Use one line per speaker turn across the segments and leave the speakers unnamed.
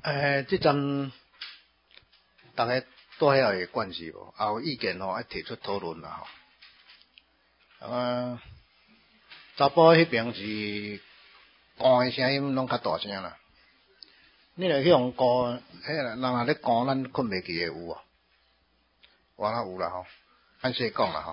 这阵大家住遐有关系无？也有意见吼，爱提出讨论啦吼。查甫迄边是歌的声音拢较大声啦。你若去用歌，人若咧歌，咱困袂去的有啊，我啦有啦吼，按说讲啦吼。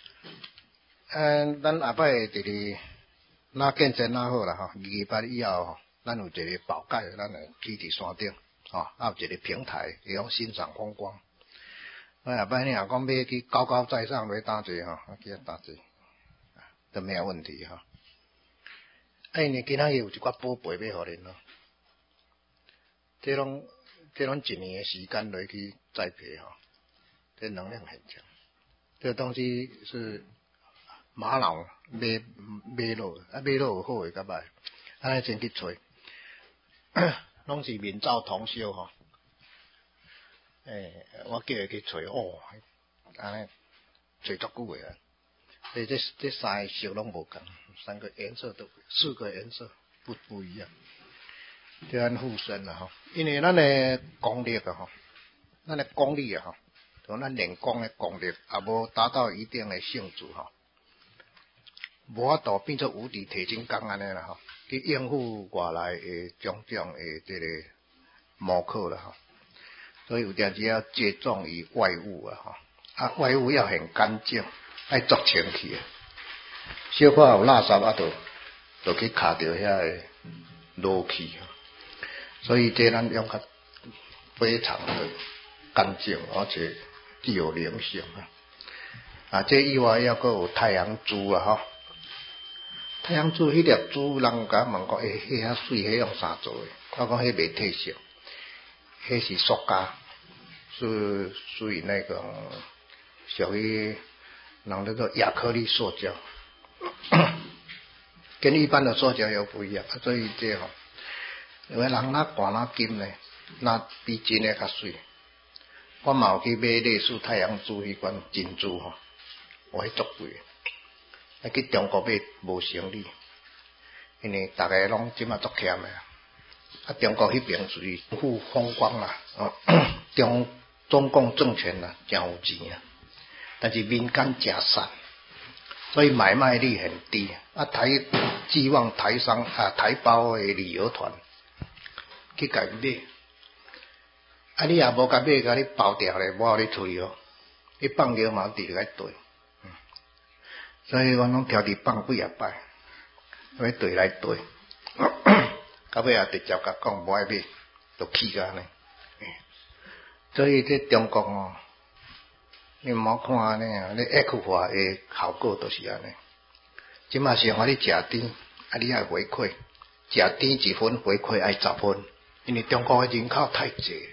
咱下摆第二哪建设哪好啦吼，28以后吼，咱有一个宝盖，咱会起伫山顶吼，还有一个平台，会用欣赏风光。下摆你若讲要去高高在上来打坐吼，去遐打坐，都没有问题哈。因为今仔日有一寡宝贝要互恁咯，这拢一年的时间来去栽培吼，这能量很强。这东西是玛瑙买落，买落有好诶甲歹，安尼先去找，拢是面罩同修吼。我叫伊去找哦，安尼找足久诶啊。所以这三个色拢无共，3个颜色都4个颜色不一样，就按附身啦吼。因为咱诶功力啊吼，咱诶功力啊吼，同咱练功诶功力也无达到一定诶性质吼，无法度变做无敌铁金刚安尼啦吼，去应付外来诶种种诶这个魔客啦吼。所以有点只要借重于外物啊吼，外物要很干净。爱做清气啊，小可有垃圾啊，就去卡着遐个漏气啊。所以这咱用较非常的干净，而且具有灵性啊。这以外要搁有太阳珠啊吼，太阳珠迄粒珠，人甲问讲，迄遐水，迄用啥做的？我讲迄袂褪色，迄是塑胶，是属于那个属于。人那个亚克力塑胶，跟一般的塑胶又不一样，所以这吼，因为人那寒那金呢，那比真的较水。我嘛有去买类似太阳珠迄款珍珠吼，我迄足贵，啊去中国买无生理，因为大家拢即马足欠的，啊中国迄边属于富风光啦，中共政权啦，真有钱啊。但是民间真散，所以买卖率很低。寄望台商台胞的旅游团去甲伊买，你也无甲买，甲你包掉咧，无互你退哦。你放尿嘛伫咧对，所以我拢挑伫放几啊摆，要对来对，到尾也直接甲讲无爱买，就气甲安尼。所以这中国哦。你毋好看安尼啊！你X化的效果就是安尼。即马是互你食甜，你爱回馈，食甜1分，回馈爱10分，因为中国的人口太济，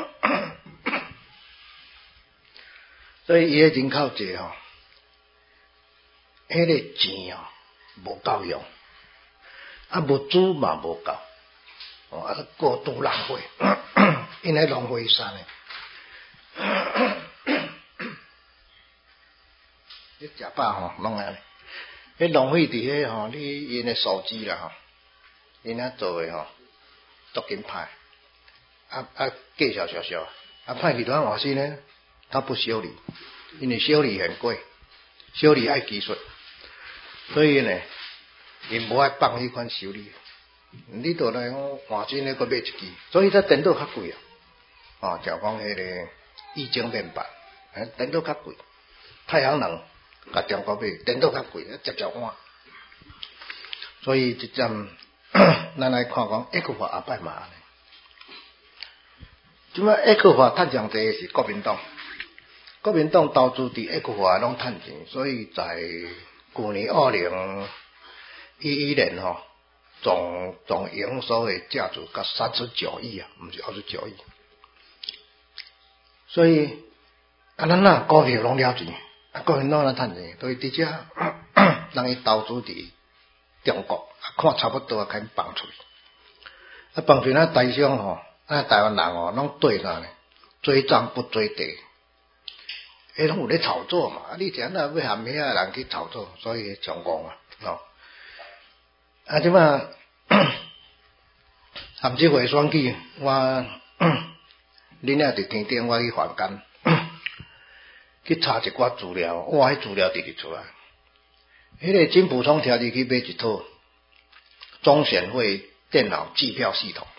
所以伊的人口济吼，迄个钱哦无够用，物资嘛无够，过度浪费，因为浪费啥呢？你食饱吼，拢安尼。迄浪费伫迄吼，你因诶手机啦吼，因遐做诶吼，足紧歹。计小，歹去转换时呢，他不修理，因为修理很贵，修理爱技术，所以呢，因无爱放迄款修理。你倒来讲换新诶，搁买一支，所以这电脑较贵啊。就讲迄个液晶面板，电脑较贵，太阳能。甲中国买电脑较贵，接换，所以即阵咱来看讲 X 化后摆嘛安尼。即摆 X 化趁上济是国民党投资伫 X 化拢趁钱，所以在去年2011年吼，总营收的价值达39亿啊，毋是29亿，所以咱股票拢了钱。国民党咧趁钱，所以伫遮人伊投资伫中国，看差不多开始放出去。放出咱台商吼，台湾人吼，拢对啥呢？追涨不追跌，拢有咧炒作嘛。你听那要含遐人去炒作，所以成功啊。即摆含即回选举，我恁也伫天顶，我去房间去查一寡资料，哇，迄资料直直出来。迄个金溥聪听入去买一套中选会电脑计票系统，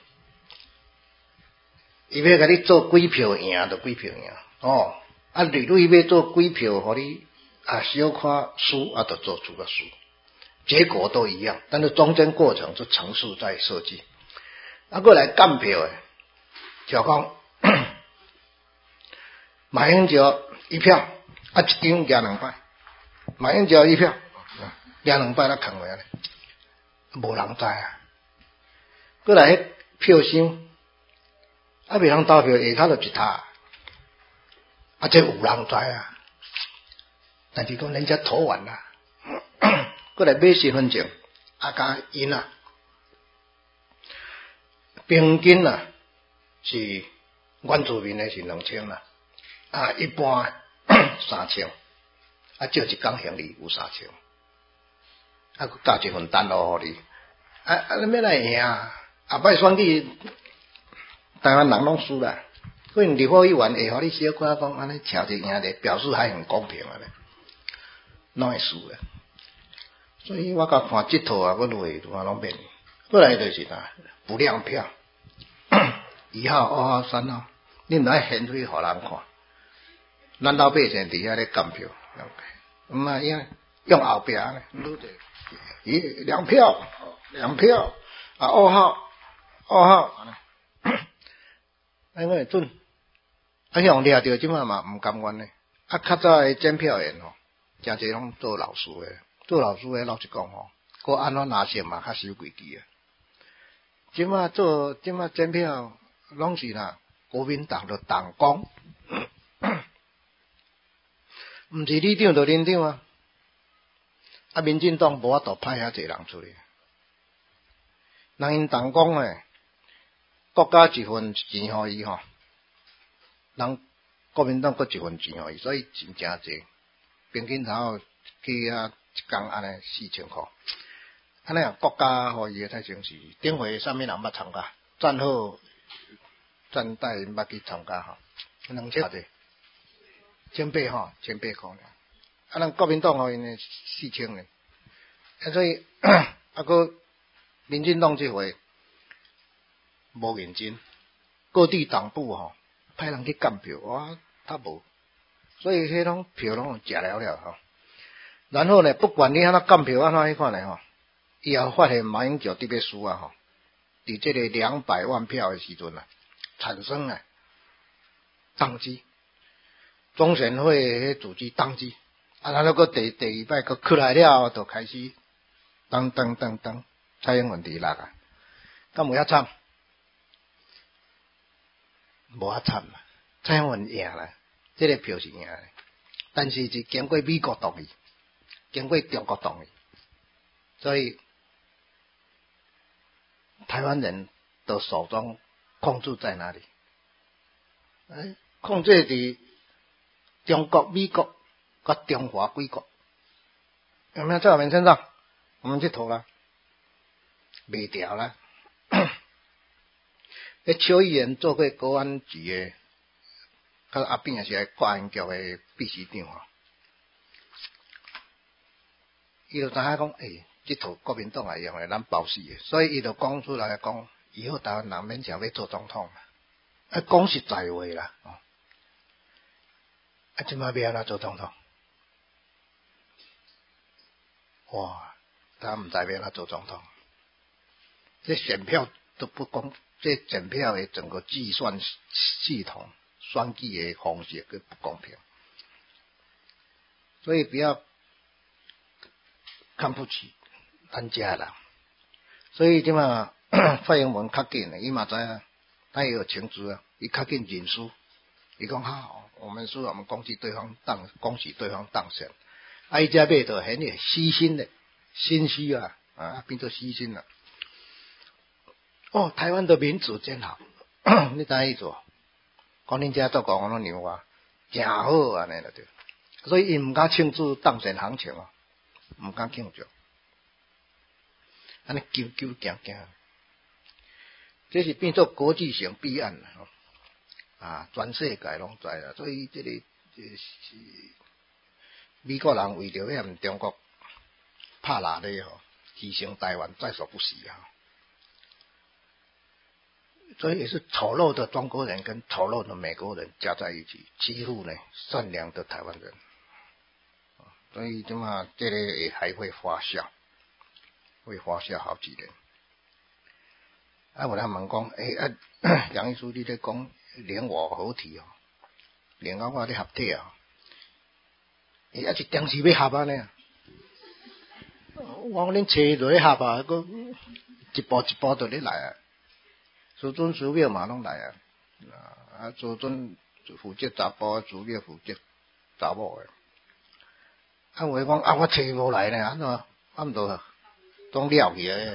伊要甲你做几票赢就几票赢哦，啊，屡屡要做几票，互你小可输就做出个输，结果都一样，但是中间过程是程序在设计。过来干票诶，就讲马英九一票一张赢2摆，马英九一票赢2摆，咱扛回来，无人知啊。过来迄票箱袂人投票，下骹就一塌，这有人知啊。但是讲人家投完啦，过来买身份证，加印啊。平均是原住民的是2000啦，一般3000，少一工行李有3000，加一份单咯，互你，你要来赢后摆选举，台湾人拢输啦，所以立法委员会互你小可讲安尼瞧一赢者，表示还很公平啊咧，拢会输诶。所以我甲看即套我落去拢免。过来就是不亮票。1号、2号、3号，恁著爱显出互人看。咱老百姓伫遐咧监票，用后壁咧，亮票，2号，因为准，用掠着即马嘛毋甘愿咧。较早诶检票员诚济拢做老师诶，老实讲个安怎拿线嘛较守规矩啊。即马检票拢是国民党就党工，毋是里长就连长啊。民进党无法度派遐济人出去，人因党工诶，国家一份钱互伊人国民党搁一份钱互伊，所以真诚济，平均头去一工安尼4000块。安尼国家互伊太正是，顶回啥物人捌参加？战后、战代捌去参加2000济，1800块呢。咱国民党互因4000呢，所以个民进党这回无认真，各地党部派人去监票，他无，所以迄种票拢食了然后呢，不管你安怎监票安怎去看呢伊也发现马英九特别输伫这个200万票的时阵产生宕机，中选会迄主机宕机，然后个第二摆个出来了，就开始当，蔡英文伫落敢有遐惨？无遐惨啦，蔡英文赢啦，这个票是赢的，但是是经过美国同意，经过中国同意，所以台湾人的手中控制在哪里？控制伫中国、美国、甲中华几国，有没有在我们身上？我们去投了，袂调啦。邱议员做过国安局的，甲阿扁也是国安局的秘书长伊就知影讲，这套国民党来用的，咱包死的，所以伊就讲出来讲，以后台湾人免想要做总统，讲实在话啦，即摆要安怎做总统？哇，他毋知要安怎做总统，这选票都不公，这选票的整个计算系统、选举的方式都不公平，所以不要看不起咱家人。所以即嘛蔡英文较紧的，伊嘛知影，他也有情资啊，伊较紧认输，伊讲好，我们输，我们恭喜对方当选。伊这边就很虚心的心虚变做虚心了。台湾的民主真好，你知意思？讲恁遮做讲我拢牛真好安尼就对。所以伊毋敢庆祝当选行情毋敢庆祝，安尼揪揪惊惊。 这是变作国际性弊案了啊，全世界拢知啦。所以这是美国人为着向中国拍拉咧吼，牺牲台湾在所不惜啊。所以也是丑陋的中国人跟丑陋的美国人加在一起，欺负呢善良的台湾人。所以怎么这个也还会发酵，会发酵好几年。啊，我来问讲，杨秘书你咧讲连我合体哦，连我咧合体啊，还是电视要合啊呢？我恁车落去合啊，个一步一步就咧来啊。师尊师庙嘛拢来啊，啊，师尊负责查甫，师庙负责查某诶。啊，我讲啊，我找无来呢，安怎？啊，毋着拢了去诶。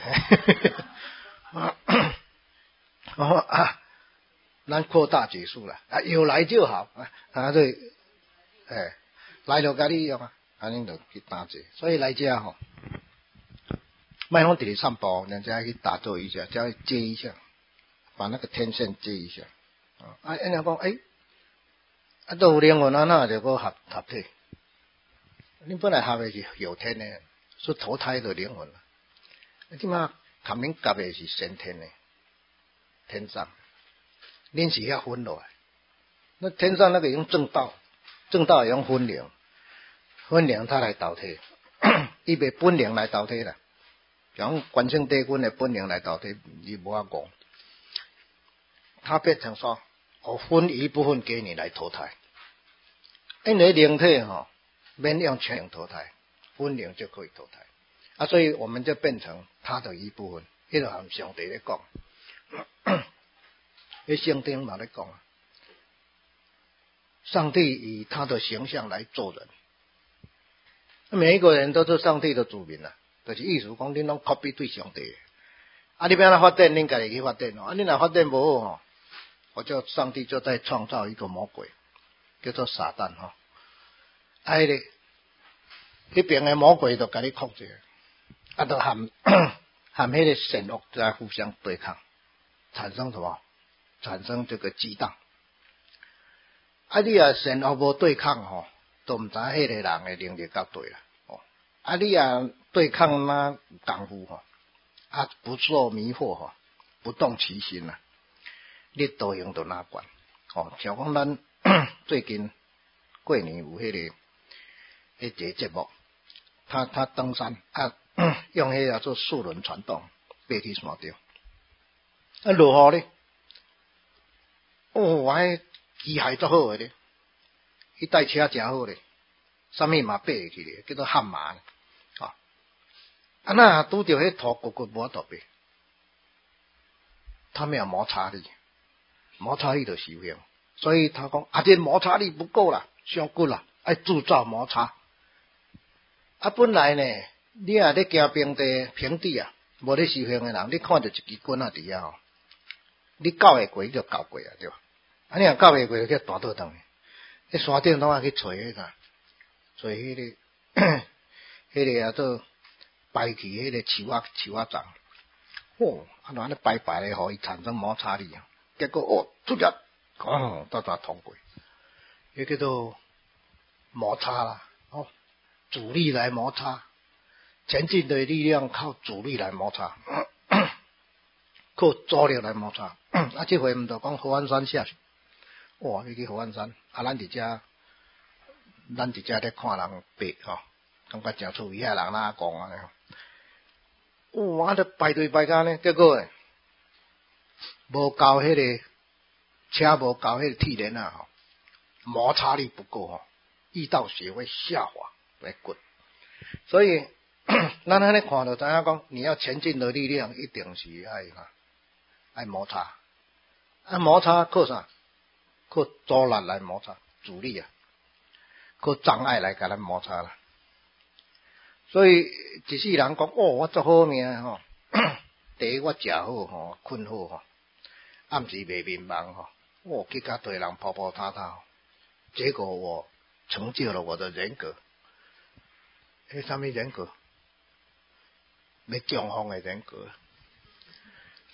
啊，咱扩大结束了啊，有来就好啊，对，来就甲你用啊，安尼就去打者。所以来遮吼，卖拢直直散步，人家去打坐一下，再接一下。把那个天线接一下，人家讲都有灵魂啊，那就个合体。你本来合的是有天的，是投胎的灵魂。即马他们夹的是先天的，天上，恁是遐分落来。那天上那个用正道，正道用分灵，分灵他来投体，伊袂本灵来投体啦。讲关圣帝君的本灵来投体，伊无法讲。他变成说，我分一部分给你来投胎，因为灵体哈，免用全灵投胎，分灵就可以投胎啊，所以我们就变成他的一部分。迄个含上帝咧讲，迄圣经嘛咧讲，上帝以他的形象来做人，每一个人都是上帝的主民啊，就是意思讲，恁拢 copy 对上帝，啊，你要哪发展，恁家己去发展哦，啊，恁若发展无好吼。我就上帝就在创造一个魔鬼，叫做撒旦哈。那边的魔鬼就给你控制，啊，就含那个善恶在互相对抗，产生什么？产生这个激荡。啊，你啊善恶无对抗吼，都唔知迄个人的能力到对啦。哦，啊，你啊对抗嘛功夫吼，啊不受迷惑吼，不动其心啦。你导用到哪关？哦，像讲咱最近过年有迄个节目，他登山啊，用迄个做四轮传动，爬去山顶，啊落雨咧，迄机械足好诶咧，迄台车真好咧，啥物嘛爬去咧，叫做悍马，那拄着迄土骨骨无法度爬，他没有摩擦力。摩擦力的修行，所以他讲这摩擦力不够啦，上骨啦，要铸造摩擦。啊，本来呢，你啊咧行平地啊，无咧修行的人，你看到一支棍啊伫遐吼，你到会过就到过啊，对吧？啊，你若到会过就叫大倒腾。迄山顶拢啊去找迄个，找迄个迄个啊做摆起迄个树仔桩，安尼摆咧，互伊产生摩擦力啊。结果突然到通过，也叫做摩擦啦，阻力来摩擦，前进的力量靠阻力来摩擦，靠阻力来摩擦。啊，这回毋就讲合欢山下去，你去合欢山，啊，咱伫遮咧看人爬吼，感觉真趣味，遐人哪讲啊？啊，咧排队排甲呢，结果无够迄个车无够迄个体能啊，摩擦力不够吼，遇到血会下滑会滚。所以咱安尼看就知影讲，你要前进的力量一定是爱摩擦，摩擦靠啥？靠阻力来摩擦，阻力啊，靠障碍来甲咱摩擦啦。所以一世人讲我足好命吼，第一我食好吼，困好吼。暗时袂迷茫吼，去甲对人跑跑踏踏，结果我成就了我的人格。什么人格？要降风的人格。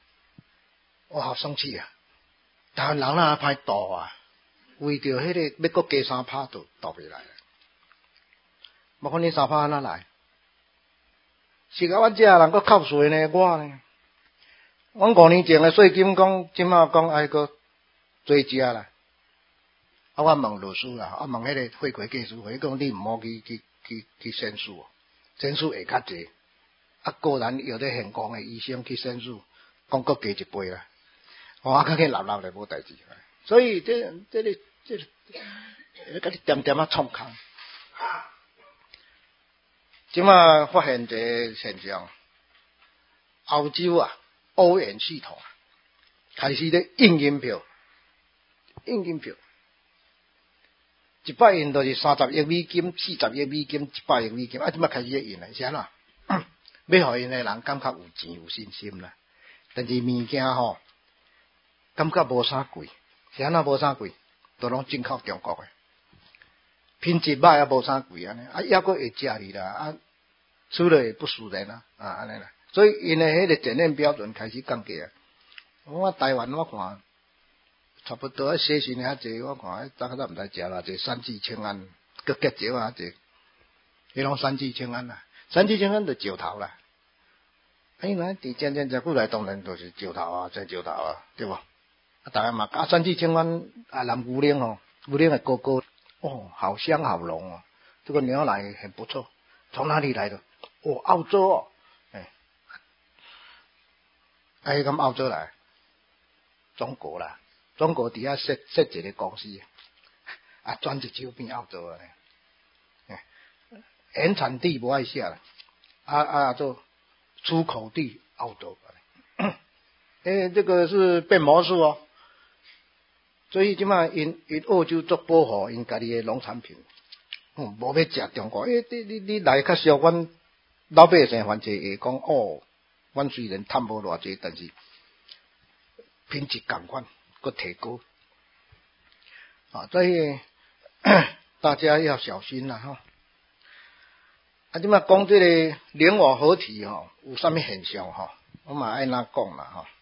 我好生气啊！但人哪歹度啊，为着迄个要搁加3拍度度袂来了。无可能3拍安怎来？是甲阮遮人搁扣税呢，我呢？阮5年前的税金讲，即马讲爱搁多食啦。啊，我问律师啦，问迄个会计师，伊讲你毋好去申诉，申诉会较济。啊，个人有咧现讲的医生去申诉，讲搁加1倍啦。我较去立就无代志。所以这甲你点点创空。即马发现一个现象，欧洲啊，欧元系统开始咧印银票，100印就是30亿美金、40亿美金、100亿美金，啊，即马开始咧印了，是安怎？要互因的人感觉有钱有信心啦。但是物件吼，感觉无啥贵，是安怎无啥贵？都拢进口中国的，品质歹也无啥贵安尼，啊，抑搁会食哩啦，啊，吃了也不输人啊，安尼啦。所以因的迄个检验标准开始降低啊。我台湾我看。差不多洗身遐济，我看早毋知食啦，济3、4千安，搁结石啊济，迄拢3、4千安啦，3、4千安就石头啦。因为伫渐渐食过来，当然就是石头啊，真石头啊，对无？啊，大家嘛3、4千安啊，蓝牛奶哦，牛奶的高高哦，好香好浓哦，这个牛奶很不错。从哪里来的？哦，澳洲哦，迄咁澳洲来，中国啦。中国底下设一个公司，啊，转一手变澳洲啊，原产地不爱写啦，做出口地澳洲，这个是变魔术哦，所以即马因澳洲做保护因家己的农产品，无要食中国，你来较少，阮老百姓反正会讲哦，阮虽然赚无偌济，但是品质同款。个提高啊，所以大家要小心啦哈。啊，即马讲这个联网合体吼，有啥物现象吼？我嘛爱哪讲啦哈。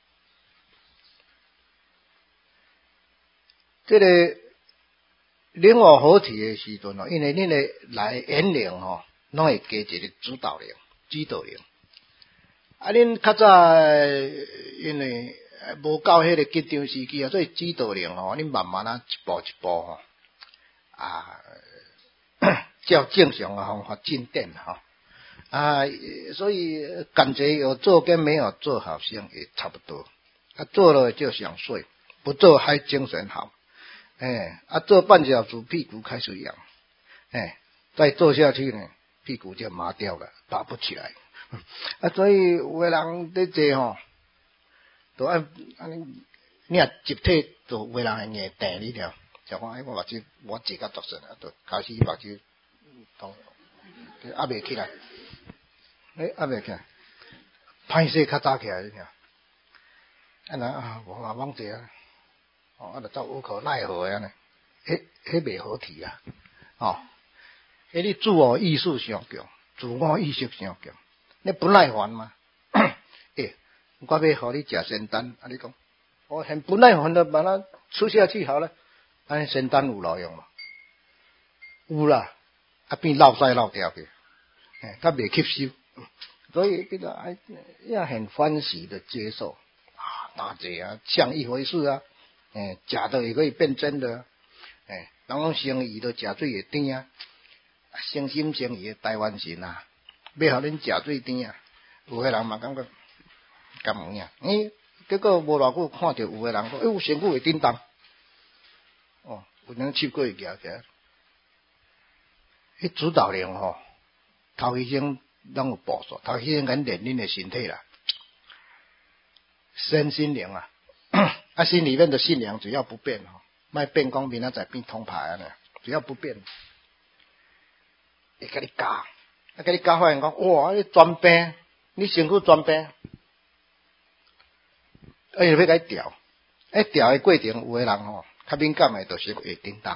这个联网合体的时阵哦，因为恁的来言灵吼，拢会加一个指导灵。啊，恁较早因为无到迄个紧张时期啊，所以指导灵吼，你慢慢啊一步一步吼啊，照正常的方法进展吼啊，所以感觉有做跟没有做好像也差不多。啊，做了就想睡，不做还精神好。做半小时屁股开始痒，再做下去呢，屁股就麻掉了，爬不起来。所以有的人在这吼。都按你若集体，就有个人会硬定你了。就讲我目睭我坐甲作顺啊，就开始目睭痛，压袂起来，压袂起来，歹势较早起来，你听。我嘛忘记啊，就走无可奈何啊呢，迄袂好提啊，你自我意识上强，自我意识上强，你不耐烦嘛。我要互你食仙丹，你讲，我很不耐烦的把它吃下去好了。仙丹有路用嘛？有啦，变落屎落掉去，它袂吸收，所以这个要很欢喜的接受啊，大姐啊，像一回事啊，假的也可以变真的，人讲生意都食水会甜啊，诚心诚意的台湾人啊，要互恁食水甜啊，有个人嘛感觉。咁唔呀？结果无偌久看到有个人讲，身躯会叮当，有人手过会夹起来。指导灵吼，头医生拢有步数，头医生敢练恁的身体啦，身心灵啊，心里面的信仰只要不变吼，莫变讲明仔载变铜牌啊呢，只要不变，会甲你教，甲你教发现讲，哇，你专病，你身躯专病。要甲伊调，调的过程，有的人吼较敏感的，就是会叮当。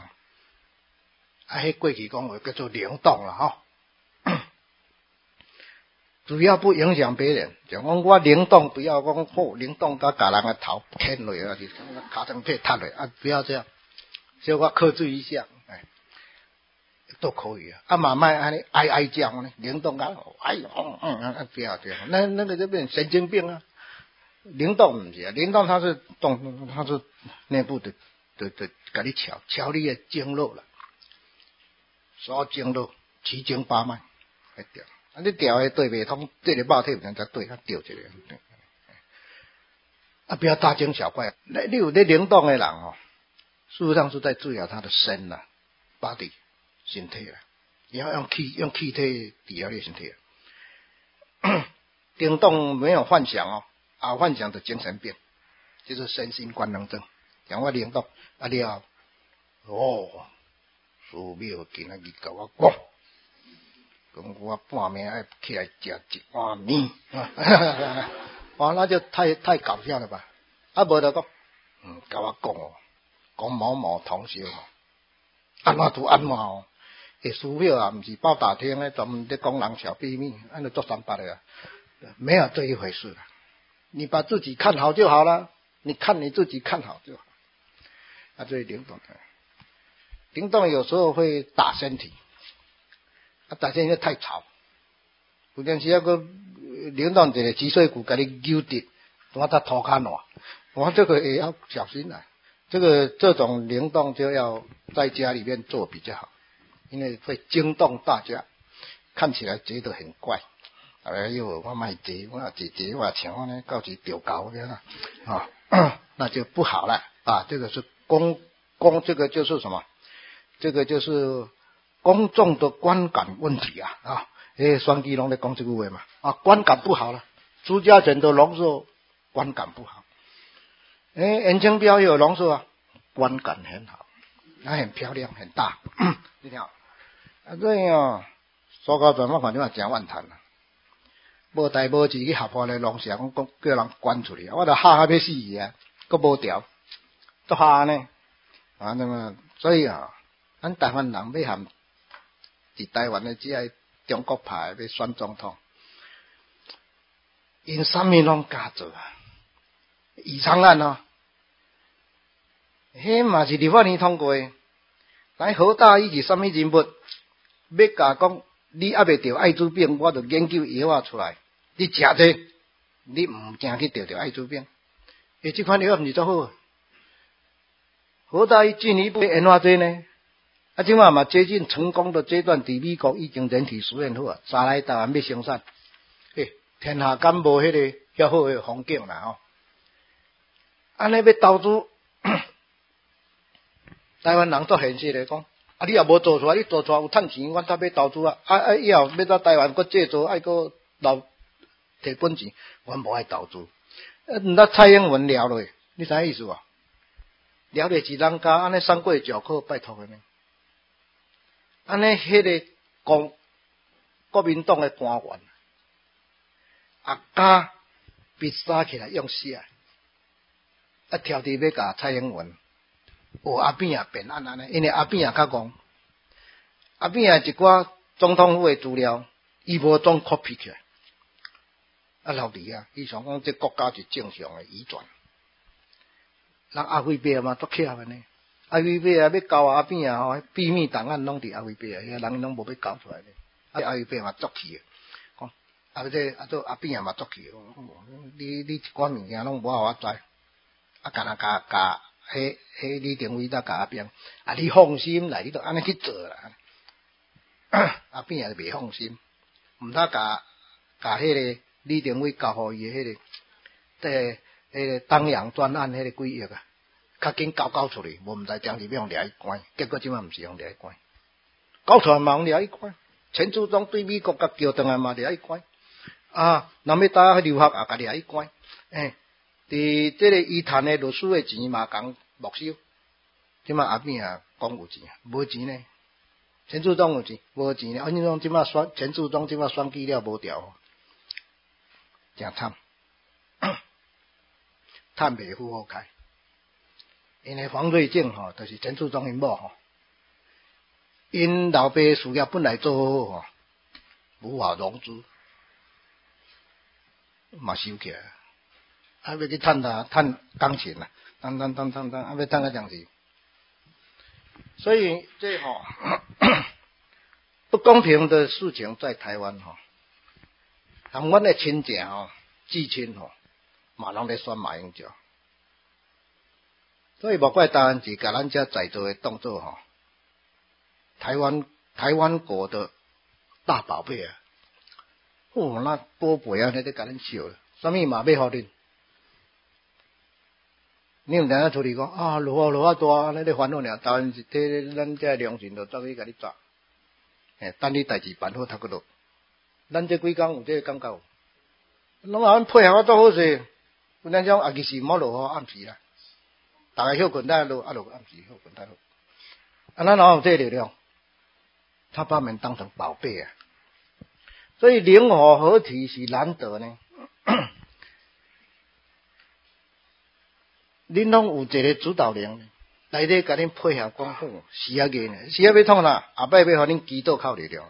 迄过去讲话叫做灵动啦吼。 只要不影响别人，就讲我灵动，不要讲灵动到把人的头牵落啊，就卡成被塌了啊，不要这样，所以我克制一下，都可以啊。啊，慢慢安尼哀叫呢，灵动啊，不要这样，那个就变神经病啊。灵动不是啊，灵动它是内部的给你调你的经络了，所有经络七经八脉会调。啊，你调的对不通，这个肉体不能再对，它调这个。啊，不要大惊小怪。你有在灵动的人哦，事实上是在治疗他的身呐，body 身体啦，也要用气体治疗你的身体。灵动没有幻想哦，啊，幻想的精神病，就是身心官能症。讲我灵动，啊了，寺庙今仔日甲我讲我半暝要起来吃一碗面，哇，那就太搞笑了吧？啊，无就讲，甲我讲哦，讲某某同学哦，安怎都安怎哦，寺庙啊，不是报大厅咧，专门在讲人小秘密，安尼做三八的啊，没有这一回事了。你把自己看好就好了，你看你自己看好就好。啊，这灵动的，灵动有时候会打身体。啊！但是因为太吵，有阵时那个灵动一个脊椎骨给你扭直，我他头壳烂，我这个也要小心啊。这种灵动就要在家里面做比较好，因为会惊动大家，看起来觉得很怪。哎呦，我买坐，我坐我像呢，到时掉高这样啊，那就不好了啊。这个是这个就是什么？这个就是公众的观感问题啊！双基龙在讲这个话嘛啊，观感不好了。朱家整的龙寿观感不好，严清标也有龙寿啊，观感很好，它很漂亮很大，你听啊，所以哦，苏高传我看你嘛真万谈啦，无代无志去合法的龙蛇，讲叫人关出去，我就吓要死去啊，佫无调，都吓呢啊，那么所以啊，咱台湾人要含。伫台湾的只系中国派要选总统，因啥物拢敢做啊？宜昌案哦，迄嘛是立法院通过的。咱好大伊是啥物人物？要甲讲你还未得艾滋病，我就研究药啊出来。你食这，你唔惊去得艾滋病？这款药毋是做好？好大伊进一步研发这呢？啊，即马嘛接近成功的阶段，伫美国已经人体实验好啊，早来台湾要生产。天下敢无迄个较好的风景啦吼？安尼要投资，台湾人做现实来讲，啊，你也无做出来，你做出来有趁钱，我才要投资啊！以后要到台湾搁制作，爱搁留摕本钱，我无爱投资。那蔡英文聊落，你啥意思啊？聊落一人家安尼三过脚课，拜托的呢？安尼，迄个国民党的官员，敢必杀起来用死啊！挑剔要甲蔡英文，阿扁也变安尼，因为阿扁也较戆，阿扁也一寡总统府的资料，伊无总 copy 起来，留伫啊！伊想讲这国家是正常的移转，人阿辉伯嘛都巧安尼。阿辉伯啊，要交阿扁啊，吼，秘密档案拢伫阿辉伯啊，遐人拢无要交出来咧。阿辉伯嘛作气讲阿扁啊嘛作气，你一寡物件拢无互我知，干那甲迄李登辉甲阿扁，你放心啦，你都安尼去做啦。阿扁也未放心，毋通甲迄个李登辉交互伊迄个迄个东洋专案迄个几亿啊。较紧交出去，无毋知将是要用掠去关，结果即摆毋是用掠去关，交出来嘛用掠去关。陈志忠对美国甲叫倒来嘛掠去关，若要打留学也甲掠去关。伫即个医坛的律师的钱嘛共没收，即摆阿扁啊讲有钱，无钱呢？陈志忠有钱，无钱呢？你讲即摆陈志忠即摆选举了无调，真惨，趁袂赴好开。因为黄瑞正吼，就是陈志忠因某吼，因老爸事业本来做好吼，无法融资， 嘛收起来，要去趁钢琴啊，趁，要趁个这样子。所以这不公平的事情在台湾像阮的亲戚至亲嘛拢咧选马英九，所以无怪台湾是甲咱遮在座的当作台湾国的大宝贝啊！那宝贝啊，你在甲咱笑，什么嘛要互恁？你毋知影出去讲啊，落啊大，你咧烦恼尔。台湾是替咱遮良心，就走去甲你抓。等你代志办好，他个落。咱这几工有这个感觉，拢啊配合做好势。有咱种夜时毋好落雨，暗时啦，大家休困咱落，暗时休困咱落。咱哪有这力量？他把mình当成宝贝啊！所以灵火合体是难得呢。恁拢有一个指导灵，内底甲恁配合讲好，是啊个呢，是啊要创啦，后摆要互恁祈祷靠力量。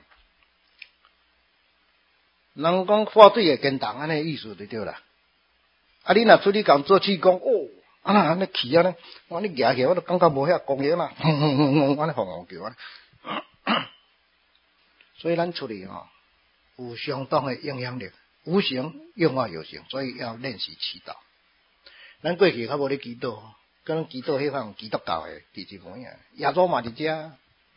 人讲化水的天堂，安尼意思就对啦。你若出去共做气功，安尼气安尼，我你举起，我都感觉无遐功力啦，安尼晃叫啊。所以咱出去有相当的影响力，无形用化有形，所以要练习祈祷。咱过去较无咧祈祷，跟咱祈祷迄项基督教的第一门啊，耶稣嘛伫遮，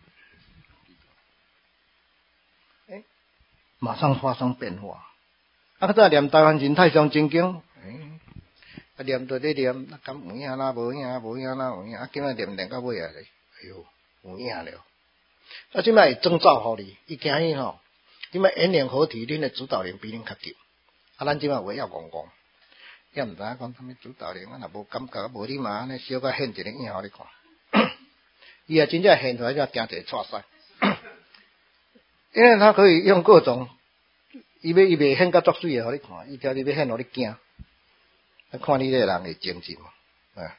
马上发生变化。再念台湾人太上真经，念到咧念，敢有影啦，无影啦，有影，今仔念到尾啊，哎呦，有影了。即摆会征兆互你，伊惊伊即摆演练合体，恁的指导灵比恁较急。咱即摆话要讲，也毋知影讲啥物指导灵，若无感觉，无你嘛安尼小可现一个影互你看。伊也真正现出来，才惊一个错赛。因为他可以用各种，伊袂现甲作水的互你看，伊叫你要现互你惊。看你这个人的精神嘛，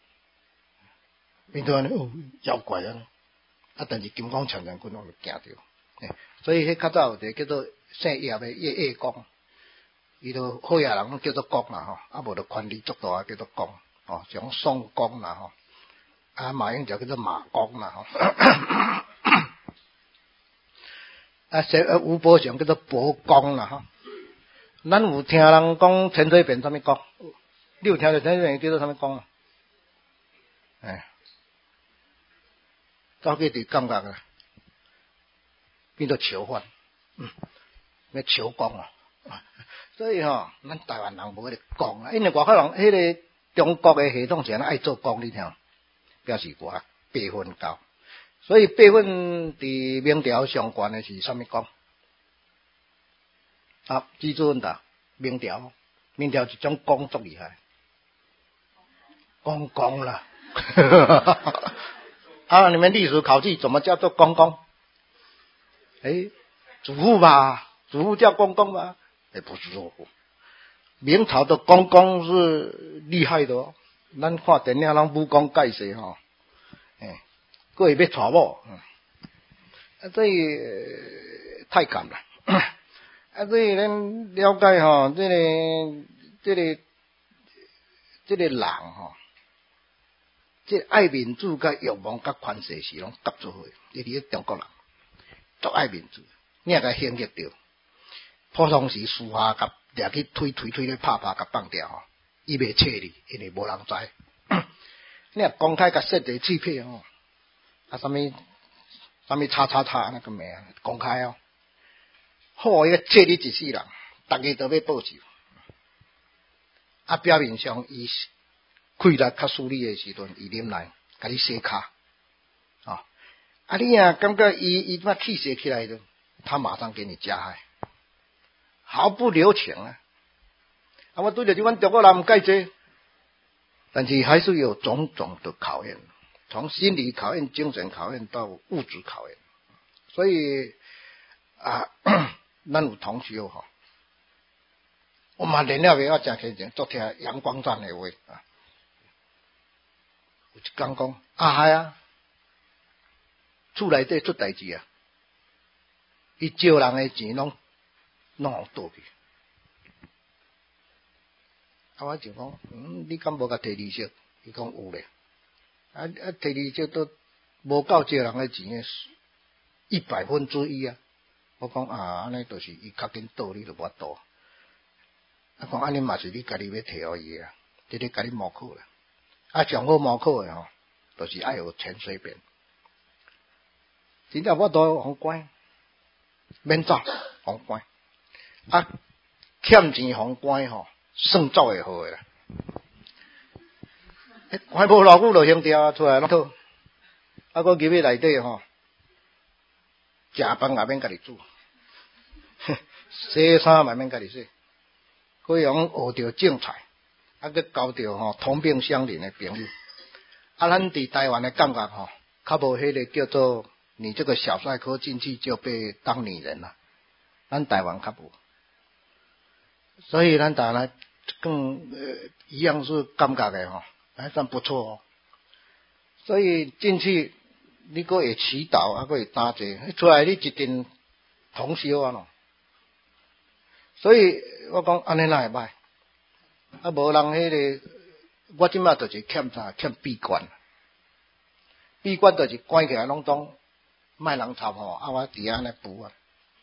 变做安尼妖怪啊！但是金刚长枪棍我就惊着，所以迄较早有一个叫做姓叶的叶公，伊就好野人叫做公啦无就权力足大叫做公像宋公啦马英九叫做马公啦吴伯雄叫做伯公啦咱有听人讲陈水扁啥物公，你有听到陈水扁叫做啥物公早起就感觉啦，变做囚犯，要囚公所以咱台湾人无迄个公因为外口人迄个中国的系统是爱做公，你听，表示我辈分高，所以辈分伫明朝上悬的是啥物公？记住问答，明朝一种公足厉害，公啦。你们历史考据怎么叫做公公？祖父吧，祖父叫公公吧？不是祖父。明朝的公公是厉害的咱看电影拢武功盖世各会要娶某所以太感了所以咱了解这个人这爱民主甲欲望甲权势是拢夹做伙，你伫中国人足爱民主，你也甲兴趣着，普通时私下甲掠去推咧拍甲放掉伊袂切你，因为无人知。你若公开甲设地欺骗啥物叉那个名公开好伊切你一世人，大家都要报仇。表面上伊气力较输你的时阵，伊啉来，甲你洗骹你感觉伊把气泄起来了，他马上给你加害，毫不留情我对着这款中国人唔介意，但是还是有种种的考验，从心理考验、精神考验到物质考验，所以咱有同学我嘛练了袂，我真开心，昨天阳光站的话有一工讲系厝内底出代志伊招人的钱拢互倒去， 我就讲，你敢无甲摕利息？伊讲有咧。摕利息都无够借人诶钱诶100%啊！我讲安尼就是伊较紧倒你就无法度。讲安尼嘛是你家己要摕互伊啊，直咧家己模考啦。上好模考诶就是爱有潜水扁。真正我都互关，免走互关。欠钱互关算走会好诶啦。关无偌久就兄弟出来拢讨，搁入去内底食饭也免家己煮，洗衫嘛免家己洗，可以学着种菜，搁交着同病相怜的朋友。咱伫台湾的感觉较无迄个叫做你这个小帅哥进去就被当女人了，咱台湾较无，所以咱台湾更一样是感觉的还算不错所以进去你搁会祈祷，搁会打坐，出来你一定通宵所以我讲安尼哪会歹？无人迄个，我即摆就是欠啥？欠闭关。闭关就是关起来拢当卖人插我伫遐安尼补啊。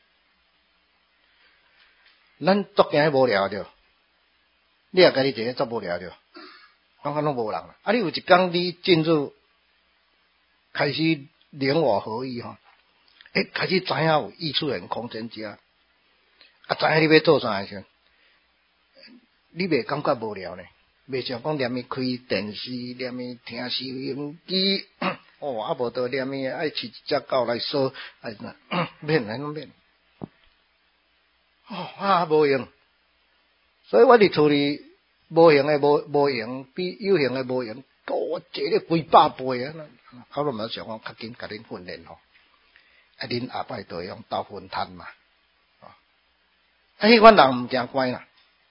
咱作惊无聊着，你也家己一个做无聊着，感觉拢无人你有一天你进入开始连我合一开始知影有异次元空间家，知影你要做啥时，你袂感觉无聊呢？袂像讲连咪开电视，连咪听收音机，无得连咪爱饲一只狗来说，免拢免。无用。所以我伫厝里无用的无用，比有用的无用，多坐咧几百倍啊！我都冇想讲较紧，甲恁训练恁下摆都用斗分摊嘛。迄款人毋诚乖啦。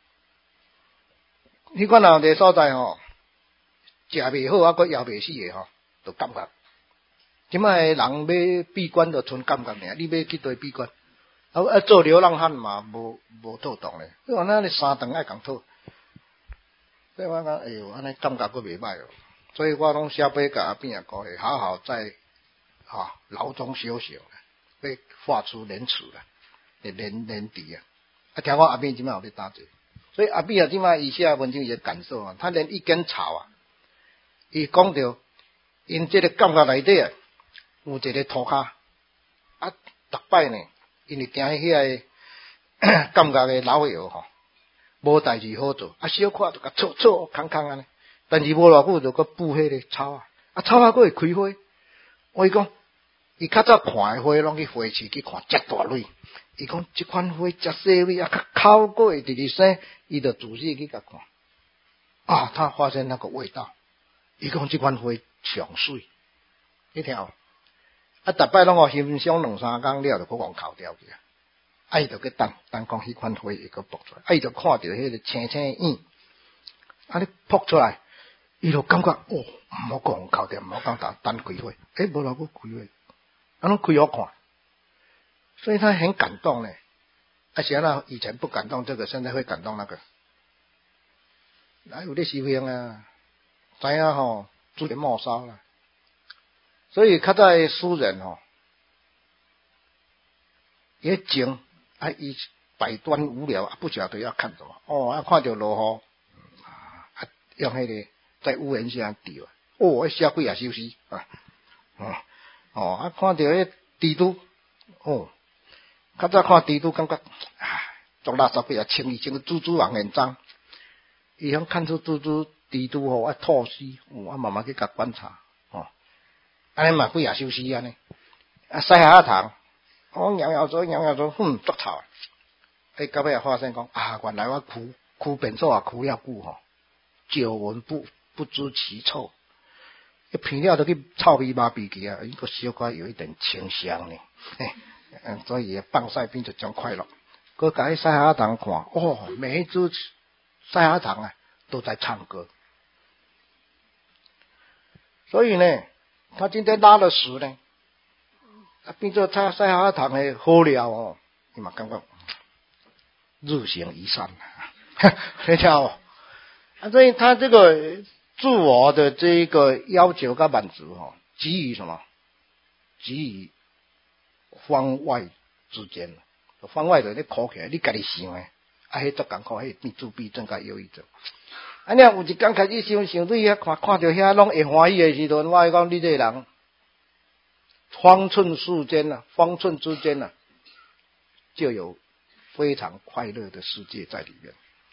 迄款人伫所在食袂好，搁枵袂死的就感觉。即摆人要闭关就纯感觉尔，你要去对闭关？做流浪汉嘛，无妥当咧。你话咱咧3顿爱共讨，所以我讲哎哟，安尼感觉佫袂歹所以我拢小辈甲阿扁也讲咧，好好在牢中修行，要发出仁慈啦，仁慈听我阿扁即摆有咧打坐，所以阿扁即摆伊写文章伊的感受他连一根草伊讲着因这个感觉内底有一个涂骹逐摆呢。因为惊迄个感觉的老药无代志好做，小可就甲搓空安尼，但是无偌久就佮补迄个草草佫会开花。我伊讲，伊较早看的花拢去花市去看，遮大蕊。伊讲即款花遮细蕊较口佫会直直生，伊就仔细去甲看。他发现那个味道。伊讲即款花上水，你听逐摆拢欣赏2-3工了，就佫讲扣掉去伊就去等讲迄款花会佫爆出来，伊就看到迄个青青影，你扑出来，伊就感觉毋好讲扣掉，毋好讲等开花，无偌久开花，拢开好看，所以他很感动呢。是以前不感动这个，现在会感动那个，哪有咧修行啊？知影自己冒烧啦。所以较早的诗人也静伊百端无聊不晓得要看什么看到落雨用迄个在屋檐下钓小鬼也休息看到迄蜘蛛较早看蜘蛛感觉做垃圾鬼也清蜘蛛网很脏，伊想看出蜘蛛吐丝慢慢去甲观察安尼嘛几啊休息安尼西下糖摇做足臭到尾发现讲原来我驱便所驱了久久闻不知其臭，闻了都去臭味麻痹去伊个小可有一点清香呢所以放晒变就种快乐。佮甲迄西下糖看每一只西下糖都在唱歌，所以呢他今天拉了屎呢变做他西下糖的好料你嘛感觉日行一善你听所以他这个自我的这一个要求跟满足基于什么？基于方外之间。方外的你考起来，你家己想诶，迄足艰苦，迄自闭症甲忧郁症。安尼有一天开始想对遐看到遐拢会欢喜诶时阵，我讲你这个人方寸之间就有非常快乐的世界在里面。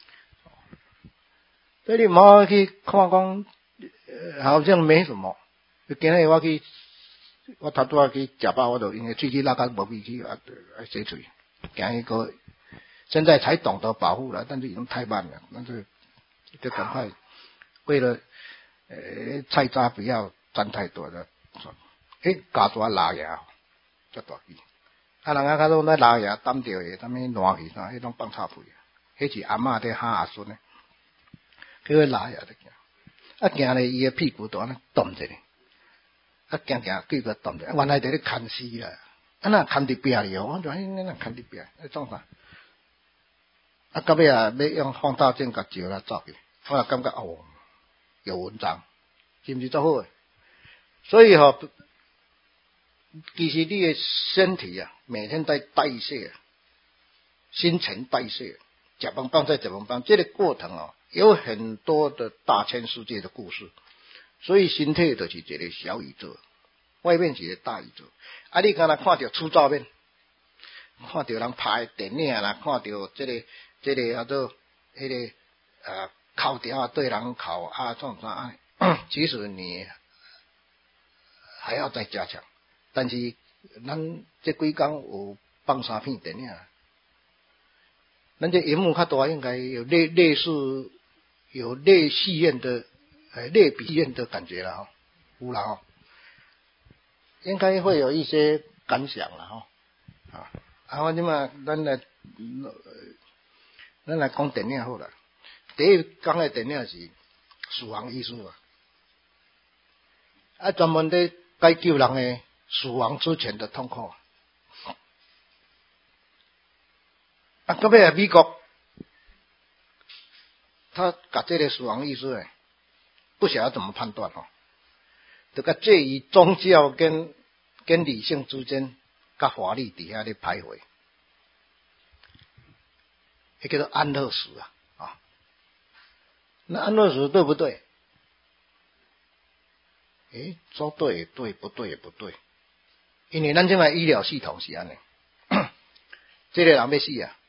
所以你唔好去看讲，好像没什么。今日我头拄去食饱，我就因为喙齿拉到无味去洗嘴。行一个，现在才懂得保护了，但是已经太慢了。但是就赶快，为了菜渣不要沾太多的。加大拉牙，足大机。人较拢在拉牙担着的，啥物烂去啥，迄种放臭屁。迄是阿嬷在喊阿孙呢，叫伊拉牙在行。行咧，伊个屁股就安尼动一下，行屁股动一下，原来在咧看死啦。那看伫壁里我就那看伫壁，创啥？到尾要用放大镜甲照啦照去，我也感觉有文章，是毋是足好诶？所以其实你的身体每天在代谢，新陈代谢，食饭饭再食饭饭，这个过程有很多的大千世界的故事，所以身体就是一个小宇宙。外面是一个大宇宙，你敢若看到粗糙面，看到人拍电影啦，看到这个叫做迄个口条对人口创啥，其实你还要再加强。但是咱这几工有放3片电影，咱这荧幕较大，应该有类似有类戏院的类比院的感觉了有啦应该会有一些感想了我即嘛咱来讲电影好了。第一讲的电影是死亡艺术专门在解救人的死亡之前的痛苦。到尾美国，他把这个死亡艺术不晓得怎么判断这个介于宗教跟理性之间，跟法律底下的徘徊，那叫做安乐死那安乐死对不对？说对也对，不对也不对，因为咱这个医疗系统是安尼，这个人要死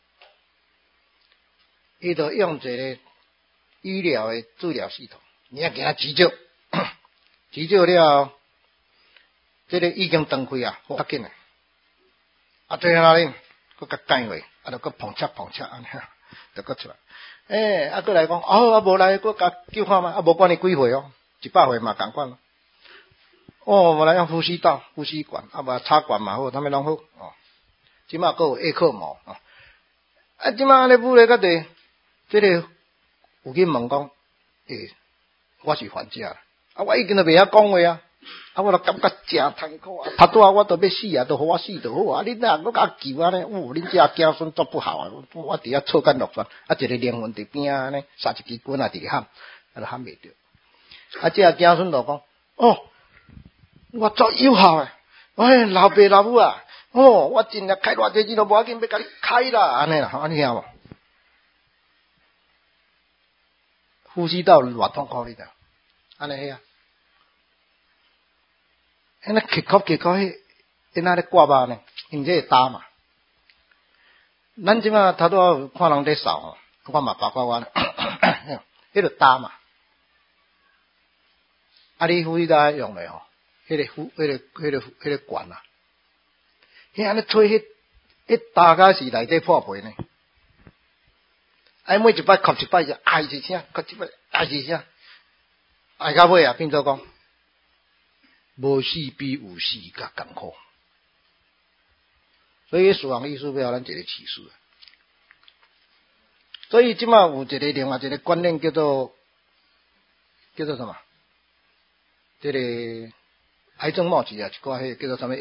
伊就用一个医疗的治疗系统，你要给他急救，急救了，这个已经断开好紧的，最后哪里，佮甲干话，就佮碰恰安尼，就佮出来，佮来讲，无来，佮甲救看嘛，无管你几岁100岁嘛，共款无来用呼吸道、呼吸管，无插管嘛好，他们拢好即马佮有艾克膜即马咧舞咧个地，这个有去问讲，我是患者我已经都袂晓讲话我就感觉真痛苦他拄我都要死都互我死就好你哪佮我救呢？恁这子孙做不好我伫遐错干落算一个灵魂伫边呢，杀一支棍伫喊，就喊袂着这子孙就讲我做有效老爸老母我尽力开偌济钱都无要紧，要甲你开啦，安尼啦，安尼听无？呼吸道偌痛苦你知？安尼那咳嗽那咧挂巴呢？因这打嘛。咱即马头拄看人在扫我嘛包括我呢，迄个打嘛。你呼吸道用的迄个管安尼吹迄打甲是内底破皮呢。每一摆咳一摆就一声，咳一摆一声，到尾变做讲。无死比有死较艰苦，所以死亡艺术要咱一个启示。所以即马有另外一个观念叫做什么？这个癌症末期一寡叫做什么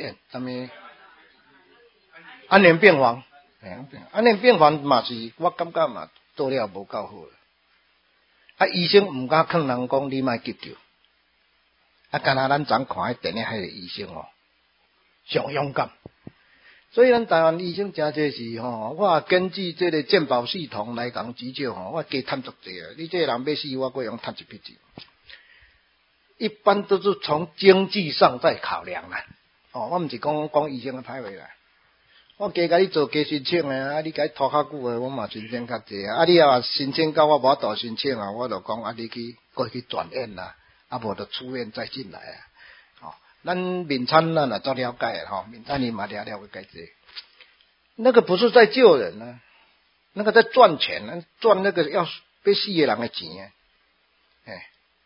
安宁病房，安宁病房嘛是我感觉嘛做了无够好啊，医生毋敢劝人讲你莫急救，啊，干那咱昨看迄电影迄个医生哦，上勇敢。所以咱台湾医生真济是吼，我根据这个健保系统来讲急救吼，我加趁足济啊！你这个人要死，我过用趁一笔钱。一般都是从经济上在考量啦。哦，我毋是讲医生的歹话啦。我加甲你做加申请的，啊，你甲伊拖较久的，我嘛申请较济啊。啊，你若申请到我无法度申请啊，我就讲啊，你过去转院啦，啊，无就出院再进来啊。哦，咱民餐咱也做了解的吼，民餐你嘛了解这。那个不是在救人啊，那个在赚钱啊，赚那个要死的人的钱啊，哎，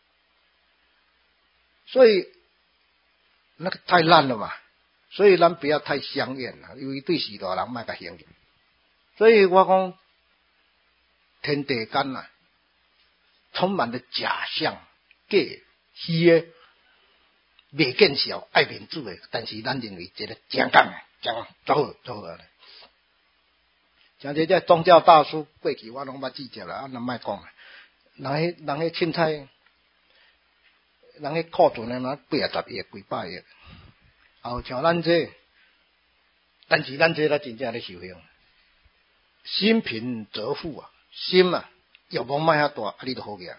所以那个太烂了嘛。所以咱不要太相怨啦，因为对许多人莫甲兴趣。所以我讲天地间啊，充满了假象、假虚的、未见效、爱面子的，但是咱认为这个正讲的，正做好咧。像这些宗教大师过去我拢捌记着啦，啊，咱莫讲啦。人迄凊彩，人迄库存的嘛80亿、几百亿。后像咱这，但是咱这真正咧受用，心贫则富啊，心啊欲望莫遐大，啊你就好个。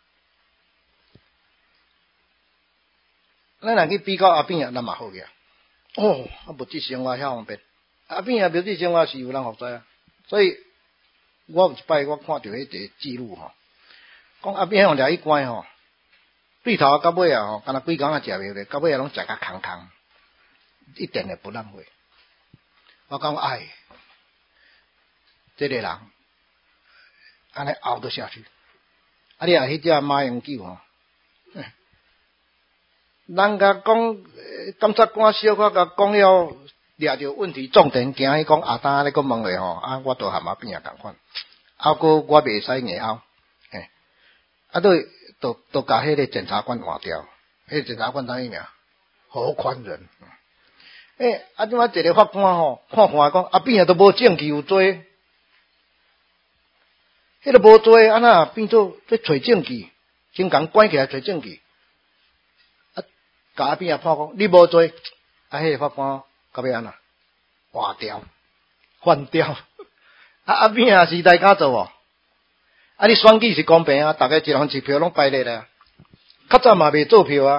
咱若去比较阿扁啊，咱嘛好个。哦，啊物质生活遐方便，阿扁啊物质生活是有人服知啊，所以我有一摆我看到迄个记录吼，讲阿扁用掠去关吼，对头到尾啊吼，敢若几工啊食袂咧，到尾啊拢食甲空空。一点也不浪费。我讲哎，这个人安尼熬得下去。啊，你啊，迄只马英九吼，人家讲检察官小可甲讲了，掠着问题重点，惊伊讲阿丹咧，讲问咧吼，啊，我都含阿边啊共款，啊个我袂使硬拗，嘿，啊都甲迄个检察官换掉，迄个检察官怎样名？何宽仁。啊！即摆一个法官吼，看讲阿扁啊都无证据有罪，迄个无罪，安那变做在找证据，先共关起来找证据。啊，甲阿扁啊判讲你无罪，啊，迄个法官到尾安那换掉，换掉。啊，阿扁啊是大家做哦。啊，你选举是公平啊，大家一人一票拢排列啊，较早嘛袂做票啊。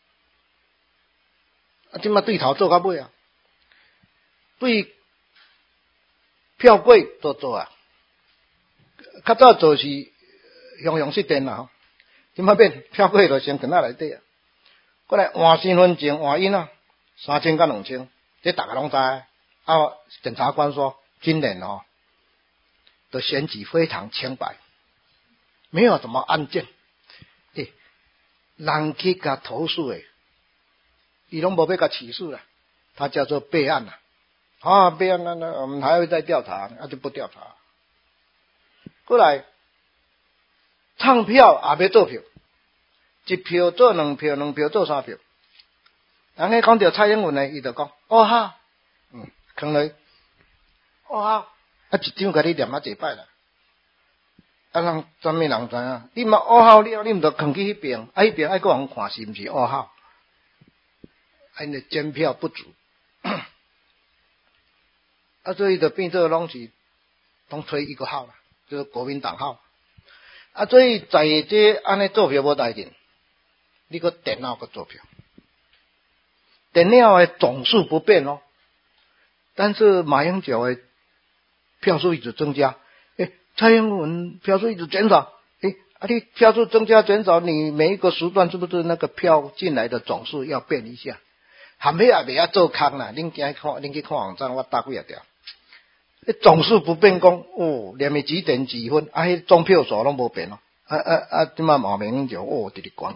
啊，即马对头做到尾啊，对票柜都做啊。较早做是用失电啦，即马变票柜就先放在内底啊。过来换身份证、换印啊，3000到2000，这大家拢知。啊，检察官说今年哦，的选举非常清白，没有什么案件。人去甲投诉诶。伊拢无要甲起诉啦，他叫做备案啦。啊，备案那我们还会再调查，那就不调查。过来，唱票也要做票，一票做2票，2票做3票。人家讲到蔡英文呢，伊就讲哦哈，囥落哦哈，啊一张甲你念啊一摆啦。啊人什么人知影？你嘛哦好了，你毋着囥去迄边，啊迄边爱个人看是毋是哦好？因的监票不足，啊，所以就变做拢是拢吹一个号啦，就是国民党号。啊，所以在这安尼做票无代志，你个电脑个做票，电脑的总数不变哦，但是马英九的票数一直增加，蔡英文票数一直减少，啊，你票数增加减少，你每一个时段是不是那个票进来的总数要变一下？含迄也袂晓做空啦，恁去看网站，我打几啊条。总数不变讲，连几点几分，啊，迄总票数拢无变咯。即马马明就直直关。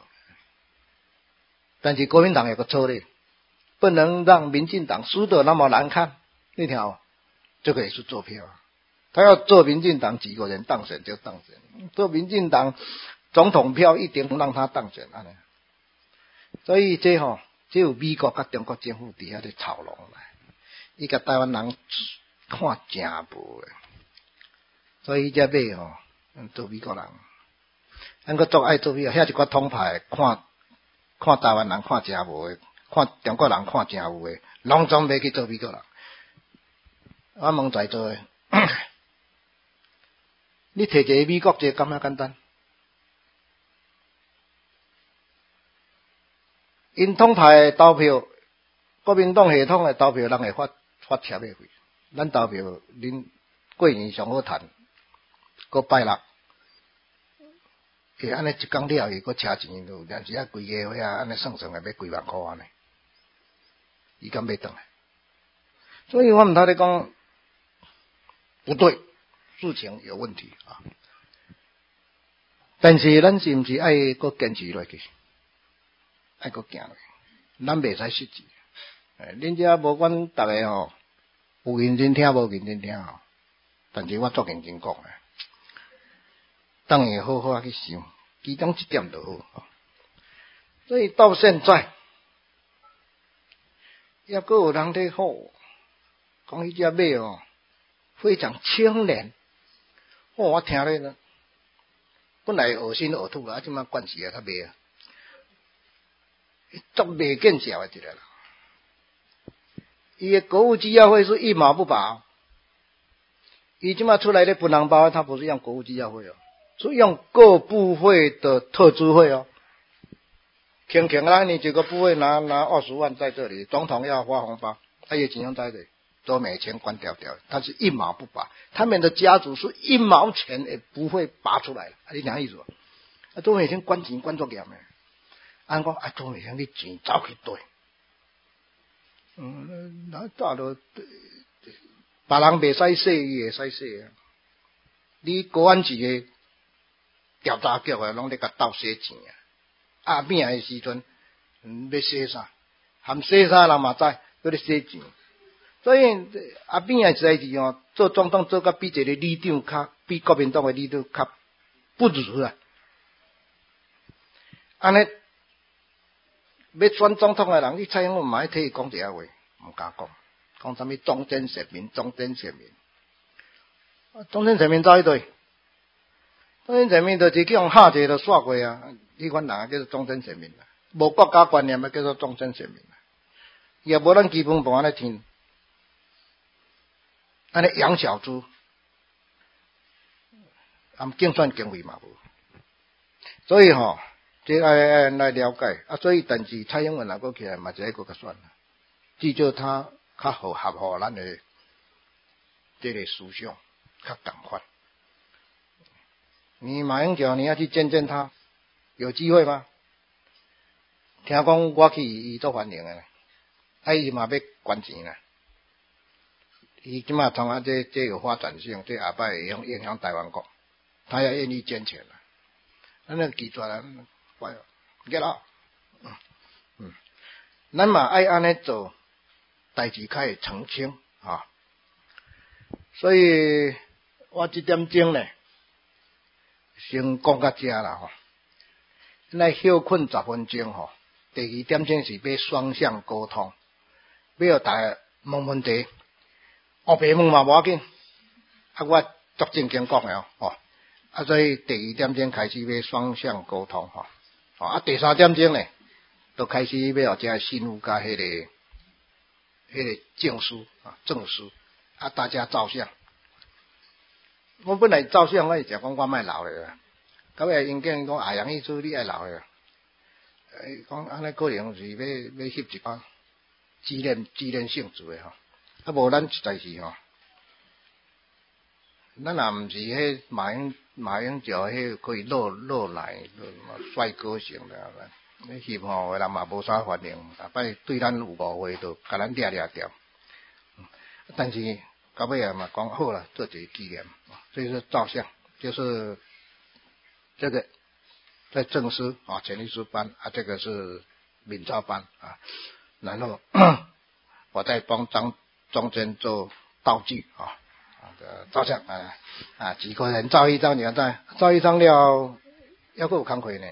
但是国民党有个策略，不能让民进党输得那么难看。那条，这个也是做票啊。他要做民进党几个人当选就当选，做民进党总统票一定让他当选安尼。所以这只有美国甲中国政府伫遐咧操弄啦，伊甲台湾人看正无诶，所以才买做美国人。 咱个做爱做咩？遐一寡统派看台湾人看真无诶，看中国人看真有诶，拢总要去做美国人。我问在座诶，你摕一个美国这敢若简单？因统派诶投票，国民党系统诶投票，人会发贴诶费。咱投票，恁过年上好趁，搁拜六。安尼一工了伊搁车钱都，但是规个月安尼算算要几万块安尼，伊敢要转来？所以我们他咧讲不对，事情有问题啊。但是咱是毋是爱搁坚持落去，爱搁行落去，咱袂使失志。恁遮无管逐个吼，有认真听无认真听吼，但是我足认真讲诶。当然好好去想，其中一点就好。所以到现在，也阁有人在吼，讲迄只马哦，非常清廉。我听咧呢，本来恶心呕吐啦，即摆惯势啊，较袂啊，足袂见效诶一个人。伊诶国务机要费是一毛不拔，伊即摆出来咧分红包，他不是用国务机要费哦。是用各部会的特支会哦，轻轻啦，你几个部会拿20万在这里，总统要发红包，他也尽量在这里，都每钱关掉掉，他是一毛不拔，他们的家族是一毛钱也不会拔出来，你听意思？都每天关钱关作严的，按讲都每天你钱走去对，那大了，别人袂使洗，伊会使洗啊，你国安局的。调查局诶，拢咧甲斗洗钱啊！阿扁诶时阵，要洗啥？含洗啥人嘛知，要咧洗钱。所以阿扁诶代志哦，做总统做甲比一个里长较，比国民党诶里长较不如啊！安尼要选总统诶人，你蔡英文嘛爱替伊讲一下话，毋敢讲，讲啥物忠贞选民，忠贞选民，忠贞选民走一队。忠贞选民就是去用下一个就煞过啊！迄款人叫做忠贞选民啦，无国家观念啊叫做忠贞选民啦，也无咱基本盘安尼听，安尼养小猪，竞选经费嘛无，所以吼，这爱来了解啊。所以但是蔡英文若过起来嘛，就一个较选啦，至少他较合乎咱的这个思想，较共款。你马英九你要去见见他，有机会吗？听讲我去伊做欢迎的，伊嘛要捐钱啦。伊即马从这有发展性，这下摆会影响台湾国，他也愿意捐钱啦。咱那记住啦，乖，get out。咱嘛爱安尼做，代志较会澄清啊。所以我这点钟呢。先讲到这啦吼，咱休困10分钟吼。第2点钟是要双向沟通，要大家问问题，白问嘛无要紧，我足正经讲的吼。所以第2点钟开始要双向沟通吼。第3点钟呢，就开始要这新妇甲迄个证书证书大家照相。我本来照相，我是讲我卖老的啦。到尾因囝讲阿阳意思你爱老的，讲安尼可能是要翕一个纪念性质的吼。无咱实在是吼，咱也毋是迄马英九迄可以露来帅哥型的，你翕吼人嘛无啥反应，大摆对咱有误会就甲咱掠掉。但是到尾嘛讲好了，做一个纪念。所以说照相就是这个在正式前律师班这个是敏照班然后我再帮中间做道具照相几个人照一张，你看照一张了还有工课呢。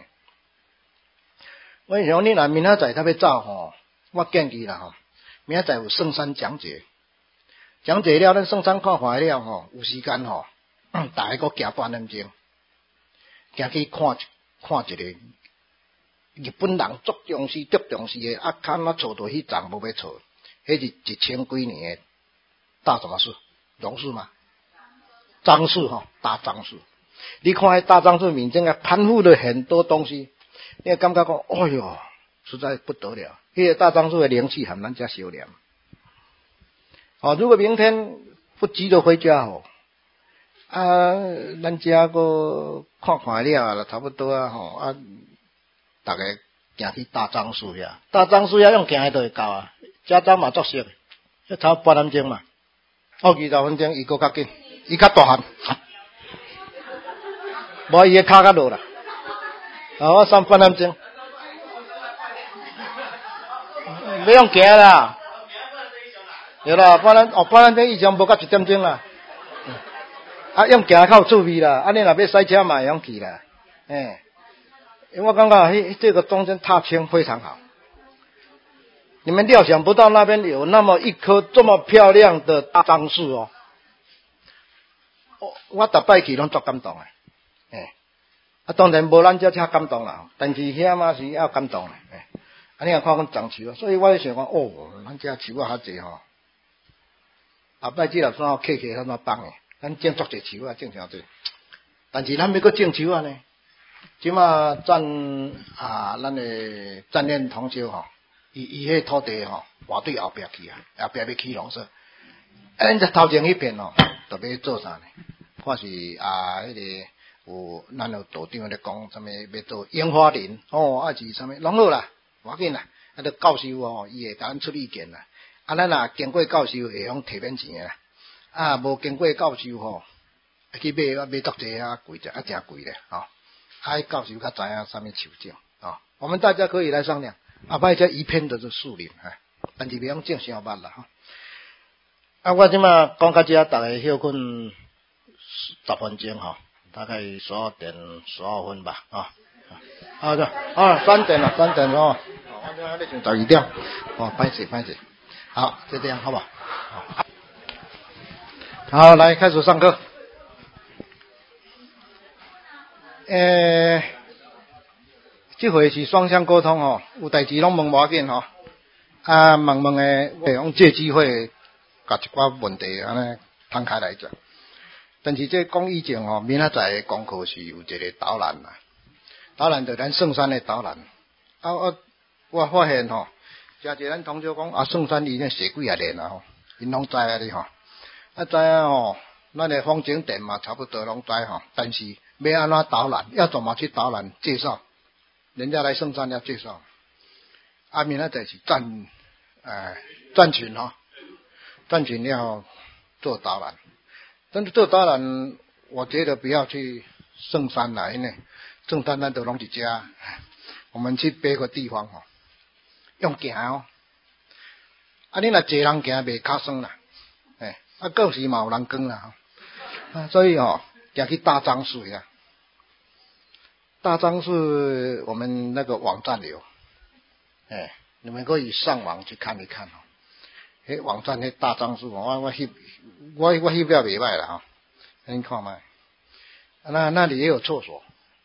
我想你若明仔载他要照吼，我建议啦吼，明仔载有圣山讲解了，咱圣山看坏了吼，有时间吼。大家搁行半点钟，行去看一个日本人足重视的，啊，看啊错到迄站无要错，迄是1000几年的大什么寺，榕树嘛，樟树哈，大樟树。你看迄大樟树面前啊，攀附了很多东西，你会感觉讲，哎哟，实在不得了。迄个大樟树的灵气和咱家相连。哦，如果明天不急着回家哦，咱家个看了了，差不多啊吼啊，大家行去大樟树遐，大樟树遐用行的就会到啊，家长嘛作息的，要差半点钟嘛，20分钟伊搁较紧，伊较大汉，无伊个骹较落啦，我3半点钟，不用行啦。对啦，半点钟以前无到1点钟啦。用行较有趣味啦。你若要塞车嘛，会用去啦。因为我感觉这个中间踏青非常好。你们料想不到那边有那么一棵这么漂亮的大樟树哦。我逐摆去拢足感动的。当然无咱遮遮感动啦，但是遐嘛是要感动的。你若看阮樟树，所以我想讲，咱遮树啊较济吼。后摆这粒山客较怎放诶？咱种足侪树啊，种诚济。但是咱要搁种树啊呢？即马咱的战练同修吼，伊迄土地吼，划对后壁去啊，后壁要起农舍。咱只头前迄片吼，特别做啥呢？看是迄个有咱有道长咧讲，啥物要做樱花林是啥物，拢好啦，无要紧啦。著教授吼，伊会甲咱出意见啦。咱若经过教授会用提免钱啦，无经过教授吼，去买足济贵者诚贵咧吼。教授较知影啥物树种我们大家可以来商量。摆遮一片都是树林但是袂用种伤捌啦我即马讲到遮，大概休困10分钟大概12点15分吧3点了3点我这里先12点歹势。好，就这样，好不好？好，来开始上课。这回是双向沟通有代志拢问无要紧问诶，会用借机会甲一寡问题安尼摊开来讲。但是这讲以前明仔载功课是有一个导览啦，导览就咱圣山的导览。我发现诚济咱同学讲圣山里面写几啊年啦因拢知啊哩知影咱的风景点嘛差不多拢知但是要安怎导览，要怎么去导览介绍，人家来圣山要介绍。明仔载是站群站群要做导览，但是做导览，我觉得不要去圣山啦，因为圣山咱都拢一家，我们去别个地方用行你若济人行袂较酸啦，到时嘛有人讲啦所以行去大樟树呀，大樟树我们那个网站有，你们可以上网去看一看网站那大樟树我翕了袂歹啦你看卖，那里也有厕所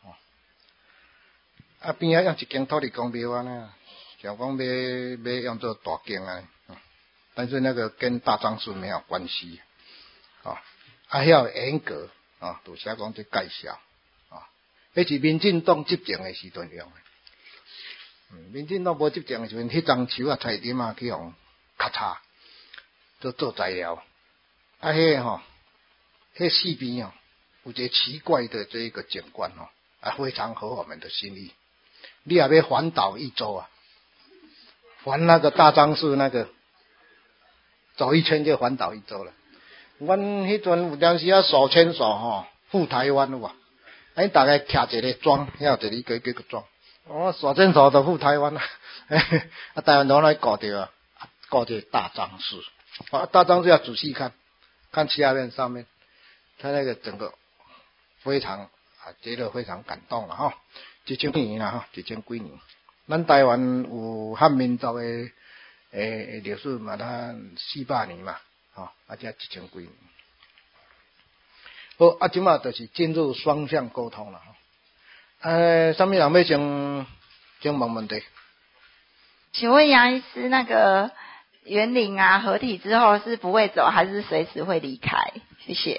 边仔用一间土地公庙呢，想讲要用做大间但是那个跟大樟树没有关系要严格都写讲这介绍迄是民进党执政的时阵用的，民进党无执政的时阵，迄丛树菜点去用咔嚓做材料迄四边有一个奇怪的这个景观非常合我们的心意。你也要环岛一周环那个大樟树那个走一圈就环岛一周了。阮迄阵有当时手牵手赴台湾有无？大概徛一个庄，遐有一个庄，手牵手就赴台湾台湾都来搞着搞这大樟树大樟树要仔细看下面上面，它那个整个非常觉得非常感动了1000几年啦1000几年，咱台湾有汉民族的历史嘛，咱400年嘛这1000几年。好即马就是进入双向沟通了什么人要请问问题？
请问杨医师，那个元灵啊，合体之后是不会走，还是随时会离开？谢谢。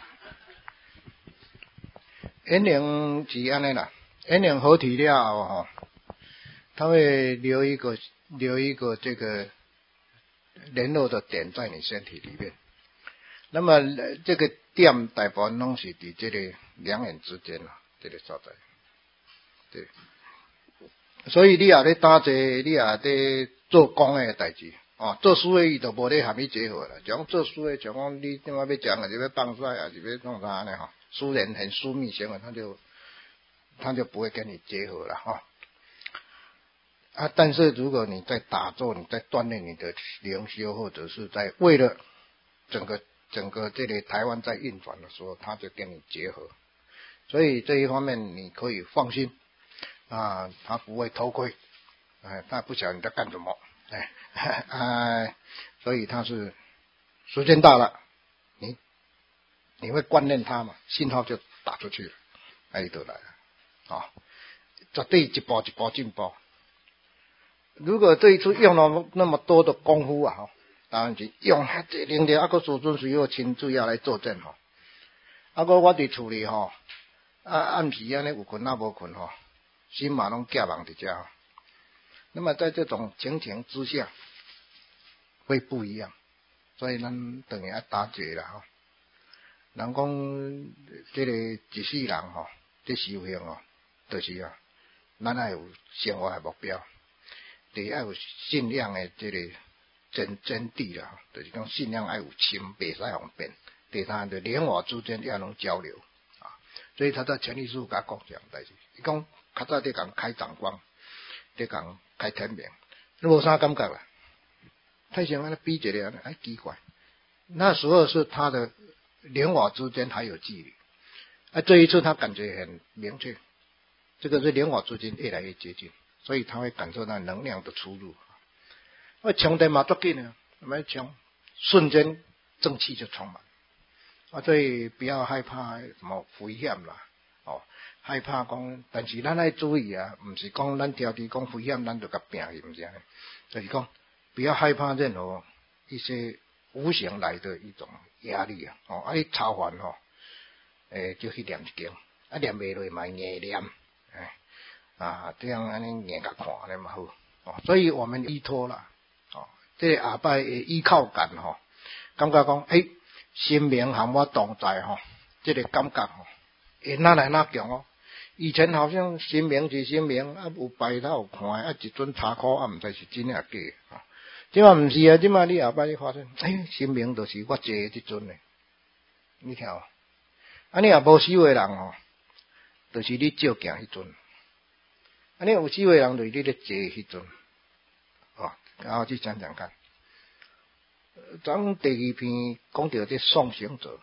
元灵是安尼啦，元灵合体了后吼，它会留一个这个联络的点在你身体里面。那么这个点大部分拢是伫这个两眼之间啦，这个所在。对，所以你也咧打坐，你也咧做工的代志，做事的伊就无咧含你结合啦。像做事的，像讲你今晚要讲啊，是要放屎啊，是要弄啥呢？哈，私人很私密行为，他就不会跟你结合了哈。但是如果你在打坐，你在锻炼你的灵修，或者是在为了整个这里台湾在运转的时候，他就跟你结合。所以这一方面你可以放心啊，他不会偷窥，他不晓得你在干什么，所以他是时间到了，你会观念他嘛，信号就打出去了，你就来了，绝对一步一步进步。如果这一次用了那么多的功夫啊，当然是用遐济能量，还佫师尊随我亲自要来作证吼，佫我伫厝里吼，暗时安尼有困无困吼，心嘛拢夹忙伫遮。那么在这种情形之下，会不一样，所以咱等于要打坐啦吼。人讲这个一世人吼，这修行哦，就是咱要有生活的目标。第一要有信仰的这个真谛啦，就是讲信仰要有深，袂使互变。第三就莲我之间要能交流所以他在全力师甲讲这样代志。伊讲较早伫讲开长光，伫讲开天明，你无啥感觉啦。太像安尼比一个安尼，奇怪。那时候是他的莲我之间还有距离，这一次他感觉很明确，这个是莲我之间越来越接近。所以他会感受到能量的出入，充电嘛足紧啊，没充，瞬间正气就充满。所以不要害怕什么危险啦，害怕讲，但是咱要注意啊，不是讲咱条题讲危险，咱就甲拼去，不是安尼，就是讲不要害怕任何一些无形来的一种压力啊，你超凡就去念一经，念袂落嘛硬念。这样安尼硬甲看安尼嘛好，所以我们依托啦，这个下摆的依靠感感觉讲，生命和我同在这个感觉会哪来哪强以前好像生命是生命，有白头有看，一尊查考毋知是真还假即嘛毋是啊，即嘛你下摆你发现，生命就是我坐的这尊诶，你听你也无修的人就是你照镜迄尊。你有机会人就是你咧坐迄阵，然后去讲讲看。咱第二篇讲到这送行者，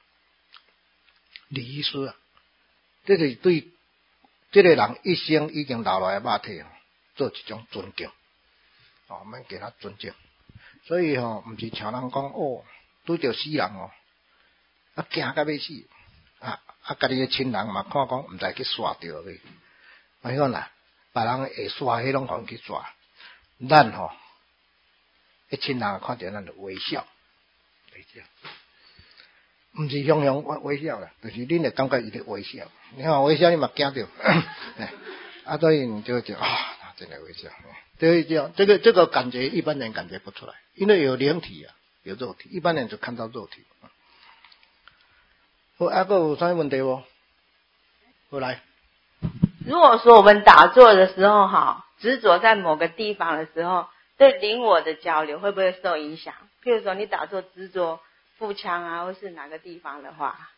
李医师这是对这个人一生已经留落来肉体做一种尊敬，我们给他尊敬。所以毋是像人讲拄着死人惊甲要死，家己的亲人嘛看讲毋知去刷着咧，我讲啦。别人会刷，迄拢讲去刷。咱一亲人看见咱就微笑，毋是雄雄微笑啦，就是恁会感觉伊咧微笑。你看微笑，你嘛惊着，所以你就觉他真的微笑。对，这个感觉一般人感觉不出来，因为有灵体啊，有肉体，一般人就看到肉体。好，还有啥问题无？好来。
如果说我们打坐的时候执着在某个地方的时候，对灵我的交流会不会受影响？譬如说你打坐执着腹腔啊，或是哪个地方的话，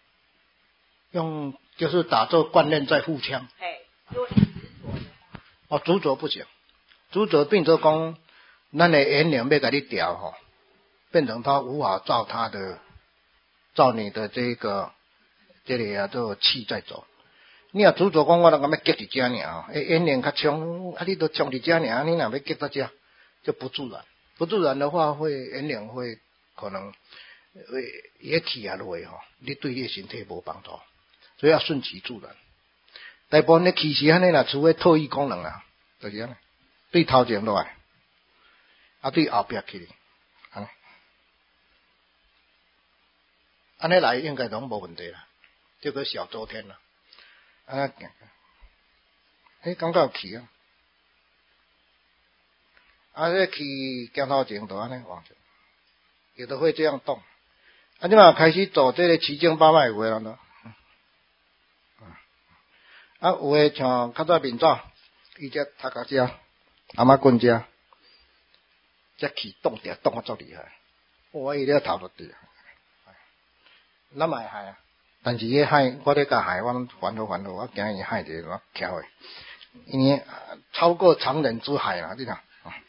就是打坐观念在腹腔。
如果你执着的话，
执着不行，执着变成讲咱的言灵要给你调变成他无法照你的这个气在走。你若主做讲我若咁要结伫遮尔言灵较冲，你都冲伫遮尔，你若要结到遮就不自然。不自然的话，言灵会可能也起落你对你的身体无帮助，所以要顺其自然。 大部分的气是安尼啦，除非特异功能啦，就是安尼，对头前落来，对后壁去，安尼，安尼来应该拢无问题啦，这个小周天啦，安尼行，感觉有气啊，这气镜头前就安尼往前，有的会这样动，即嘛开始做这个七经八脉有诶人咯。有诶像较早面早，伊只头壳遮，阿妈棍遮，只气动起来动啊足厉害，我伊咧头落地，咱嘛会害啊，但是伊害，我咧甲害，我烦恼，我惊伊害着我翘诶，因为超过常人之害啦，你看，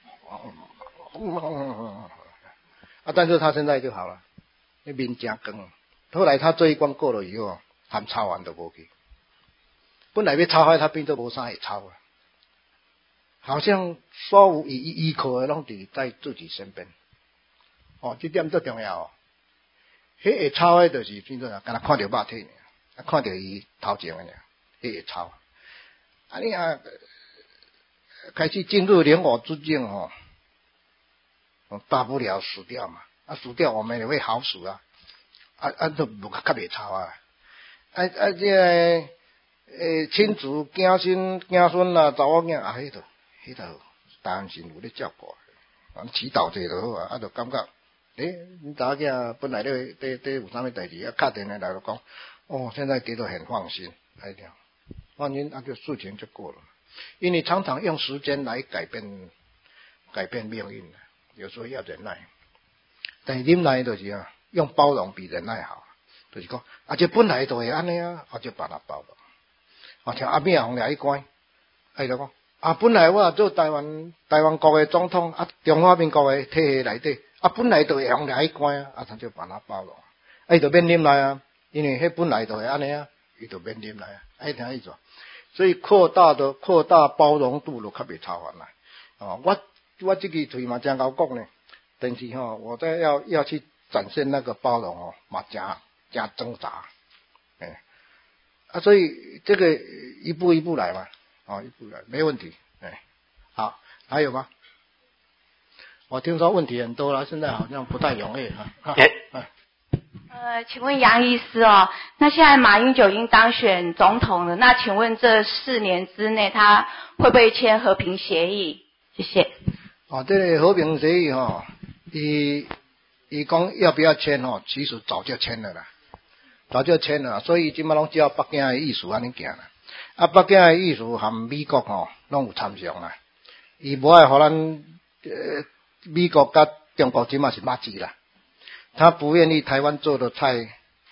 但是他现在就好了，那面真光，后来他这一关过了以后，含抄完都无去。本来要抄开，他变做无啥会抄啊，好像所有依靠的拢在自己身边。这点最重要。迄会抄的，就是变做敢若看到肉体尔，看到伊头前的尔，迄会抄。你开始进入人我之境大不了死掉嘛，死掉我们也会好死啊，都无较袂抄啊，这亲子、囝孙啦、查某囝迄度当然是有咧照顾，祈祷者就好啊，就感觉，你查某囝本来咧有啥物代志，打电话来就讲，现在觉得很放心，放心，就事情就过了。因为常常用时间来改变命运，有时候要忍耐，但是忍耐就是用包容比忍耐好，就是讲，这本来就会安尼啊，就把它包容。像阿扁红掠一关，就讲本来我做台湾国的总统，中华民国的体系内底，本来就会红掠一关啊，他就把它包容，伊就免忍耐啊，因为迄本来就会安尼啊，伊就免忍耐啊，听意思。所以扩大包容度就较袂超烦啦。我这个嘴嘛真够讲呢，但是我在要去展现那个包容嘛真挣扎，所以这个一步一步来嘛，一步来没问题，好，还有吗？我听说问题很多了，现在好像不太容易
请问杨医师那现在马英九已经当选总统了，那请问这4年之内他会不会签和平协议？谢谢。
这个和平协议伊讲要不要签其实早就签了啦。所以今麦拢照北京的意思安尼行啦。北京的意思和美国拢有参详啦。伊无爱互咱美国甲中国今麦是麻吉啦。他不愿意台湾做的太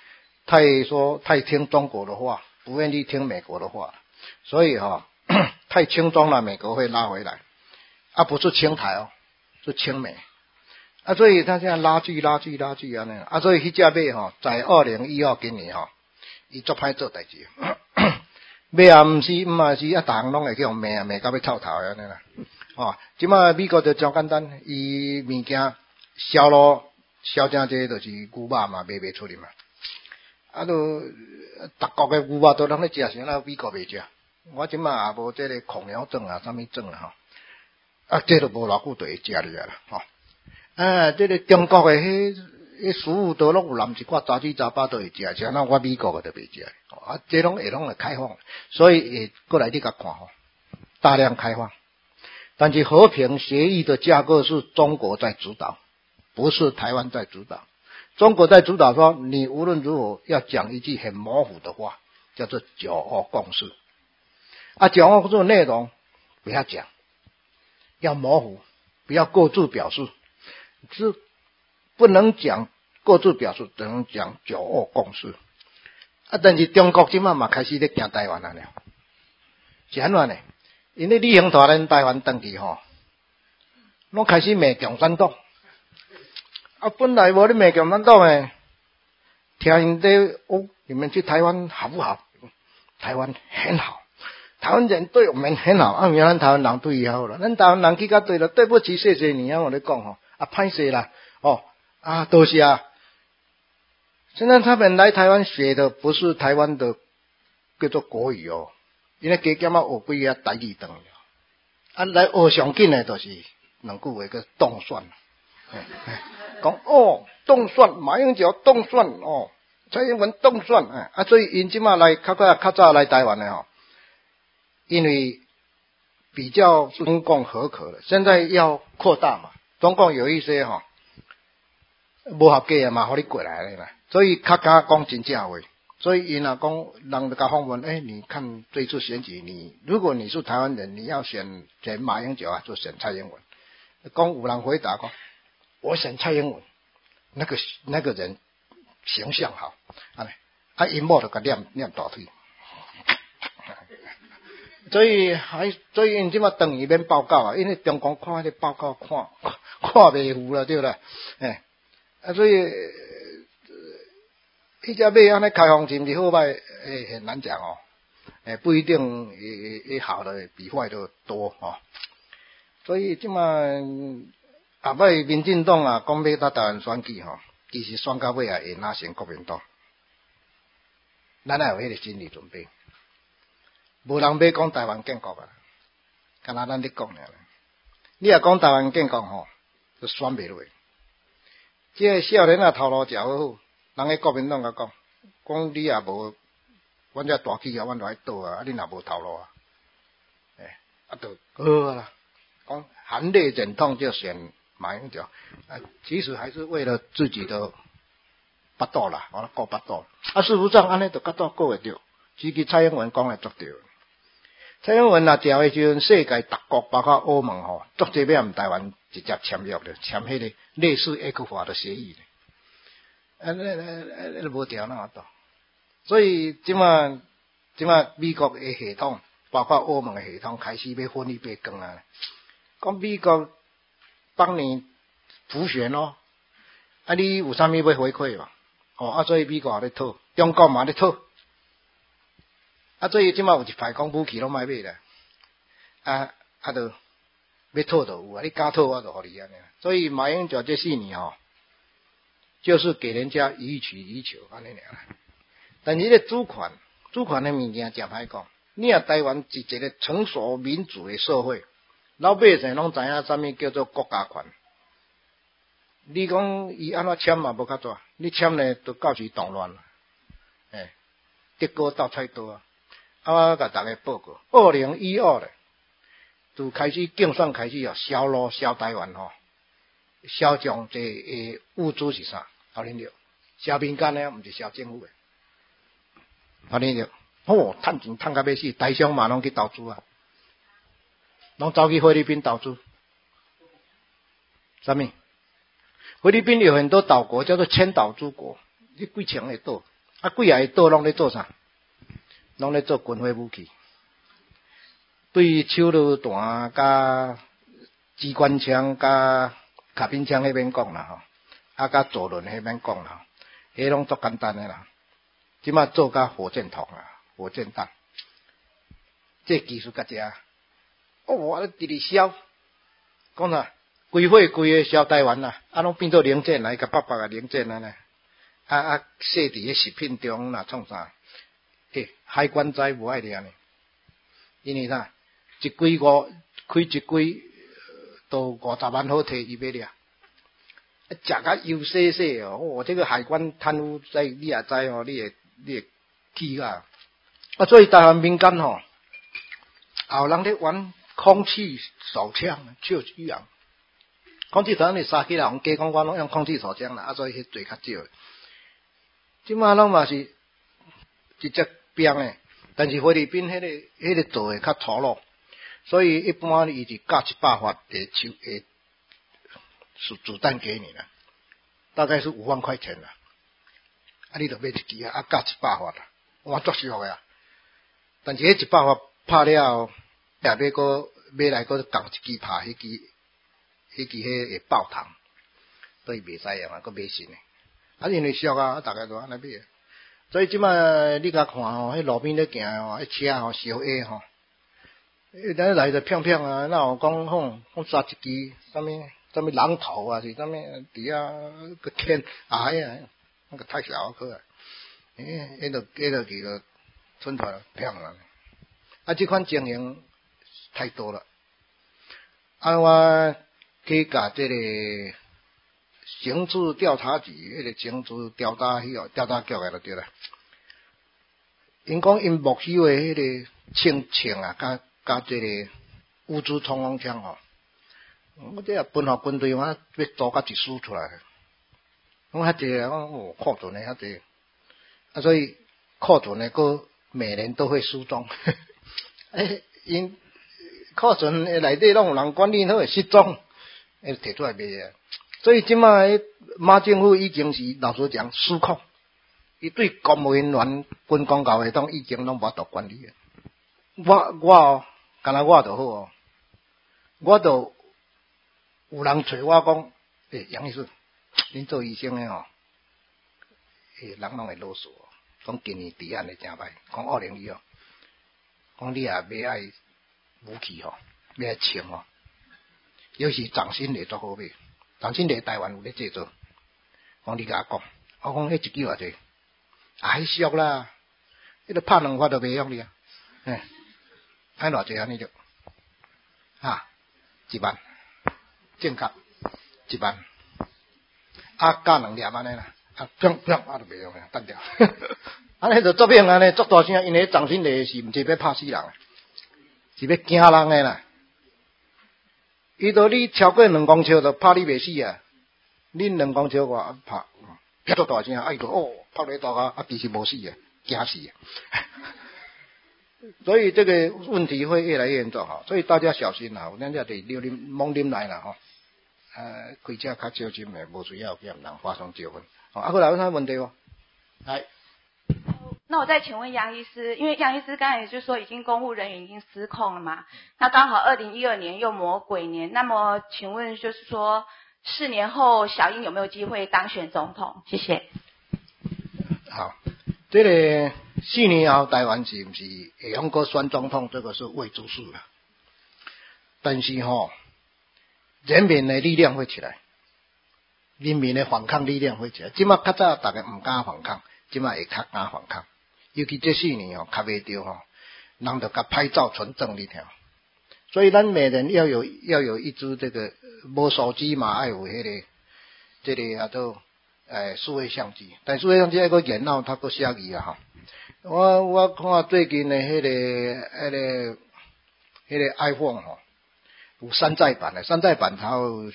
听中国的话，不愿意听美国的话，所以太轻装了，美国会拉回来，不是清台是清美。所以他现在拉锯啊，所以迄只马在2012今年伊足歹做代志，马毋是逐项拢会去用骂到要臭头安尼啦。即马美国就真简单，伊物件销真济，就是牛肉嘛卖袂出去嘛。都逐国的牛肉都人咧食，啥那美国袂食。我即马也无这个狂鸟症啊，啥物症啊这都无偌久就会食入来啦这个中国的迄食物都拢有淋一寡杂七杂八都会食，像那我美国的都袂食。这拢会开放，所以过来你甲看大量开放。但是和平协议的架构是中国在主导，不是台湾在主导。中国在主导说，你无论如何要讲一句很模糊的话，叫做9·2共识。9·2共识的内容不要讲，要模糊，不要过度表述，是不能讲过度表述，只能讲9·2共识。但是中国今嘛开始咧行台湾了，是安怎呢？因为李英大人台湾登记拢开始骂共产党。本来无咧骂共产党诶，听因在你们去台湾好不好？台湾很好，台湾人对我们很好。原来台湾人对伊好了，咱台湾人去甲对了，对不起，谢谢你我咧讲歹势啦，多谢啊。现在他们来台湾学的不是台湾的叫做国语因为加减啊学几啊台语长了，啊来学上紧的，就是两句话叫动算。讲动算，马英九动算蔡英文动算，所以因即马来较早来台湾的因为比较中共合可了，现在要扩大嘛，中共有一些无合格嘛，互你过来了，所以较敢讲真正话。所以因啊讲，人家访问，你看这次选举，如果你是台湾人，你要选马英九就选蔡英文。讲有人回答讲，我选蔡英文，那个人形象好，因某就甲念大腿。所以因即马等于免报告因为中共看迄个报告看袂糊了，对啦，所以迄只马安尼开放是毋是好歹，很难讲不一定会好的比坏的多所以即马后摆民进党讲要到台湾选举其实选到尾会拿成国民党，咱要有迄个心理准备。无人要讲台湾建国敢若咱咧讲尔。你若讲台湾建国就选袂落。即个少年头路食好，人喺国民党讲你也无，阮遮大企业阮就爱倒你若无头路就好啦。讲含泪忍痛就选马英九，其实还是为了自己的巴肚啦，顾巴肚。事实上安尼就巴肚顾会着，其实蔡英文讲的足对。蔡英文食的时阵，世界各国包括欧盟足济要和台湾直接签约了，签迄个类似 ECFA 的协议那无调那多。所以即马美国的系统，包括欧盟的系统开始要分一杯羹啊。讲美国帮你浮选你有啥物要回馈嘛？所以美国也咧讨，中国嘛咧讨。所以即马有一排讲武器拢卖啦，就要讨就有你敢讨我就互你安尼。所以马英九这4年就是给人家予取予求安尼尔。但是这主权的物件真歹讲。你台湾是一个成熟民主的社会，老百姓拢知影啥物叫做国家权。你讲伊安怎签嘛无较早，你签呢就到时动乱了。德国斗菜刀我甲大家报告，2015咧，就开始竞选开始销路销台湾销将这物资是啥？好恁着，销民间的，毋是销政府的。好恁着，趁钱趁甲要死，台商嘛拢去投资拢走去菲律宾投资。啥物？菲律宾有很多岛国叫做千岛诸国，你几千个岛，几个岛拢咧做啥？拢咧做军火武器，对手榴弹、甲机关枪、甲卡宾枪迄边讲啦甲左轮迄边讲啦，迄拢足简单的啦。即马做甲火箭筒火箭弹，这技术较正。我咧直直销，讲啥？规个销台湾啦，拢变做零件来，甲800个零件啦设伫个食品中啦，创啥？海关仔无爱掠呢，因为啥？开一柜都50万好摕伊要掠，食甲油细细这个海关贪污在你也知你会气所以台湾民间有人咧玩空气手枪，手一样。空气手枪你杀起来，人家讲我拢用空气手枪啦，所以迄罪较少。即马拢嘛是一只兵诶，但是菲律宾迄个做诶较粗鲁，所以一般伊是加100发的子弹给你啦，大概是5万块钱啦。你就买一支加100发啦，我足俗诶但是迄100发拍了，也要买来共一支拍，迄支会爆膛，所以袂使嘛，买新诶。因为俗大概都安尼买。所以即摆你甲看迄路边咧行迄车小 A 咱来就평哪有讲杀一支啥物狼头是啥物底下个天那个太小个迄就几个村头了这款情形太多了。我去甲这个刑事调查局，迄个刑事调查局就对了。因讲因没收的迄个枪啊，甲这个乌兹冲锋枪吼，我这也分互军队，我要租甲一输出来。我遐济啊，我库存的遐济，所以库存的个每年都会失踪。因库存内底拢有人管理，都会失踪，摕出来卖啊。所以即摆马政府已经是老实讲失控，伊对公务人员军公教系统已经拢无法度管理啊。我干那我就好哦，我就有人找我讲，杨医师，恁做医生的吼，人拢会啰嗦，讲今年治安会真歹，讲2020哦，讲你也要爱武器吼，要爱枪吼，尤其掌心雷做好买，掌心雷台湾有咧制作，讲你甲我讲，我讲迄一支偌济，迄俗啦，迄个拍2发都袂用你啊，歹偌济安尼就1万，正确1万，加2粒安尼啦，砰就袂用啦，单掉，安尼就作命安尼，作大声，因为掌心雷是毋是要拍死人，是要惊人的啦。伊都你超过2公尺就拍你袂死啊！恁2公尺外拍，拍作大声，伊就拍你大啊，其实无死啊，惊死啊！所以这个问题会越来越严重哈，所以大家小心啦，咱这得猛啉来啦哈。开车较小心的，无需要给人发生纠纷。过来有啥问题无？来。
那我再请问杨医师，因为杨医师刚才也就说已经公务人员已经失控了嘛，那刚好2012年又魔鬼年，那么请问就是说4年后小英有没有机会当选总统？谢谢。
好，这个4年后台湾是不是会用过选总统，这个是未知数了。但是人民的力量会起来，人民的反抗力量会起来。即马较早大家唔敢反抗，即马会较敢反抗。尤其这4年较袂着人就甲拍照纯正力条。所以咱每人要有一支这个无手机嘛，爱有迄个这个叫做数位相机，但数位相机还个电脑它个写字啊我看最近的迄个 iPhone 有山寨版的，山寨版才有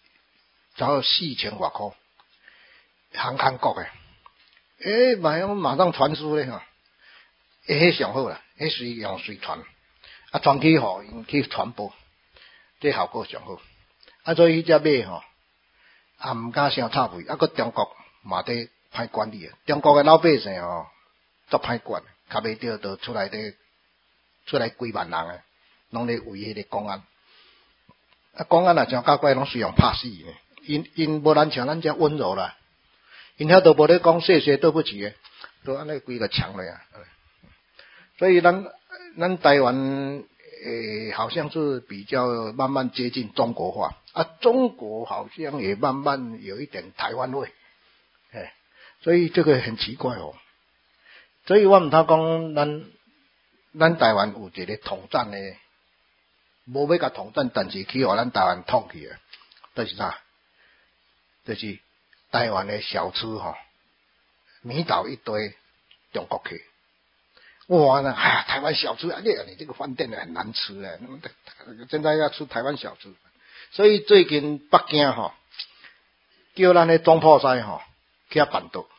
4000多块，韩国的。马上传输咧迄上好啦，迄随传，传去因去传播，这效果上好。所以迄只买毋敢伤插费，个中国嘛得歹管理啊，中国的老百姓足歹管，较袂着就出来几万人啊，拢咧为迄个公安。公安真奇怪，拢需要拍死呢。因无咱像咱遮温柔啦。因遐都无咧讲谢谢对不起诶，都安尼规个强了呀。所以咱台湾好像是比较慢慢接近中国化中国好像也慢慢有一点台湾味，所以这个很奇怪所以我毋通讲咱台湾有一个统战的，无要甲统战，但是去互咱台湾统去啊，就是啥？就是台湾的小吃迷倒一堆中国客。哇，台湾小吃你这个饭店很难吃现在要吃台湾小吃。所以最近北京叫咱的总铺师去办桌，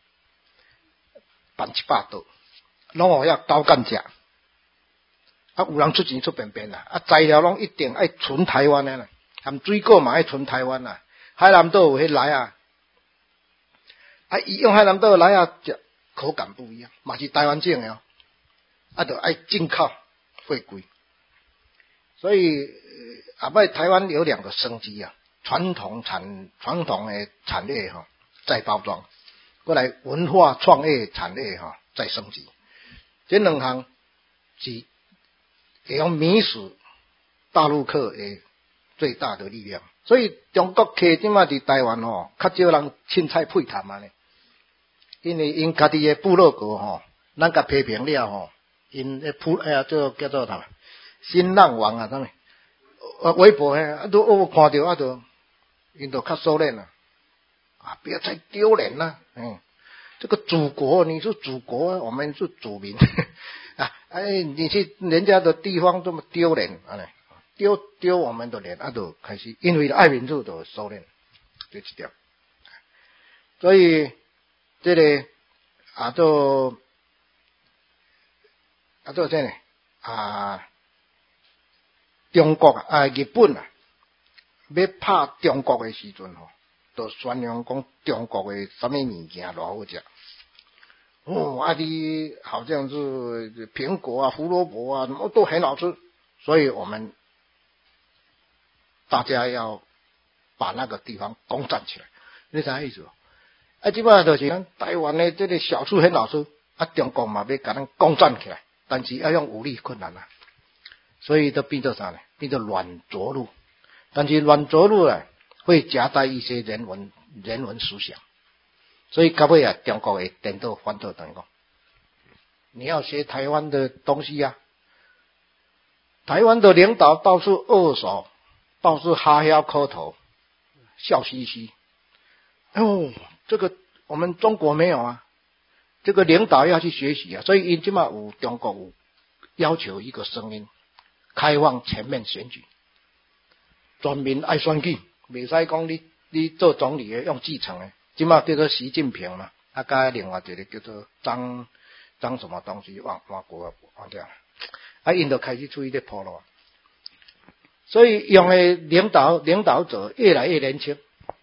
办700桌，拢有遐高干食。有人出钱出便便啦，材料拢一定爱纯台湾的啦，含水果嘛爱纯台湾啦。海南岛有迄来伊用海南岛来食口感不一样，嘛是台湾种的就爱进口会贵。所以摆台湾有2个升级传统的产业再包装，过来文化创业产业再升级，这2项是会用迷死大陆客的最大的力量。所以中国客即马伫台湾较少人凊彩配谈因为因家己的部落格咱甲批评了因叫做啥？新浪网啊，啥物？微博啊，都我看到啊，都因都较收敛了啊，不要再丢脸了，这个祖国，你是祖国，我们是祖民啊！你去人家的地方这么丢脸啊！丢我们的脸啊，都开始，因为爱民主都收敛，就这条。所以这个这呢中国日本要拍中国的时阵都宣扬讲中国的什么物件偌好食。你好像是苹果啊、胡萝卜啊，什么都很好吃，所以我们大家要把那个地方攻占起来。你啥意思？即摆就是台湾的这个小吃很好吃，中国嘛要甲咱攻占起来，但是要用武力困难所以都变做啥呢？变做软着陆。但是软着陆会夹带一些人文思想，所以到尾中国会颠倒反倒等于讲，你要学台湾的东西台湾的领导到处握手，到处哈腰磕头，笑嘻嘻。这个我们中国没有这个领导要去学习所以现在有中国有要求一个声音，开放全面选举。全民爱选举，袂使讲你做总理的用继承的，即马叫做习近平嘛，加另外一个叫做张什么东西，忘掉了。因就开始出去咧铺路，所以用的领导者越来越年轻。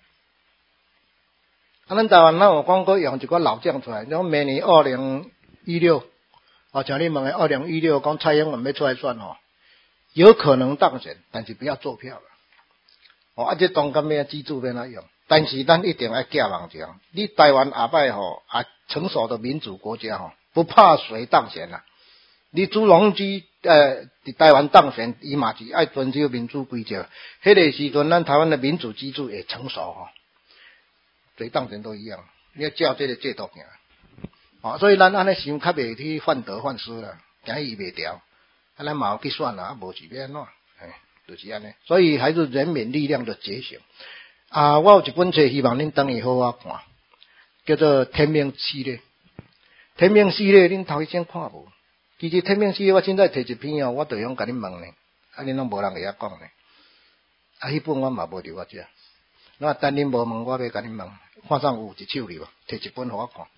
咱台湾有讲过用一个老将出来，讲明年2016，像你问的2016，讲蔡英文要出来选有可能当选，但是不要做票了。这当今要记住要哪用？但是咱一定要寄望者，你台湾下摆成熟的民主国家不怕谁当选你朱鎔基伫台湾当选，伊嘛是爱遵守民主规则。迄个时阵，咱台湾的民主机制也成熟谁当选都一样，你要照这个制度行。所以咱安尼想较袂去患得患失啦，行伊袂调，咱嘛有去选无是要安怎？就是安尼，所以还是人民力量的觉醒我有一本册，希望恁等下好看，叫做《天命系列》。天命系列恁头一先看无？其实天命系列我现在摕一篇我就用甲恁问呢，恁拢无人会晓讲呢。迄本我嘛无伫我遮，那等恁无问，我要甲恁问，看上有一手里无？摕一本互我看。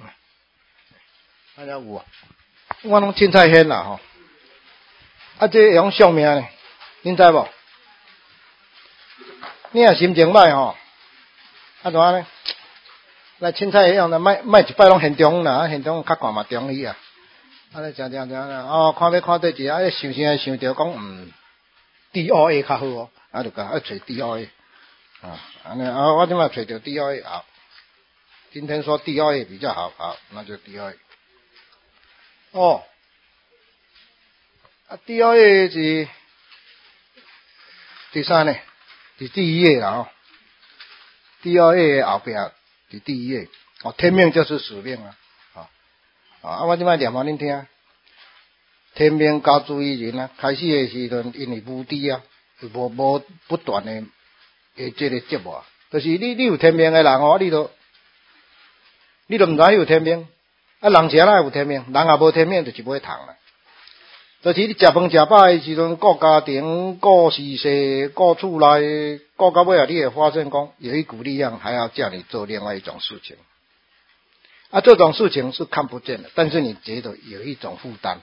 大家有我拢凊彩现啦这用相命呢？恁知无？你若心情歹怎呢？来凊彩迄样啦，莫一摆拢现场啦，现场较看嘛中意来正看要对一想啥想着讲DOA 较好就甲找 DOA 安尼我即摆找着 DOA 今天说 DOA 比较好那就 DOA DOA 是第三呢，是第一页啦DOA 后壁是第一页天命就是使命我即摆念互恁听。天命交诸于人开始的时阵，因为无知无不断的这个折磨，就是你有天命的人你都唔知有天命人谁哪有天命？人也无天命，就是买糖啦。就是你食饭食饱的时阵，顾家庭、顾事业、顾厝内，顾到尾你会发现讲有一股力量还要叫你做另外一种事情。这种事情是看不见的，但是你觉得有一种负担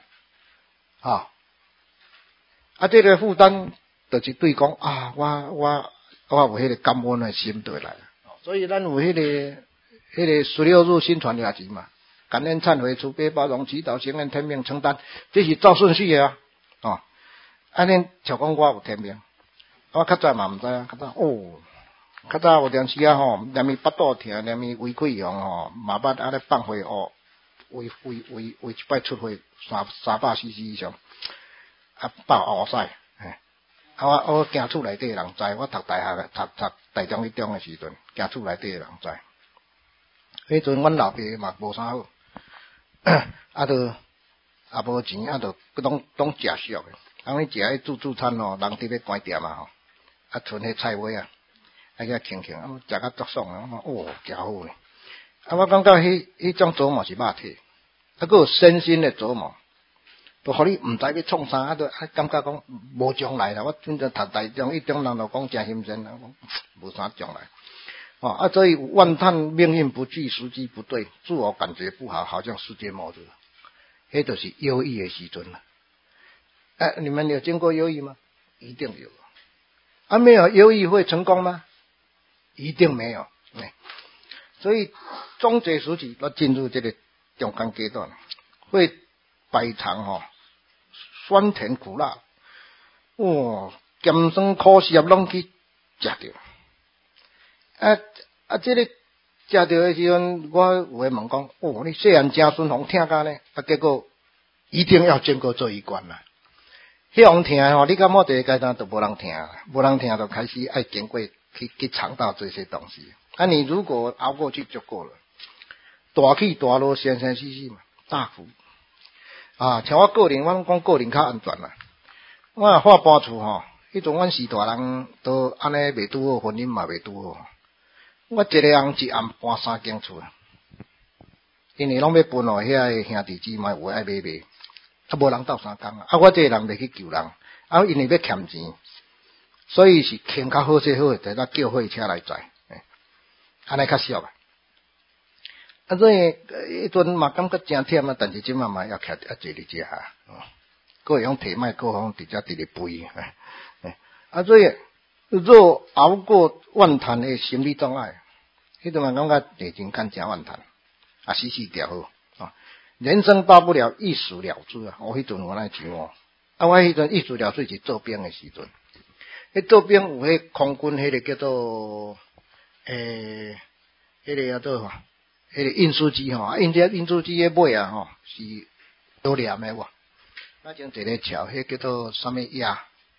这个负担就是对讲我有迄个感恩的心对来所以咱有迄个16日新传雅集嘛，感恩忏悔慈悲包容祈祷行愿天命承担，这是照顺序的安尼像讲我有天命，我较早嘛毋知较早较早有阵时连咪巴肚疼，连咪胃溃疡嘛捌安尼放血胃一摆出血300 cc 以上爆乌屎我惊厝内底的人知，我读大学读大中一中的时阵，惊厝内底的人知。迄阵阮老爸嘛无啥好也无钱，啊，就拢食俗的。啊，你食迄自助餐吼，人伫咧关店啊吼，啊，剩迄菜尾啊，啊，遐轻轻，啊，食甲足爽啊！哦，真好呢。啊，我感觉迄种做毛是肉体，啊，佫有身心的做毛，都互你毋知要创啥，啊，都感觉讲无将来啦。我真正读大中一中人就讲真心神啊，无啥将来。哦，啊，所以万叹命运不济，时机不对，自我感觉不好，好像世界末日。迄就是忧郁的时阵了。你们有经过忧郁吗？一定有。啊，没有忧郁会成功吗？一定没有。所以终结时期要进入这个中间阶段，会百尝酸甜苦辣，咸酸苦涩拢去食着。这个食着的时阵，我有会问讲，你虽然真顺风听甲呢，结果一定要经过这一关啦。迄样听你到某一个阶段都无人听，无人听就开始爱经过去尝到这些东西。你如果熬过去就够了。大起大落，生生死死嘛，大福像我个人，我讲个人较安全啦。我画搬厝迄阵阮4大人都安尼袂拄好，婚姻嘛袂拄好。我一个人一暗搬3间厝，因为拢要分遐兄弟姊妹有爱买，无人斗相共我这个人袂去救人，因为要欠钱，所以是轻较好势好势，就叫货车来载，安尼较俗所以迄阵嘛感觉真忝但是即嘛要徛坐伫遮各样体脉，各方直接伫咧肥，所以若熬过万叹的心理障碍，迄阵嘛感觉地真干真万叹，死死掉好人生大不了一死了之我迄阵有安尼想我迄阵一死了之是做兵的时阵，做兵有迄空军迄个叫做迄个叫做迄个运输机运输机的尾是有黏的我种一个桥，迄叫做什么鸭？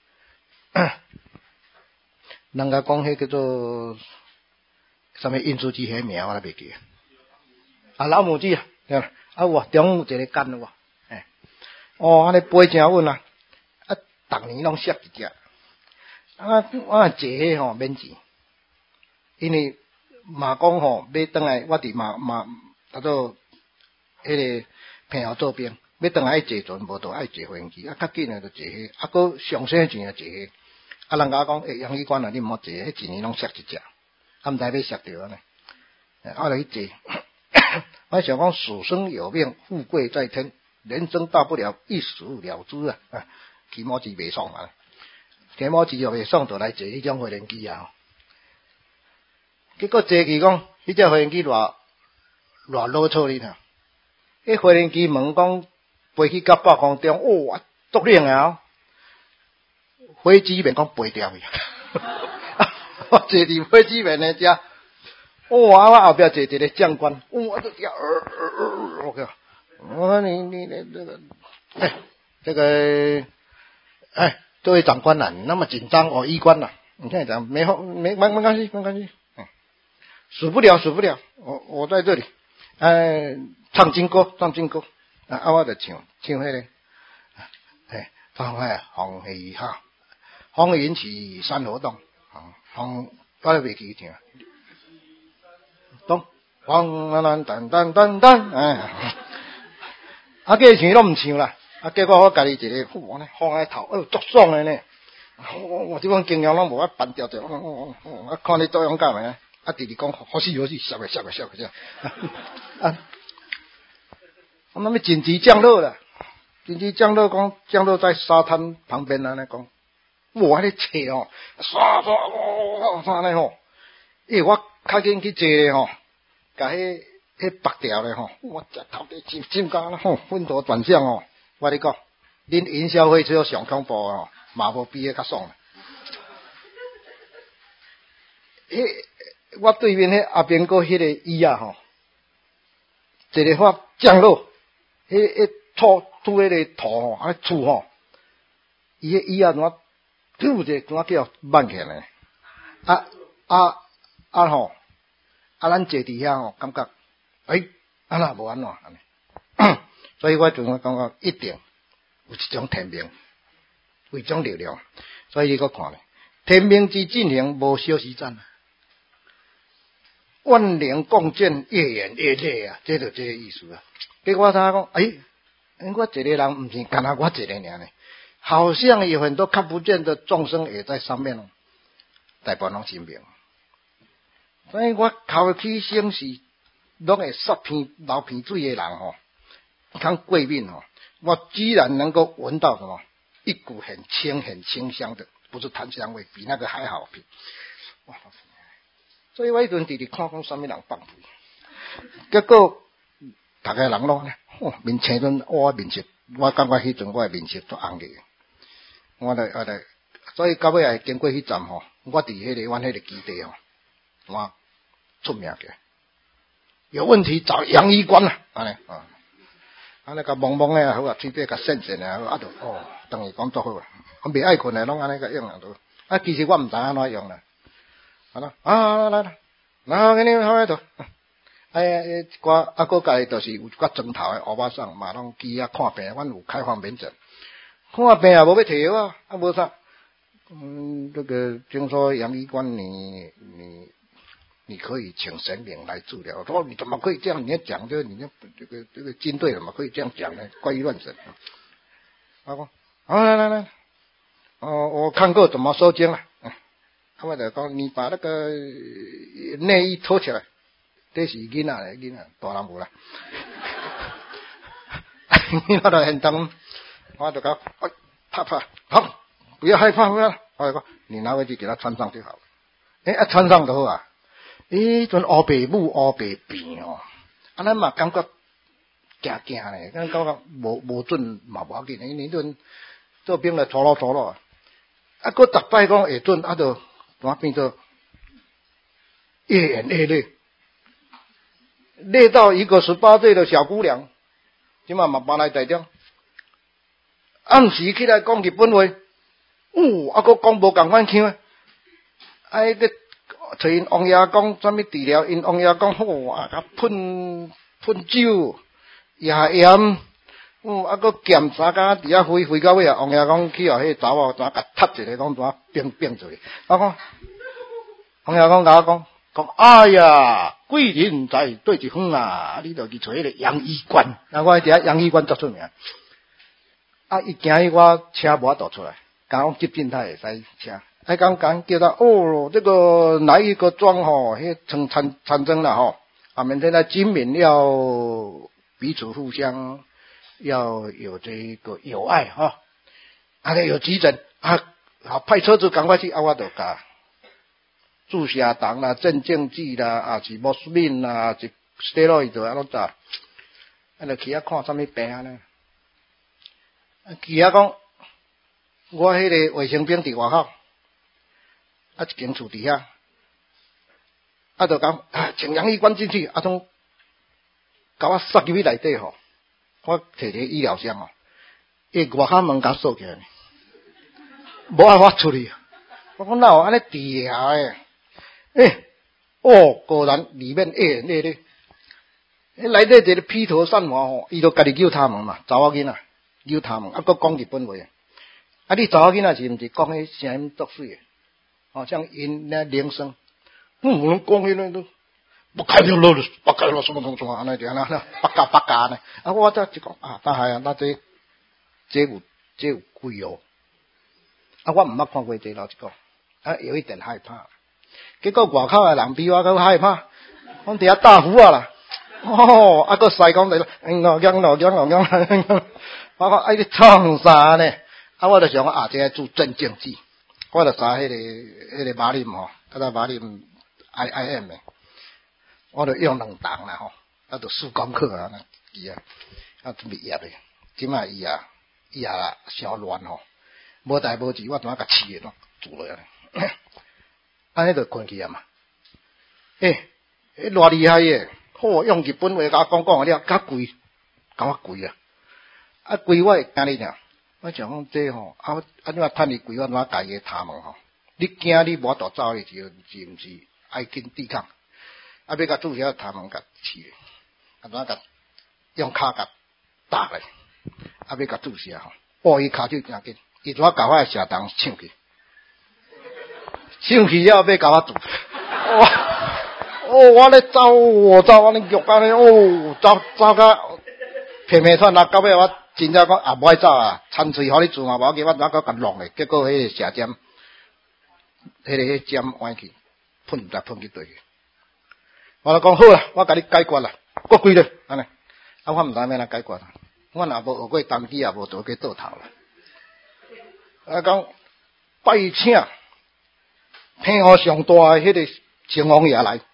人家讲迄叫做什么运输机迄名我也袂记老母鸡我中有一个干我安尼飞真稳逐年拢摔一只我坐迄免钱，因为嘛讲要转来，我伫嘛叫做迄个平遥做兵，要转来爱坐船，无就爱坐飞机，较紧就坐迄，佫上省钱就坐迄。人家讲杨医官你毋好坐，迄一年拢摔一只，毋知要摔着安尼。我就去坐，我想讲死生有命，富贵在天，人生大不了一死了之骑摩机袂爽骑摩机又袂爽，就来坐迄种飞行机结果坐去讲，迄只飞行机偌老错哩迄飞行机问讲飞去到半空中，足冷飞机面讲飞掉去，我坐伫飞机面的遮，我后壁坐一个将官，我都叫我说你这个这位长官你那么紧张医官你看讲没关系。死不了，我在这里，唱金歌，我就唱迄个，放开红旗哈，风引起山河动，风我都袂记唱，动，风噔，计唱拢毋唱啦，结果我家己一个风来头，足爽的呢，我这种经验拢无法办掉我看你多勇敢的。弟弟讲好死，笑个，我那么紧急降落了，讲降落在沙滩旁边尼讲，我咧切刷呢我较紧去坐甲迄拔掉咧我只头地尖甲分头转向我咧讲，恁营销会只有上恐怖嘛无比较爽。我对面阿边个迄个椅一个发降落，土迄个土厝伊个椅怎突一怎叫慢起来咱坐伫遐感觉那无安怎所以我就感觉一定有一种天命，有一种力量。所以你搁看咧，天命之进行无小时战啊，万灵共振，越演越烈啊，这就这个意思啊。结果他讲，我一个人不是干那我一个人呢，好像有很多看不见的众生也在上面哦，大部分拢神明。所以我考起生死，拢会煞片流鼻水的人吼，看过敏吼，我居然能够闻到什么一股很清香的，不是檀香味，比那个还好。哇！所以我迄阵直直看讲什么人放屁，结果大家人拢面青阵我面色，我感觉迄阵我的面色都红嘅，我来，所以到尾也经过迄站吼，我伫迄个阮迄个基地吼。我出名嘅，有问题找杨医官啦，安尼啊，安尼甲懵懵诶好啊，嘴巴甲闪闪诶好，就等于讲做好啊，我未爱困诶，拢安尼甲用啊都，其实我毋知安怎用啦，好啦，来，你好喺度，一寡个家己就是有一寡砖头诶乌巴桑，嘛拢去遐看病，阮有开放门诊，看病也无要摕药啊，无啥，这个听说杨医官你可以请神明来治疗。我说你怎么可以这样？你要讲这个，你这个军队怎么可以这样讲呢？怪异乱神。他说：来，我看过怎么收经了。他们就讲你把那个内衣脱起来，这是囡仔，大人无啦。囡仔就很疼，我就讲怕，好，不要害怕，不要。我就讲你拿回去给他穿上就好了。穿上就好啊。阵乌白母乌白变哦，安尼嘛感觉惊咧，感觉无准嘛无要紧，因为阵做兵来错咯，个逐摆讲会准，就怎变做越演越烈，烈到一个18岁的小姑娘，即嘛搬来台中，暗时起来讲日本话，个讲无共款腔，个。找因王爷讲什么治疗？因王爷讲甲喷酒、牙盐，个检查甲伫遐飞到尾啊！王爷讲去互迄查某怎甲踢一个，讲怎变做。我讲，王爷讲甲我讲，哎呀，贵人在对一方啊！你着去找迄个杨医官，我伫遐杨医官足出名。伊惊伊我车无法度出来，讲急诊他会使车。刚叫他这个哪一个庄成产生了明天的军民要彼此互相要有这个友爱有急诊好派车子赶快去我就甲注射糖啦、镇静剂啦、是莫斯敏啦、是 steroid 拢咋？就去看什么病呢？去讲我迄个卫生兵伫外口。一间厝底下，就讲请杨医官进去，从甲我塞入去内底我摕个医疗箱外口门甲锁起来，无办法出去。我讲哪有安尼治疗诶？果然里面越演越烈。内底一个披头散发伊就家己叫他们嘛，查某囡仔叫他们，佫讲日本话。你查某囡仔是毋是讲迄声音作水诶？像因那铃声，我讲迄个都不开了，什么安尼样啦，八嘎呢？我这就讲但系那这有贵哦。我唔捌看过这老一个，有一点害怕。结果外口的人比我更害怕，我伫遐大呼啦，个西讲嚟咯，我讲你创啥呢？我就想这做镇静剂。我就查迄个马林马林 IM 的，我就用2档啦就4公克伊准备压的，即卖伊也伤乱无代无志，我怎甲饲的做落来，安尼就困去嘛。偌厉害耶！用日本话甲我讲了，较贵，感觉贵贵我会惊你俩。我想讲这你话趁你贵，我怎家己他们你惊你无法度走去，是毋是爱紧抵抗？要甲注射他们甲饲，怎甲用骹甲打咧，要甲注射吼，哦，伊骹手真紧，伊怎甲我社堂抢去，了要甲我做，我咧走，我咧脚安尼，走甲片串啦，到尾我真正讲也无爱走啊，参喙互你做嘛，无要紧，我哪个甲弄咧，结果迄个射针，迄针弯去，喷去对去。我就讲好啦，我甲你解决啦，搁规咧安尼，我毋知要哪解决啦，我若无学过当机也无倒去倒头啦。讲拜请，天河上大诶迄个城隍爷来，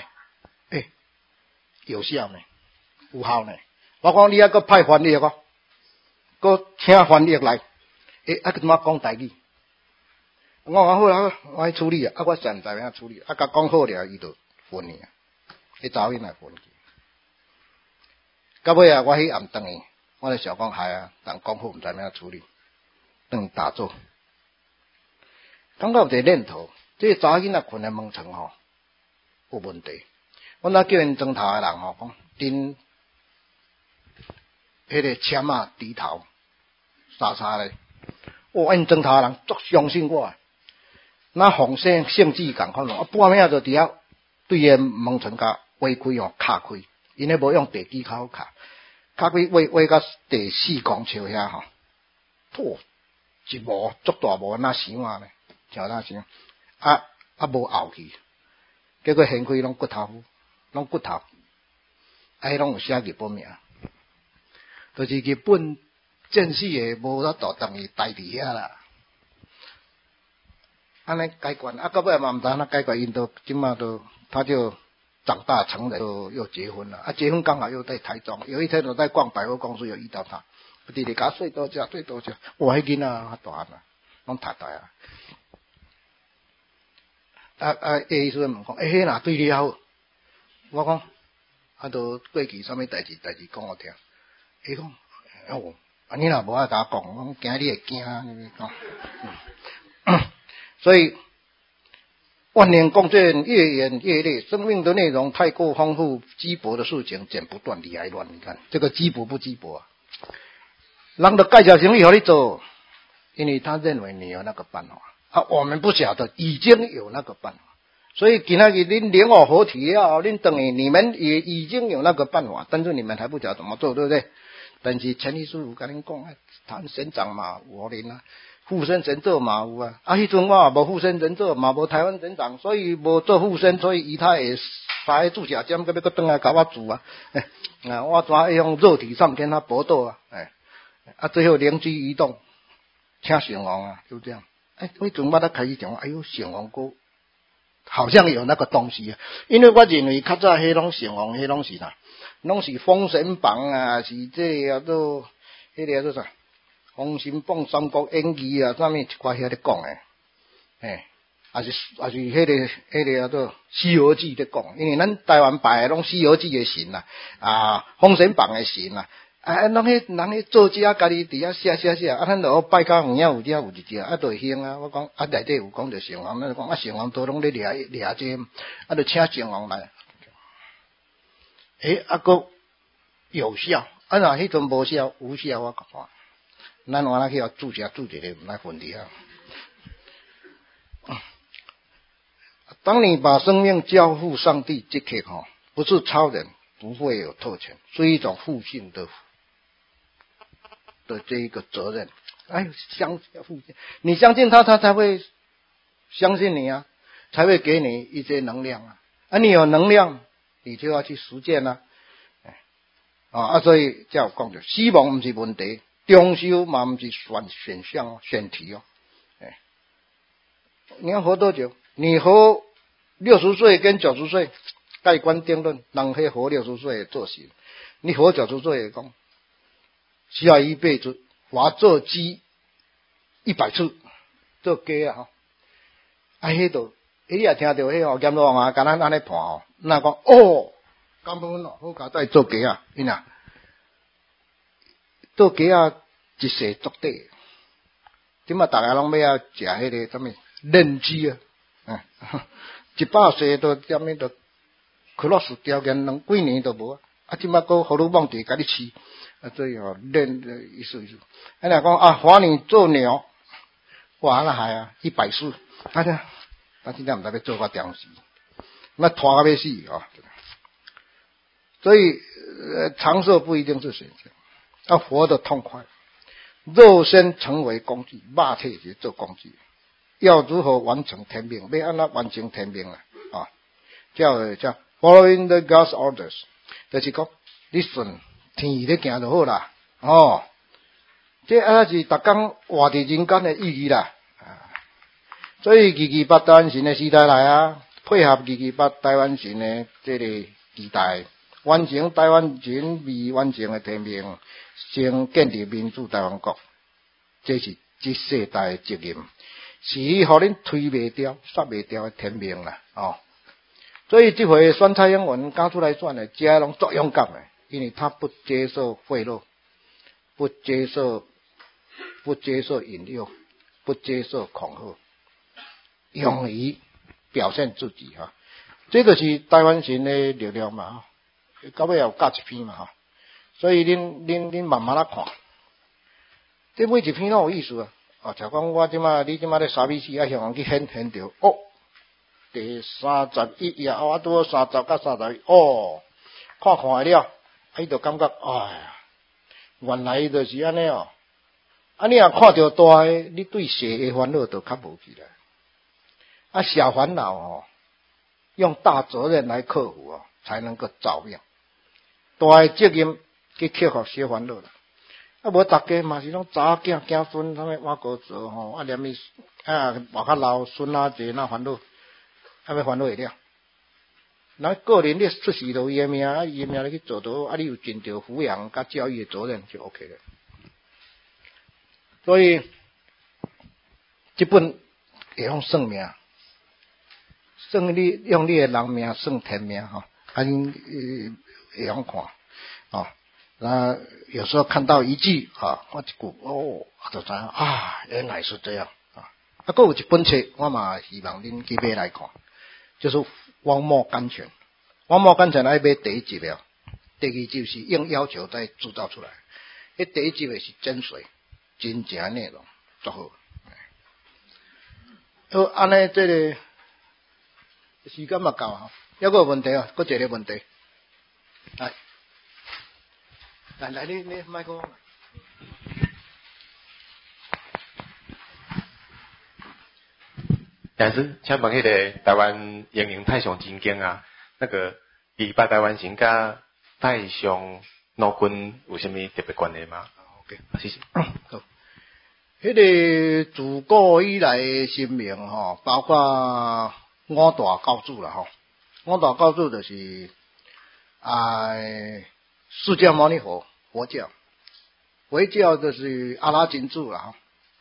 有效呢，有效呢。我讲你还搁派翻译个，搁请翻译来，怎么讲台语？我讲好啦，我去处理啊，我实毋知要处理，甲讲好了，伊就分去啊，迄查某囡来分去。到尾啊，我迄暗顿去，我就想讲系啊，人讲好毋知要处理，顿打坐。感觉有一个念头，这查某囡仔困在门床吼，有问题。我那叫因庄头诶人吼，讲恁迄个签啊低头，沙咧。因庄头诶人足相信我，那红生性质共款咯。半暝就伫遐对个门床甲挖开吼，敲开，因咧无用地基敲敲开挖到第4公尺遐吼，一模足大模那箱啊咧，条那箱无后去，结果掀开拢骨头，迄拢有写日本名，就是日本战死诶，无法度等于待伫遐啦。安尼解决，到尾嘛毋知安解决，因都即马都他就长大成人，又结婚了。结婚刚好又在台中，有一天我在逛百货公司，有遇到他，弟弟甲睡多只，迄囡仔较大啊，拢读大啊。医生问讲，迄若对你好，我讲，都过去啥物代志讲我听。伊讲，你若无爱甲我讲，我惊你会惊，讲。所以，万年共振，越演越烈，生命的内容太过丰富，鸡婆的事情剪不断，理还乱。你看这个鸡婆不鸡婆啊？人的介绍生意和你做，因为他认为你有那个办法。我们不晓得已经有那个办法，所以今天恁灵我合体啊，恁等于你们也已经有那个办法，但是你们还不晓得怎么做，对不对？但是陈医师傅跟恁讲，谈神长嘛有我恁啊，护身神咒嘛有啊，迄阵我也无护身神咒，嘛无台湾神长，所以无做护身，所以伊他会撒个注射针，搁要搁转来甲我做啊，我怎会用肉体上跟他搏斗啊？最后灵机一动，请神王啊，就这样。为什么我开始讲？哎呦，神王哥好像有那个东西啊！因为我认为较早迄拢神王，迄拢是啥？拢是封神榜啊，是这叫做迄个叫做啥？封神榜、三国演义啊，啥物一寡遐咧讲诶，也是迄个叫做《西游记》咧讲，因为咱台湾拜的拢《西游记》的神啊，封神榜的神啊。人迄作家家己伫遐写，咱就拜甲有影有只有一只，就会兴啊。我讲内底有讲着神王，咱就讲神王都拢咧掠这，就请神王来。个有效，若迄阵无效，有效我讲话，咱往那去注射注一个，毋来分离啊。当你把生命交付上帝，这刻不是超人，不会有特权，是一种父性的这一个责任。你相信他才会相信你啊，才会给你一些能量啊。你有能量，你就要去实践啊。所以才有讲着，死亡不是问题，中寿嘛不是选项选题哦。你要活多久？你活60岁跟90岁，盖棺定论，人可以活60岁做事，你活90岁讲。下一辈子我做鸡100次，做鸡啊！迄度，你也听到迄阎罗王啊，甲咱安尼判那讲感恩好佳再做鸡啊，做鸡啊，一世足底。即马大家拢要食迄个什么嫩鸡啊，100岁都什么都克罗斯条件，几年都无即摆佫荷尔蒙伫甲你饲，所以练意思。若讲华你做牛，哇，那还140，真正毋知要做到点时，那拖到要死所以长寿不一定是选择，要活得痛快。肉身成为工具，肉体是做工具。要如何完成天命？要安怎完成天命叫 following the God's orders， 就是讲你顺天意咧行就好啦。这是逐工活伫人间的意义啦。所以228台湾神的时代来配合228台湾神的这个期待，完成台湾人未完成的天命，先建立民主台湾国，这是这世代的责任，是予恁推袂掉、杀袂掉的天命啦。所以这回选蔡英文刚出来选的，这拢足勇敢的，因为他不接受贿赂，不接受引诱，不接受恐吓，勇于表现自己这个是台湾人的力量嘛到尾也有教一篇嘛所以恁慢慢看，这每一篇拢有意思就讲你即马咧沙米市向去显着第31页拄好30到31看了伊就感觉原来就是安尼你若看到大的，你对小的烦恼就较无起来小烦恼用大责任来克服才能够照命。大的责任去克服小烦恼啦。无大家嘛是拢查囝孙，啥物我哥做念伊活较老孙济那烦恼，要烦恼会了。咱个人你出世就伊的命，伊的命你去做到，你有尽到抚养甲教育的责任就 OK 了。所以这本会用算命，算你用你的人命算天命你会用看那有时候看到一句我一句就知道原来是这样还有一本册我嘛希望恁去买来看，就是汪默甘泉。汪默甘泉爱买第一集了，第二集是用要求再铸造出来，第一集的是真水真正内容做好。安尼这个时间嘛到还有问题还有一个问题来你麦克风。
但是请问迄个台湾营营太上真经那个228台湾神甲太上老君有啥物特别关系吗？OK， 谢谢。
好，迄个自古以来的神明包括五大教主啦五大教主就是释迦牟尼佛教，佛教就是阿拉金主啦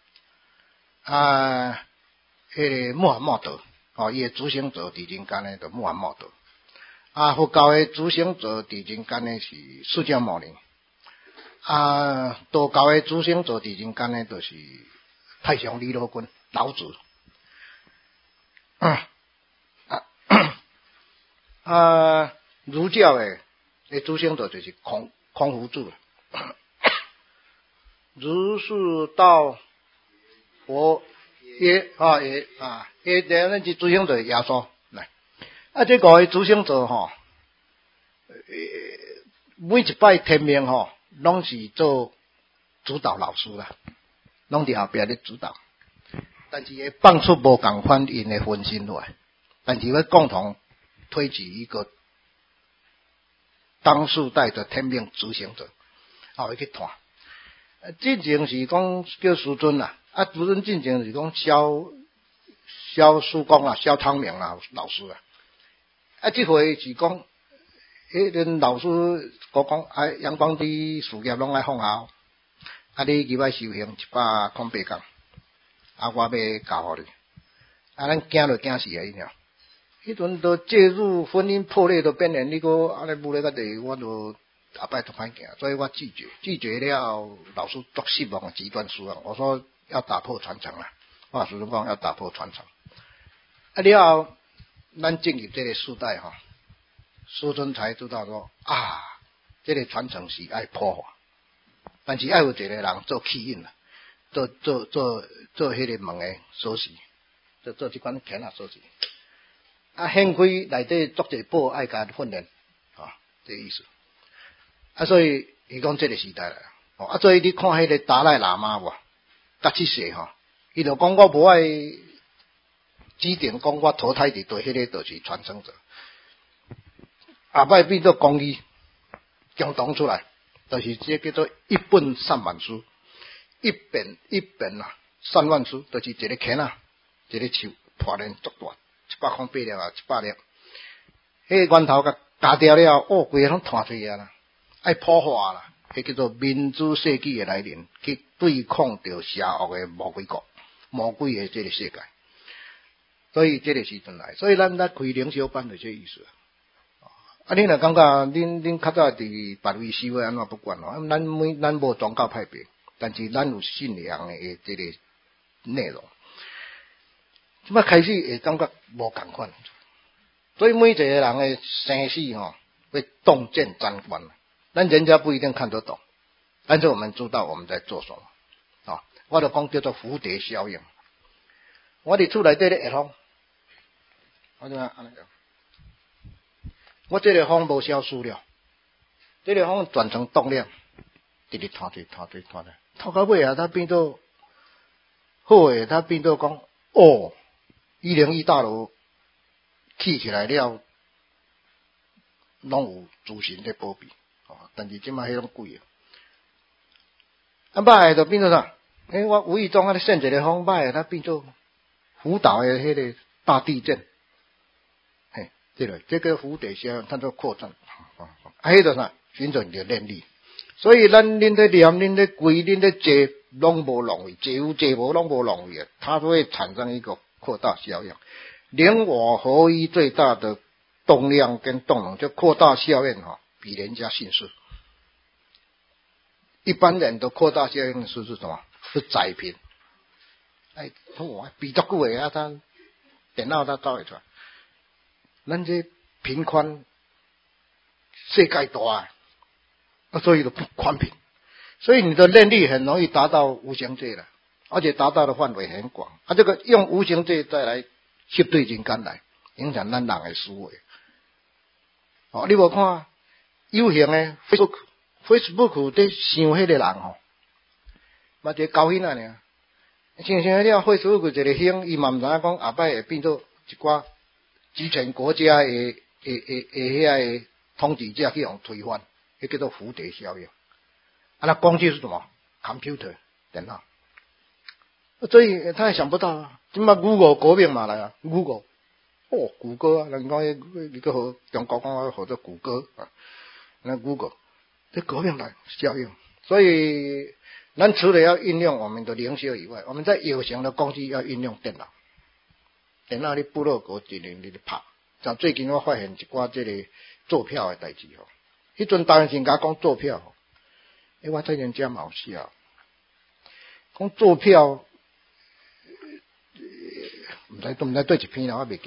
迄个穆罕默德伊的主行者伫人间的就穆罕默德佛教的主行者伫人间的是释迦牟尼道教的主行者伫人间的就是太上李罗君老子儒教的主行者就是孔夫子儒释道佛耶咱是主行者耶稣来这五个主行者每一摆天命拢是做指导老师啦，拢伫后壁咧指导，但是会放出无共款因的分身来，但是要共同推举一个当世代的天命执行者会去谈进前是讲叫师尊啦师尊进前是讲萧叔公啦萧昌明啦老师这回是讲恁老师讲阳光的事业拢爱放下你入来修行108天我要教互你咱惊就惊死迄阵都介入婚姻破裂都变成你个安尼无咧个地我都后摆都歹行，所以我拒绝了老师足失望的极端失望，我说要打破传承啦，我师父讲要打破传承了后咱进入这个时代师尊才知道说这个传承是爱破坏，但是爱有一个人做起引啦，做迄个门的锁匙，做这款钳锁匙。啊，掀开内底做一宝，爱甲训练，这意思。所以伊讲这个时代啦，所以你看迄个达赖喇嘛无，甲七世伊就讲我无爱指定讲我投胎伫对迄个就是传承者。后摆变做公义，共同出来，就是这叫做一本3万书，一本3万书，就是一个钳一个树破烂足大，100块8粒100粒，迄个源头甲加掉了，规个拢弹出来啦，爱破坏啦，迄叫做民主世纪的来临，去对抗着邪恶的魔鬼国、魔鬼的这个世界，所以这个时阵来，所以咱开灵修班就这意思。你若感觉恁较早伫别位修的安怎不管咯？咱无宗教派别，但是咱有信仰的这个内容。即摆开始会感觉无共款，所以每一个人的生死会洞见瞻观，咱人家不一定看得懂，但是我们知道我们在做什么。我就讲叫做蝴蝶效应。我伫厝内底咧下风，我怎安尼讲？我这个风无消失了，这个风转成动量，直直弹到尾啊，它变做好诶，它变做讲101大楼起起来了，拢有主神在保庇，但是即摆迄种贵歹诶就变做啥？我无意中现一个风歹诶，它变做福岛诶迄个大地震。对了，这个蝴蝶效应，它做扩展，迄个啥，寻找你的念力。所以咱恁在念、恁在跪、恁在坐，拢无容易，坐有坐无拢无容易，它都会产生一个扩大效应。灵我合一最大的动量跟动能，就扩大效应比人家迅速。一般人的扩大效应是什么？是窄屏。比较久的它电脑它造会出来。咱这频宽世界大，所以就不宽频，所以你的念力很容易达到无形界了，而且达到的范围很广。这个用无形界再来吸对人间来，影响咱人的思维。你无看有形的 Facebook 在想迄个人嘛一个高兴啊尔，想了 Facebook 一个兴，伊嘛唔知影讲下摆会变做一寡集权国家的遐个统治者去用推翻，迄叫做蝴蝶效应。那工具是什么 ？computer 电脑。所以他也想不到啊。今嘛 Google 革命嘛来啊 ，Google 谷歌啊，人讲你个好中国讲好做谷歌啊，那 Google 这革命来效应。所以咱除了要运用我们的灵修以外，我们在有形的工具要运用电脑。电脑你部落格一年你咧拍，像最近我发现一寡这个做票的代志迄阵当时甲讲做票我这人家冇笑，讲做票唔知对一篇啦，我袂记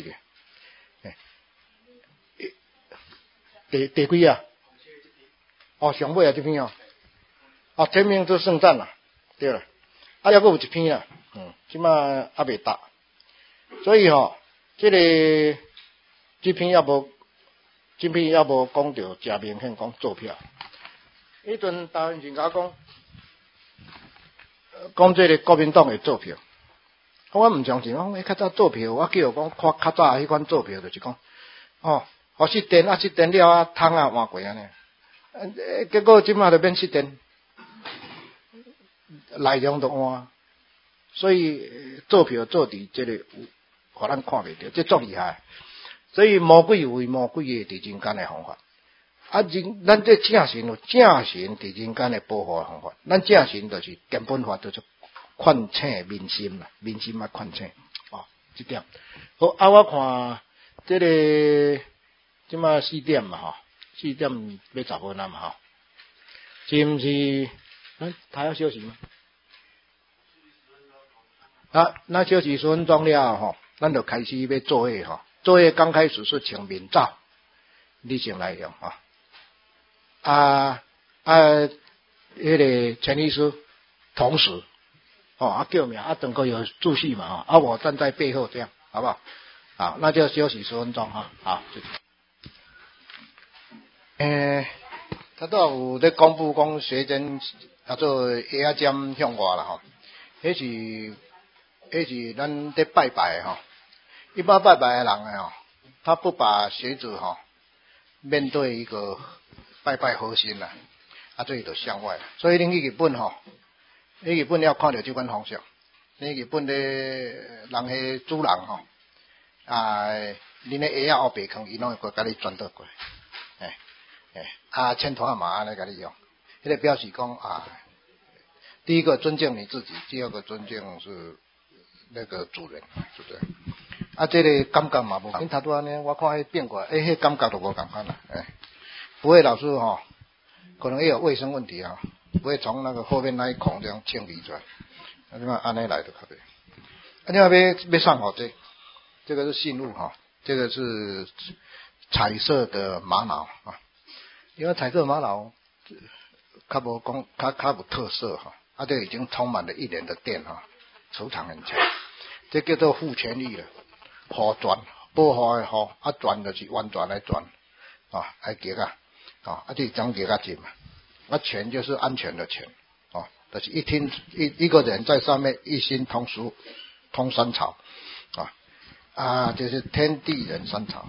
咧。第几啊？上尾这篇天命之圣战啦，对啦，还佫有一篇啦，即马还袂答。所以这篇要无讲到真明显讲做票。迄阵台湾人甲讲这个国民党会做票，我唔相信，讲较早做票，我记得讲看较早迄款做票就是讲，失电失电了汤换过安尼，结果即马就变失电，内容都换，所以做票做伫这个互咱看袂到，这足厉害。所以魔鬼有魔鬼的伫人间的方法，咱这正神有正神伫人间的保护的方法。咱正神就是根本法，就是劝醒民心啦，民心要劝醒这点。好，我看这个即马4点嘛4点要10分啊嘛是毋是？他要休息吗？那休息10分钟了咱就开始要做作业刚开始是请面罩，你先来用那个陈医师同时叫名等个有助序嘛我站在背后这样好不好？好，那就休息10分钟好。他都有在公布讲学生做下针向外啦迄是咱在拜拜一般拜拜的人他不把鞋子面对一个拜拜核心啦，所以就向外了。所以恁去日本你日本要看到这款方式，你日本的人迄主人恁的鞋后白坑，伊拢会甲你转倒过来，牵头嘛安尼甲你用，迄个表示讲第一个尊敬你自己，第二个尊敬是那个主人，是不是？这个感觉嘛无，恁头拄安尼，我看迄变过来，迄感觉都无共款啦，不会老是可能也有卫生问题不会从那个后面那一孔这样清理出来，那安尼来就可以。另外要上这个是信物这个是彩色的玛瑙因为彩色玛瑙较无讲较有特色这已经充满了1年的电磁场很强，这叫做护权力了，护转保护的护转就是完全来转来结这张结紧嘛，权就是安全的权就是一个人在上面一心同时通三朝就是天地人三朝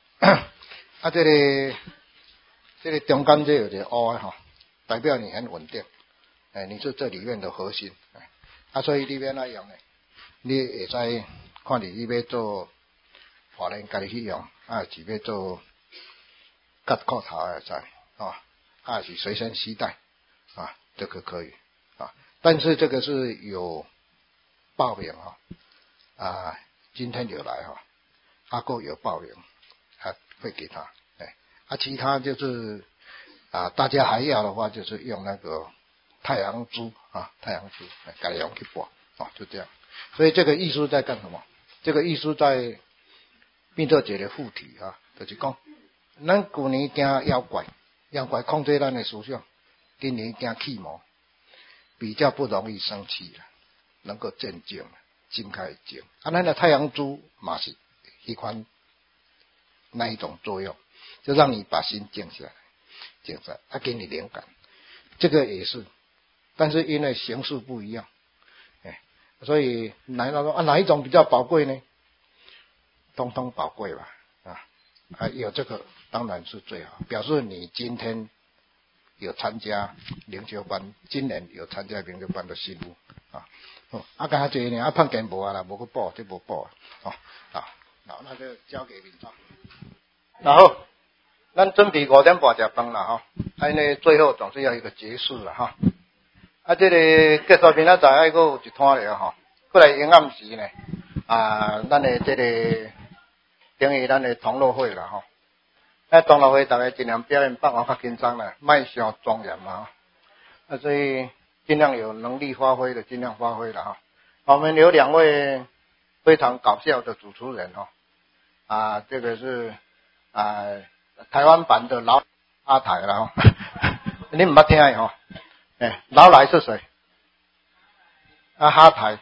这个中间这有点凹代表你很稳定你是这里面的核心所以你要哪用呢？你会使看你要做华人家己去用是要做夹裤头也使是随身携带这个可以但是这个是有报名今天有来阿哥有报名会给他其他就是大家还要的话就是用那个太阳珠太阳珠改用去播就这样。所以这个艺术在干什么？这个艺术在密特节的附体就是讲咱旧年惊妖怪控制咱的思想，今年惊气魔，比较不容易生气了，能够镇静，静开静咱的太阳珠嘛是一款那一种作用，就让你把心静下来，给你灵感，这个也是，但是因为形式不一样所以哪一种比较宝贵呢？通通宝贵吧有这个当然是最好，表示你今天有参加灵修班，今年有参加灵修班的信物刚才这呢判件无啦，无去报，这无报好，那就交给民众。然后咱准备5点半吃饭了安尼最后总是要一个结束了这个结束明仔载还有一摊了过来阴暗时呢咱的这个等于咱的同乐会了同乐会大家尽量表演办法较紧张啦，卖伤庄严嘛所以尽量有能力发挥的尽量发挥了我们有2位非常搞笑的主持人这个是台湾版的老阿台了你唔捌听的老来是谁？哈台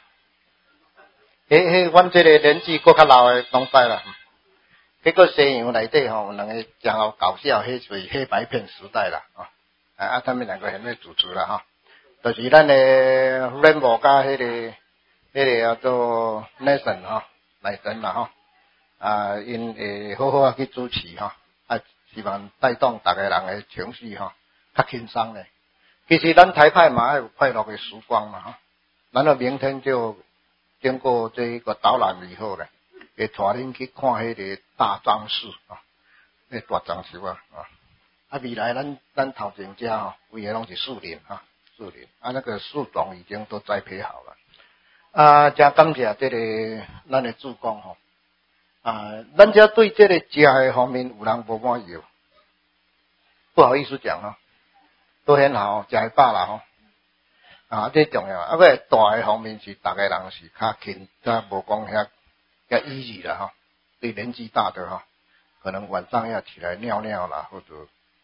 阮这个年纪搁较老的拢知啦。结果西洋内底有2个真好搞笑，迄是黑白片时代啦他们2个很会主持啦就是咱的 Rainbow 加迄个叫做 Nathan 乃神啦因会好好去主持希望带动大家人的情绪较轻松咧。其实咱台派嘛有快乐的时光嘛咱的明天就经过这一个导览以后呢，会带恁去看迄个大樟树那大樟树未来咱头前遮规个拢是树林树林那个树种已经都栽培好了真感谢这个咱的志工咱遮对这个食的方面有人无满意不好意思讲都很好食会饱啦这重要个大的方面是大家人是较轻较无讲遐easy 啦对年纪大的可能晚上要起来尿尿啦，或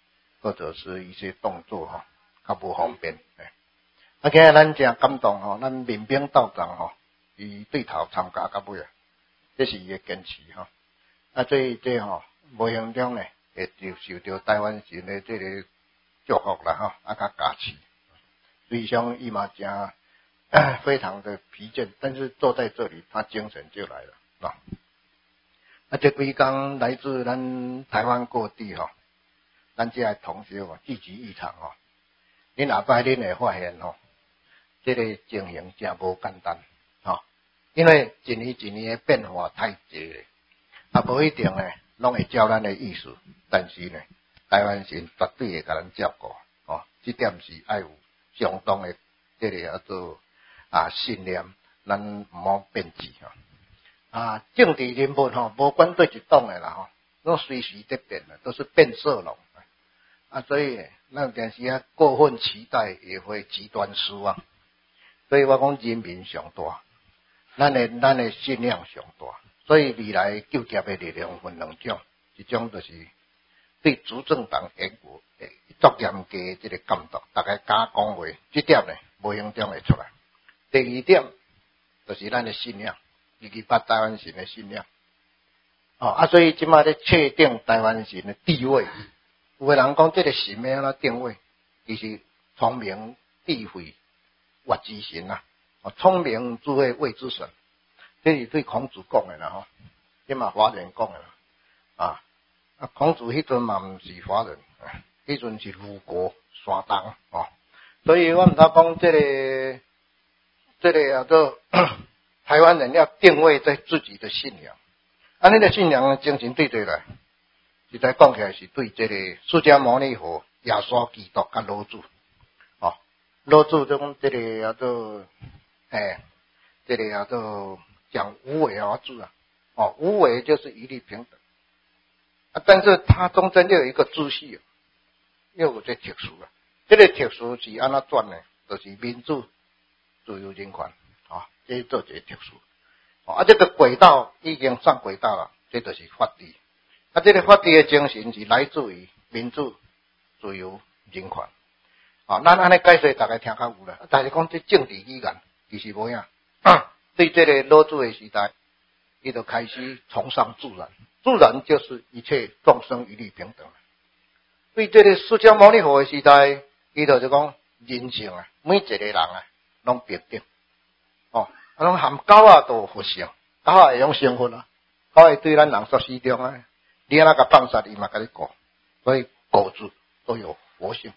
或者是一些动作哈，较无方便。啊，今日咱真感动吼，咱民兵道长吼，伊对头参加到尾啊，这是伊的坚持吼。啊，这吼，无形中呢，会受到台湾神的这个祝福啦吼，啊，甲加持。所以像伊嘛真非常的疲倦，但是坐在这里，他精神就来了啊。啊，这几天来自咱台湾各地吼，咱这些同学哦聚集一场吼，恁下摆恁会发现吼。这个情形真无简单，因为一年一年的变化太济了，啊，无一定呢，拢会照咱的意思，但是呢，台湾神绝对会甲咱照顾，这点是要有相当的这个叫做信念，咱唔好变质政治人物无管对一党的啦拢随时在变的，都是变色龙所以咱有阵时过分期待也会极端失望。所以我讲人民上大，咱的信仰上大，所以未来救济的力量分两种，一种就是对主政党严格作严格的这个监督，大家敢讲话，这点呢无形中会出来。第二点就是咱的信仰，28台湾神的信仰。所以即马咧确定台湾神的地位，有个人讲这个神要安怎定位，其实聪明智慧。活之神聪明智慧谓之神，这是对孔子讲的啦这嘛华人讲的啦孔子迄阵嘛毋是华人，迄阵是鲁国山东所以我毋知讲这个叫做台湾人要定位在自己的信仰，你的信仰精神对来，实在讲起来是对这个释迦牟尼佛、耶稣基督甲老子。老子讲这个叫做，这个叫做讲无为而治无为就是一律平等但是它中间又有一个秩序又有这特殊这个特殊是安怎转呢？就是民主、自由、人权这做一个特殊这个轨道已经上轨道了，这就是法治这个法治的精神是来自于民主、自由、人权。咱安尼解释大家听较有啦，但是讲这政治语言其实无影对这个老子的时代，伊就开始崇尚自然，自然就是一切众生一律平等。对这个释迦牟尼佛的时代，伊就讲人性每一个人拢平等拢含狗都有佛性，狗会用生活狗会对咱人说施中你安怎甲放杀伊嘛甲你顾，所以狗子都有佛性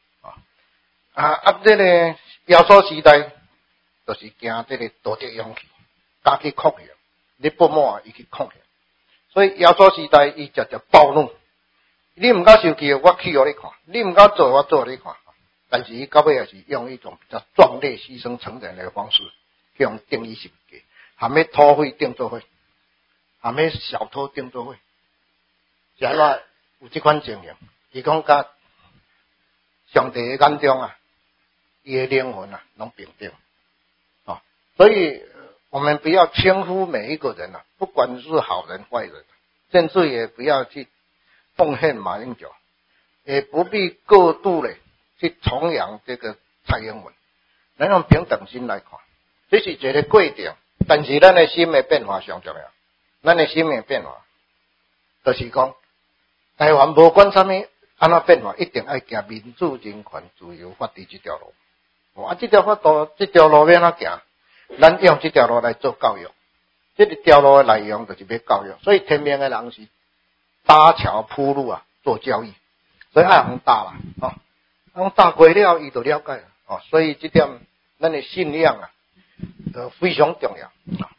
这个耶稣时代，就是惊这个道德勇气，加去抗衡，你不满伊去抗衡，所以耶稣时代伊直接暴怒，你唔敢受气，我气互你看，你唔敢做，我做互你看。但是伊到尾也是用一种比较壮烈牺牲成人的方式，去用定义世界，含要土匪定做伙，含要小偷定做伙，是安怎有这款情形？伊讲甲上帝的眼中伊的灵魂拢平等所以我们不要轻忽每一个人不管是好人坏人，甚至也不要去奉献马英九，也不必过度的去崇仰这个蔡英文，咱用平等心来看，这是一个过程，但是咱的心的变化上重要，咱的心的变化就是讲台湾无管啥物安怎变化，一定要行民主、人权、自由、法治这条路这条法度，这条路要安怎行？咱用这条路来做教育，这个条路的内容就是要教育，所以天命的人是搭桥铺路做教育，所以爱互搭啦互搭过了，伊就了解了所以这点咱的信仰非常重要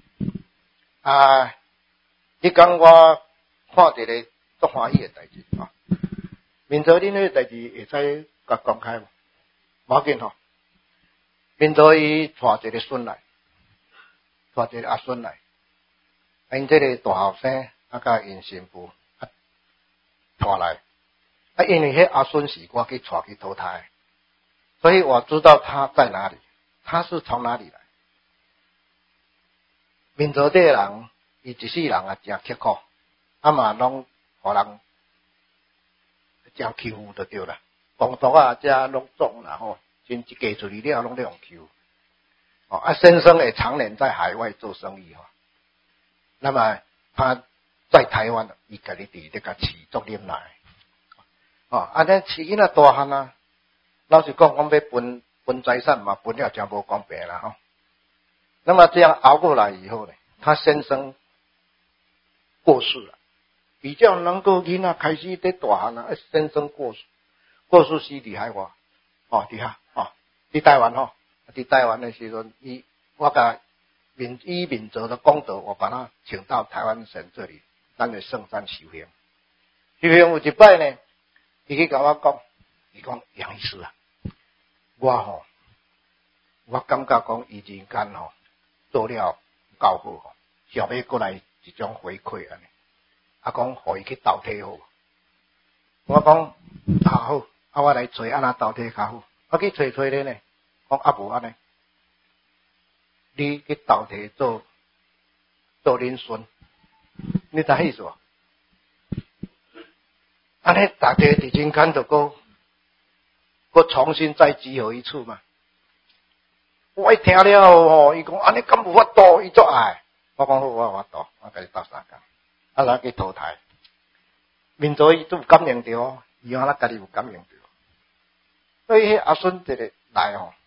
迄天我看一个足欢喜的代志明朝恁迄个代志会使甲公开无？无要紧明朝伊带一个孙来，带一个阿孙来，因这个大后生甲因媳妇带来，因为迄阿孙是我去带去投胎，所以我知道他在哪里，他是从哪里来。明朝这个人，伊一世人真刻苦，嘛拢互人真欺负就对了公道啊，遮拢种啦吼，真一嫁出去了拢咧用求。哦，啊，先生也常年在海外做生意哈，那么他在台湾，伊家己伫咧甲饲足啉奶，哦，啊，咱饲囡仔大汉啊，老实讲，讲要分财产嘛，分了真无公平啦吼。那么这样熬过来以后呢，他先生过世了，比较能够囡仔开始在大汉啊，先生过世是伫海外，哦，伫遐，哦，伫台湾吼。在台湾的时阵，我甲以民族的功德，我把他请到台湾省这里，咱的圣山修行。修行有一摆呢，伊去甲我讲，伊讲杨医师啊，我感觉讲伊人间吼做了够好吼，想要过来一种回馈安尼，啊讲互伊去倒体好。我讲好，啊我来找安那倒体较好，我去找咧呢。讲啊无安尼，你去倒替做恁孙，你知意思无？安尼大家伫人间就搁重新再集合一次嘛。我一听了吼，伊讲安尼敢无法度，伊足爱。我讲好，我有法度，我甲你斗相共，啊来去淘汰。民族伊都有感应着，伊安那家己有感应着，所以迄阿孙一个来吼。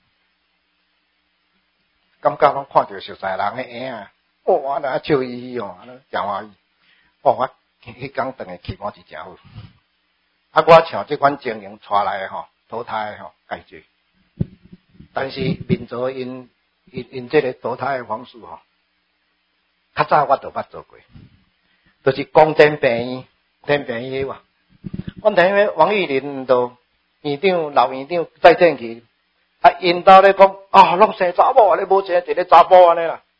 感觉拢看到熟悉人的影啊，哦，安那笑嘻嘻哦，安尼真欢喜。哦，我迄天顿的气氛是真好。啊，我像这款经营带来的吼，淘汰的吼，介济。但是民族因这个淘汰的方式吼，较早我都捌做过，就是公ден病院哇。我听迄王玉林都院长老院长再见去。啊，因兜咧讲啊，拢生查某啊，你无生一个查甫安尼啦。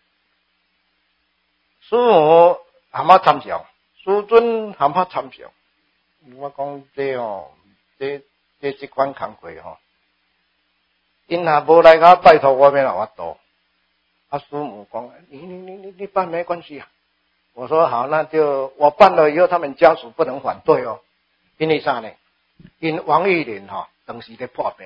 师母含仔参详，师尊含仔参详。我讲这哦，这款工课吼，因若无来甲拜托我，免有法度。啊，师母讲，你办没关系啊。我说好，那就我办了以后，他们家属不能反对哦。因为啥呢？因王玉林吼，当时咧破病。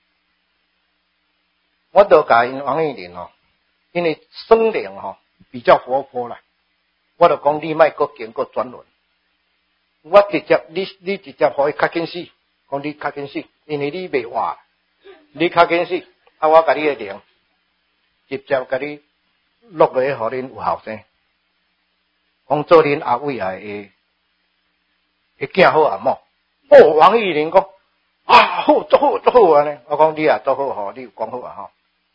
我都甲因王玉林吼，因为生灵吼比较活泼啦，我就讲你莫搁经过转轮，我直接你直接互伊较紧死，讲你较紧死，因为你袂活，你较紧死，啊我甲你的灵直接甲你落落去，互恁有后生，讲做恁阿伟啊会囝好阿某。哦，王玉林讲啊好，足好安尼，我讲你也足好吼，你有讲好啊吼。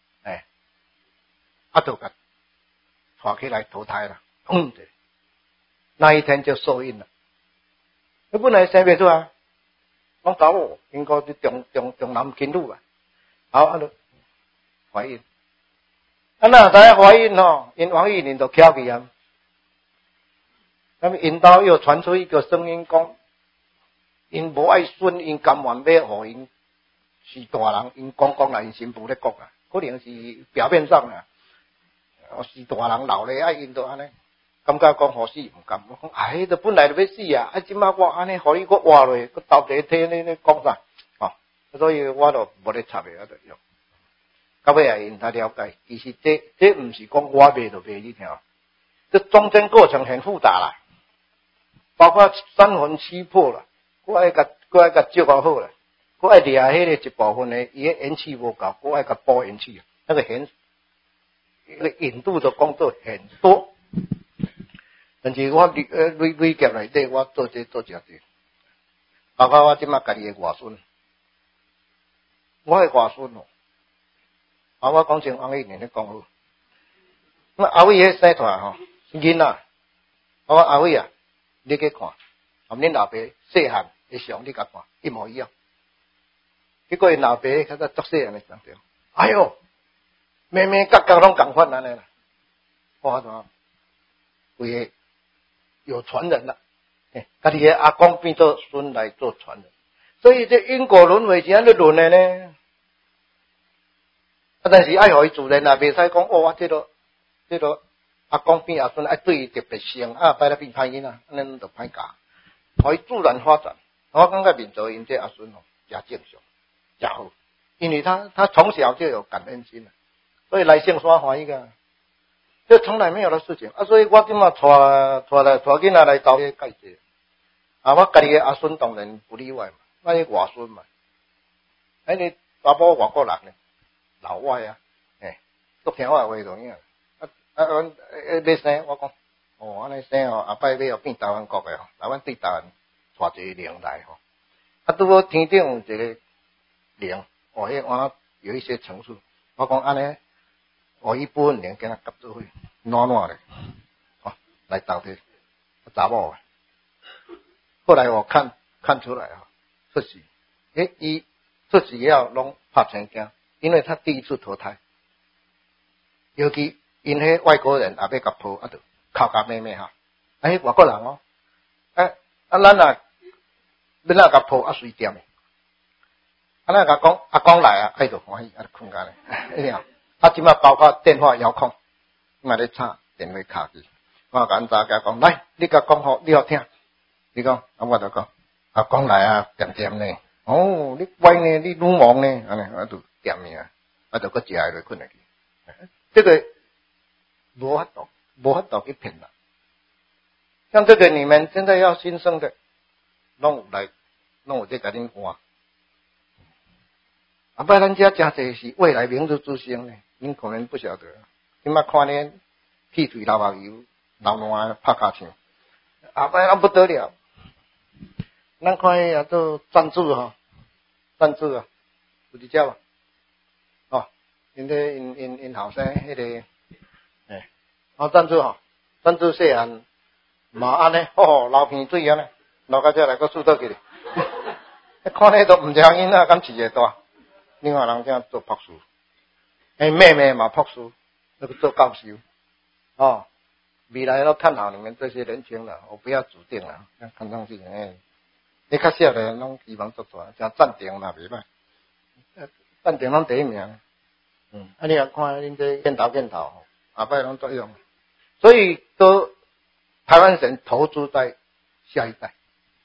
啊，就甲带起来投胎了，那一天就受孕了。他本来生不出来，讲查某应该是重男轻女啊，好啊，就怀孕。啊，那才怀孕吼，因王玉林就翘起啊。那么因兜又传出一个声音讲，因无爱孙，因甘愿要互因是大人，因讲啦，因新妇咧讲啊，可能是表面上啊。是大人老咧，啊，因都安尼，感觉讲好死唔甘。我讲，哎，都本来就要死啊，啊，即马我安尼，互你搁活落，搁斗地体咧讲啥？哦，所以我都无咧插个，啊，就用。到尾啊，因才了解，其实这唔是讲我卖就卖你听，这中间过程很复杂啦，包括三魂七魄啦，我爱甲照顾好啦，我爱掠迄个一部分的，伊个元气无够，我爱甲补元气，那个引渡的工作很多，但是我累积内底，我做这真多，包括我即马家己的外孙，我的外孙哦，啊，我讲像王玉林咧讲好，那阿伟迄生出来吼，囡仔，我讲阿伟啊，你去看，含恁老爸细汉的相，你甲看一模一样，结果因老爸较早足细汉的相片，哎哟！妹妹角角拢共款安尼啦，我怎规个有传人啦，家己的阿公变做孙来做传人，所以这因果轮回是安尼轮的呢。啊，但是爱互伊自然啊，袂使讲哦，我这个阿公变阿孙，爱对伊特别凶，啊，摆来变歹囡仔，安尼就歹教，互伊自然发展。我感觉民族因这阿孙吼， 加正常，加好，因为他从小就有感恩心了，所以来圣山欢喜个，这从来没有的事情啊。所以我今嘛带囡仔来教这戒戒，啊，我家己的阿孙当然不例外嘛，那是外孙嘛，你查某外国人呢，老外啊，都听我的话就影，要生，我讲，安尼生后摆要变台湾国的吼，台湾对台湾带一个灵来吼，拄好天顶有一个灵，迄碗有一些层次，我讲安尼，一部分灵跟他夹做伙，暖暖的，来斗阵，查某的，后来我看出来出事，伊出事了拢拍成惊，因为他第一次投胎，尤其因迄外国人也要甲抱，就哭甲咩咩外国人咱要甲抱随点的，咱甲讲阿公来就欢喜，就困觉咧，即摆包括电话遥控，嘛咧插电话卡去，我甲咱查讲来，你甲讲好，你好听，你讲，我就讲阿公来点点呢，你乖呢，你鲁莽呢，安尼就点命，就搁食下就困下去，这个无法度去骗人。像这个你们现在要新生的，弄有这甲恁换。摆咱遮真济是未来明日之星呢，恁可能不晓得。今仔看恁剃腿流目油，流烂拍卡枪，摆咱不得了。咱看迄做赞助赞助有一只无？因后生迄个，赞助细汉嘛安尼，流鼻水安尼，流到遮来搁输倒去咧。看咧都毋知囡仔敢饲个大。另外人这做博士，妹妹嘛博士，那个做教授，未来要看好你们这些年轻人，我不要指定了，看上去你较小的拢希望做大，像站定嘛袂歹，站定拢第一名，你也看恁这见头，后摆拢作用，所以都台湾人投资在下一代，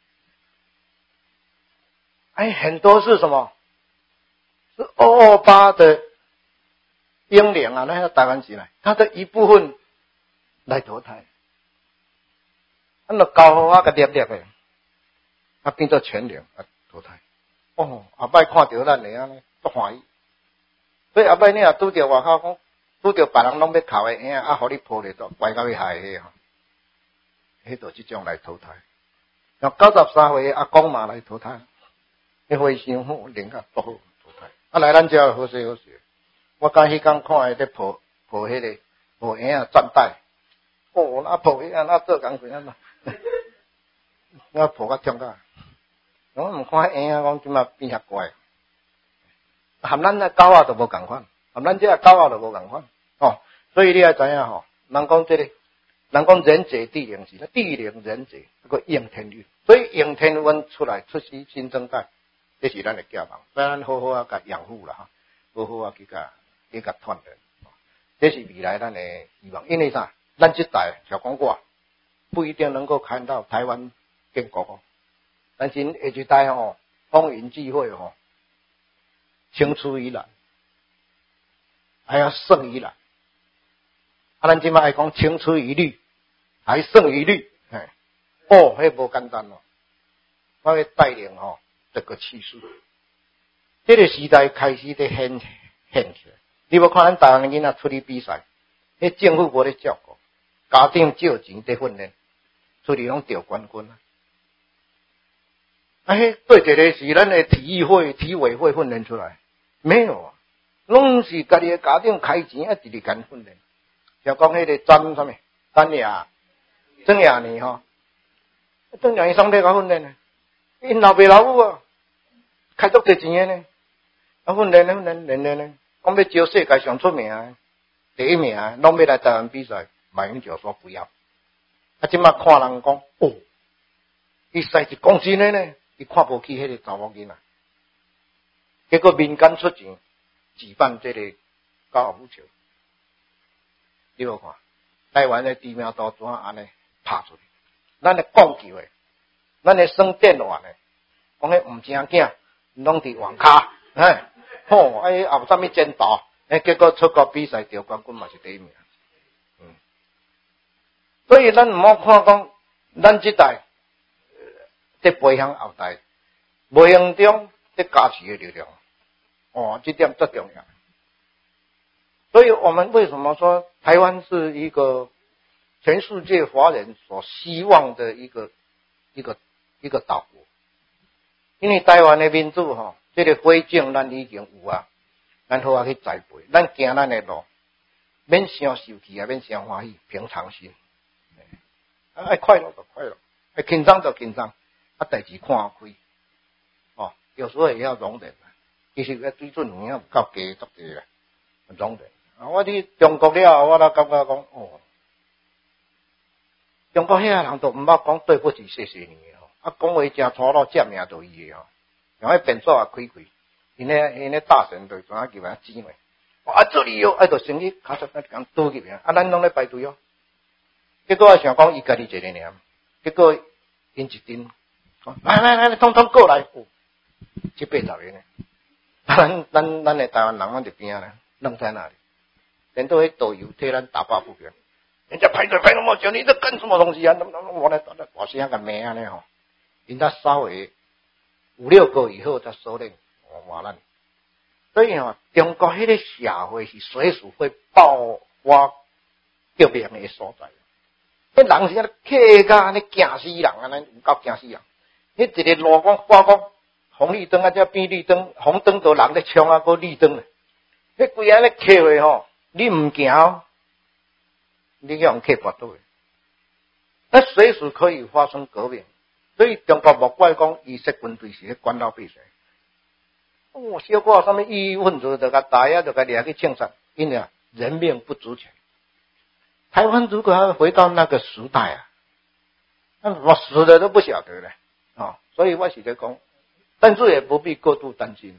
很多是什么？是228的英灵啊，那个台湾起来，他的一部分来投胎，就交互我个粒粒的，变做全灵投胎。后摆看到咱的安尼，足欢喜。所以后摆你若拄着外口讲，拄着别人拢要哭的影，互你抱咧，都怪到要害迄迄就即种来投胎。像93岁阿公嘛来投胎，迄回想好，灵较足好。来咱遮好势好势，我刚迄天看伊咧抱迄个抱婴仔转带，那抱婴仔那做工课啊，我抱甲痛甲，我毋看婴仔讲即马变遐乖，含咱的狗仔都无共款，含咱遮狗仔都无共款，所以你也知影人讲这个，人讲人者地灵是，地灵人者那个应天运，所以应天运出来出世新生代。这是咱的寄望，所以咱好好甲养护啦，好好去甲锻炼，这是未来咱的希望。因为啥？咱这代小讲我不一定能够看到台湾建国，但是下一代风云际会青出于蓝，还要胜于蓝。咱即摆爱讲青出于绿，还胜于绿，迄无简单哦。我要带领这个气势，这个时代开始在显起来。你要看咱台湾的囡仔出去比赛，迄政府无咧照顾，家长借钱在训练，出去拢得冠军啊！迄对一个是咱的体育会、体委会训练出来，没有啊，拢是家己的家长开钱直直干训练。像讲迄个张啥物，曾亚妮曾亚妮上帝甲训练呢，因老爸老母啊。开足侪钱的呢，训练呢，讲要招世界上出名的，第一名的，拢要来台湾比赛，马英九说不要。即马看人讲，伊赛1公斤的呢，伊看不起迄个查某囡仔，结果民间出钱举办这个高尔夫球，你有看，台湾的知名度怎安尼拍出去？咱的讲球的，咱的耍电话的，讲迄毋正囝。 拢伫网咖，好，也有啥物前途？结果出国比赛得冠军嘛是第一名。所以咱毋好看讲，咱这代在培养后代，无形中在加持的力量。这点最重要。所以我们为什么说台湾是一个全世界华人所希望的一个岛国？因为台湾的民主这个火种咱已经有啊，咱好去栽培，咱行咱的路，免伤受气啊，免伤欢喜，平常心。爱快乐就快乐，爱紧张就紧张，代志看开。有时候也要容忍。其实个水准有够低足低啦，容忍。我伫中国了，我才感觉讲，中国遐人都毋捌讲对不起谢谢你讲话真粗鲁，占命就伊个用迄变数也开开，因咧大神就怎啊叫人指话，这里就生意卡出咁倒去啊，咱拢咧排队结果我想讲伊家己一个尔，结果因一阵，来，通通过来，780个呢。咱的台湾人，阮就边咧，愣在那里，连到迄导游替咱打抱不平，人家排队排那么久，你这干什么东西啊？我来大声个骂安尼因他稍微5-6个以后才收敛，话咱。所以中国迄个社会是随时会爆发革命的所在。迄人是安尼客家安尼惊死人，安尼有够惊死人。迄一个路讲花讲。红绿灯才变绿灯，红灯都人咧冲啊，个绿灯咧。迄规安尼客话你唔行你用客跋倒。那随时可以发生革命，所以中国莫怪讲伊说军队是咧管老百姓。小可什么异议分子就甲打呀，就甲掠去枪杀，因为人命不值钱。台湾如果要回到那个时代我死的都不晓得了所以我是在讲。但是也不必过度担心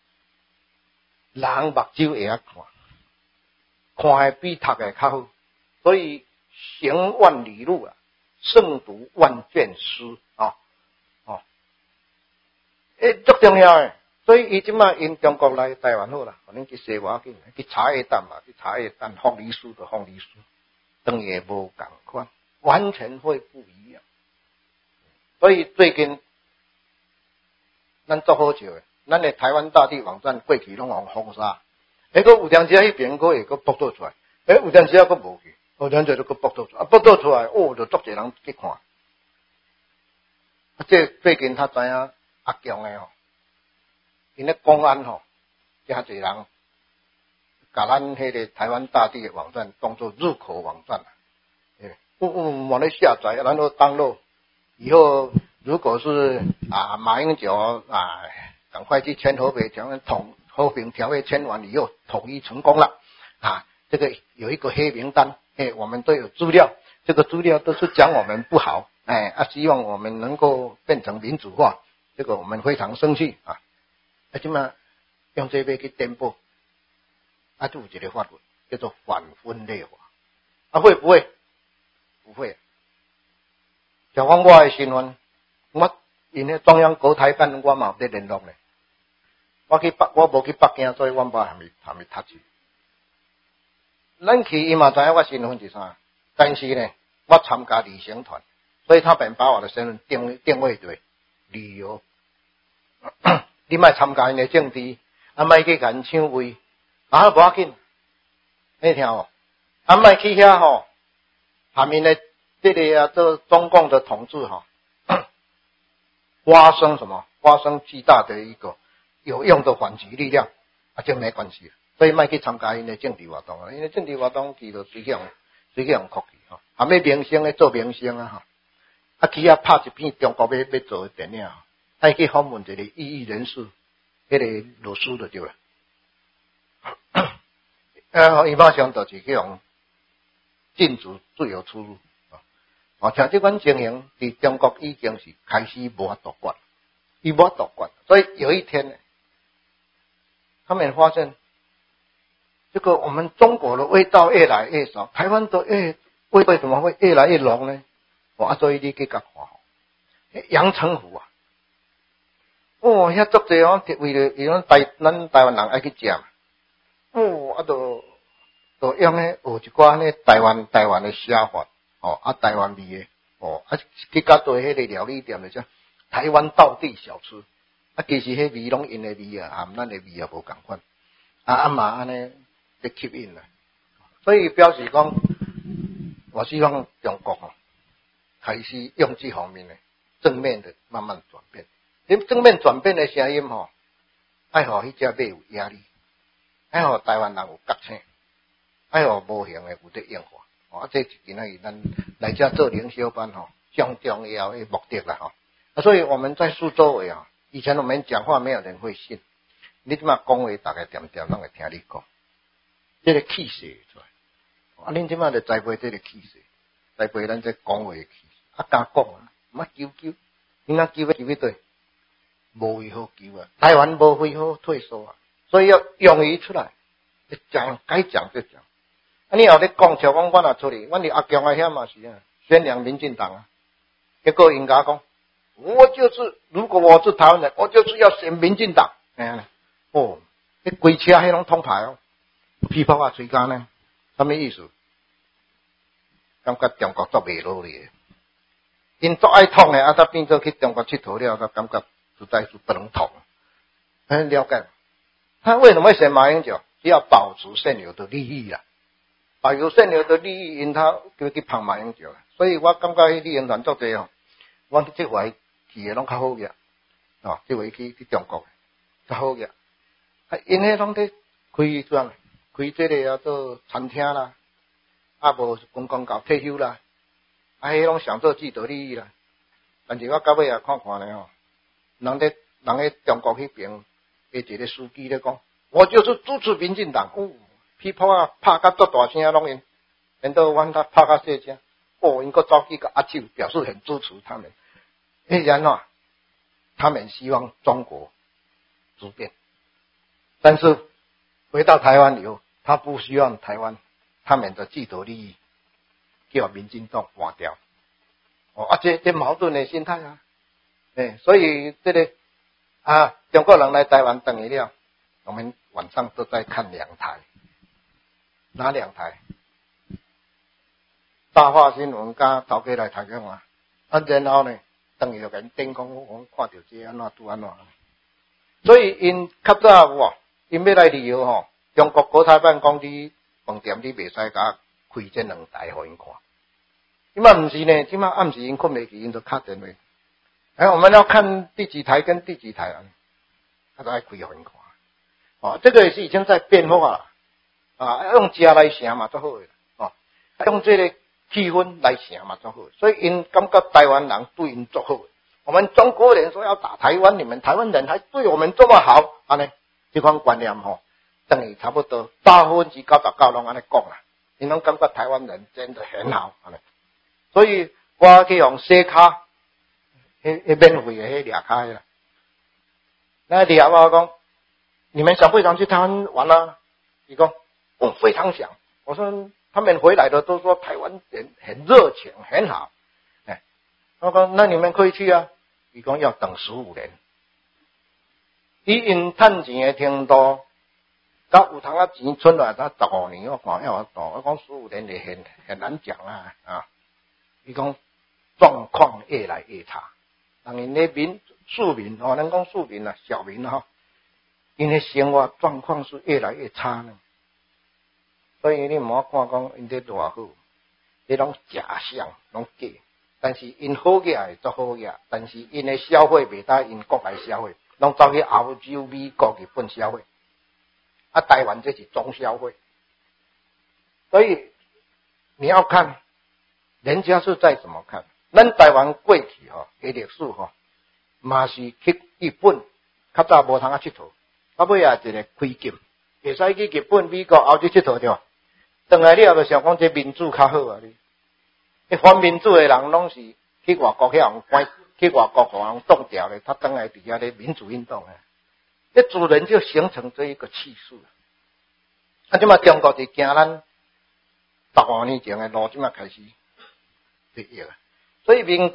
人目睭会晓看的比读的较好，所以行万里路胜读万卷书足重要的。所以伊即马因中国来台湾好啦，反正去西华紧，去茶叶蛋嘛，去茶叶蛋，凤梨酥就凤梨酥，当然无共款，完全会不一样。所以最近。咱做好笑的，咱的台湾大地网站过去拢用封杀，个有当时迄边个会个报道出来，有当时个无去，有当时就个报道出来，报道出来，就足侪人去看。这最近他知影阿强的因咧公安真侪人，甲咱迄个台湾大地的网站当作入口网站往咧下载，然后登录以后。如果是马英九赶快去签和平条约，和平条约签完以后统一成功了这个有一个黑名单，我们都有资料，这个资料都是讲我们不好，希望我们能够变成民主化，这个我们非常生气这么用这边去颠簸就有一个法律叫做反分裂法会不会？不会。像我的新闻。我因迄中央国台办，我嘛有在联络咧。我无去北京，所以我还没读书。咱去伊嘛知影我身份是啥，但是呢，我参加旅行团，所以他便把我的身份定位为旅游。你莫参加因的政治，莫去甲因抢位，无要紧。你听莫去遐下面的这个这中共的统治发生什么？发生巨大的一个有用的反击力量就没关系了。所以莫去参加因的政治活动因为政治活动其实随去用酷去还没明星咧做明星去拍一片中国要做的电影还去访问一个异议人士，迄个律师就对了。伊马上就是去用禁止自由出入。像这款情形，在中国已经是开始无法度管，伊无法度管，所以有一天呢，他们发现，这个我们中国的味道越来越少，台湾的为什么会越来越浓呢？所以你去甲看杨澄湖哦，遐足济哦，为了伊讲咱台湾人爱去食嘛。哦，都用咧学一寡咧台湾的写法，哦，台湾味的，哦，去到对迄个料理店的叫台湾道地小吃，其实迄味拢因的味啊，含咱的味也无共款，嘛安尼在吸引啦。所以表示讲，我希望中国哦，开始用这方面的正面的慢慢转变。正面转变的声音吼，爱互迄只马有压力，爱互台湾人有觉醒，爱互无形的有得应化。哦，这是今仔日咱来遮做灵修班吼，上重要的目的啦吼。所以我们在苏州位啊，以前我们讲话没有人会信，你即马讲话大概点点拢会听你讲，这个气势出来。恁即马就栽培这个气势，栽培咱这讲话的气势，敢讲啊，莫求，你若求要对。无位好求啊！台湾无位好退缩啊，所以要勇于出来，讲该讲就讲。你后咧讲，像我若出去，阮伫阿强啊遐嘛是啊，宣扬民进党啊。结果因甲讲，我就是如果我是台湾人，我就是要选民进党。哦，迄规车迄拢通牌哦，批炮啊吹干呢，什么意思？感觉中国足袂落力，因足爱统的，才变做去中国佚佗了，才感觉。实在是不能统，很了解。他为什么选马英九？要保持现有的利益啊，保有现有的利益，因他就去捧马英九了。所以我感觉迄李英团作者哦，我这回去的拢较好嘅，哦，这回去中国较好嘅，因迄拢在开这个叫做餐厅啦，无公共搞退休啦，迄拢想做既得利益啦。但是我到尾也看咧吼。人在中国那边，一个书记咧讲，我就是支持民进党。哦，批炮啊，拍甲足大声拢因，连到阮他拍甲细声。哦，因个走去个阿舅表示很支持他们。然啊，他们希望中国主变，但是回到台湾以后，他不希望台湾他们的既得利益叫民进党换掉。哦，这矛盾的心态啊。所以这个中国人来台湾等于了，我们晚上都在看两台，哪两台？大话新闻加头家来台讲啊，然后呢，等于就甲因顶讲，我看到这安怎拄安怎。所以因较早有因要来旅游吼，中国国台办讲你饭店你袂使甲开这两台互因看。即摆毋是呢，即摆暗时因困袂去，因就敲电话。我们要看第几台跟第几台啊，他都爱开互因看。哦，这个也是已经在变化了。用家来想嘛，最好的。哦，用这个气氛来想嘛，最好的。所以因感觉台湾人对因最好的。我们中国人说要打台湾，你们台湾人还对我们这么好，这款观念吼，等于差不多99%拢安尼讲啦。因拢感觉台湾人真的很好，所以我去用写卡。免费的掠开啦，那掠我讲，你们想不想去台湾玩啊？你讲，我非常想。我说他们回来的都说台湾人很热情，很好。我讲那你们可以去啊。伊讲要等15年，以因趁钱的程度，到有通钱存来，到15年我看要多。我讲15年也很难讲啊。伊讲状况越来越差。人因咧庶民哦，咱讲庶民啊，小民哈，因的生活状况是越来越差呢。所以你莫看讲因这偌好，这拢假象，拢假。但是因好嘢会做好嘢，但是因的消费袂搭因国内消费，拢走去欧洲、美国、日本消费。台湾这是中消费，所以你要看人家是在怎么看。咱台湾过去吼，嘅历史吼，嘛是去日本，较早无通佚佗，到尾也一个开禁，会使去日本、美国、欧洲佚佗着。转来了就想讲这民主较好啊！你反民主的人拢是去外国遐人关，去外国互人冻掉的，他转来底下的民主运动啊，这自然就形成这一个气势。即嘛中国就惊咱10多年前的路，即嘛开始对啊。所以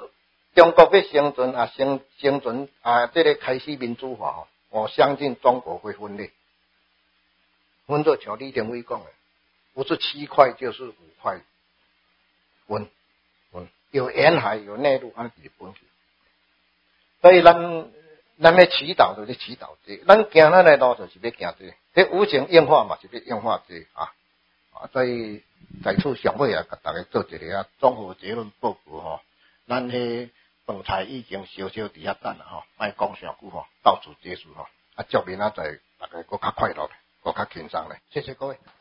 中国要生存这个开始民主化我相信中国会分裂，分作像李登辉讲的，不是7块就是5块，分有沿海有内陆，安尼分去。所以咱要祈祷就是祈祷这，咱行咱的路就是要行这，这无情演化嘛是要演化这所以在此上尾啊，甲大家做一个综合结论报告咱迄饭菜已经稍稍伫遐等啦莫讲上久到此结束祝明仔载大家搁较快乐咧，搁较轻松咧，谢谢各位。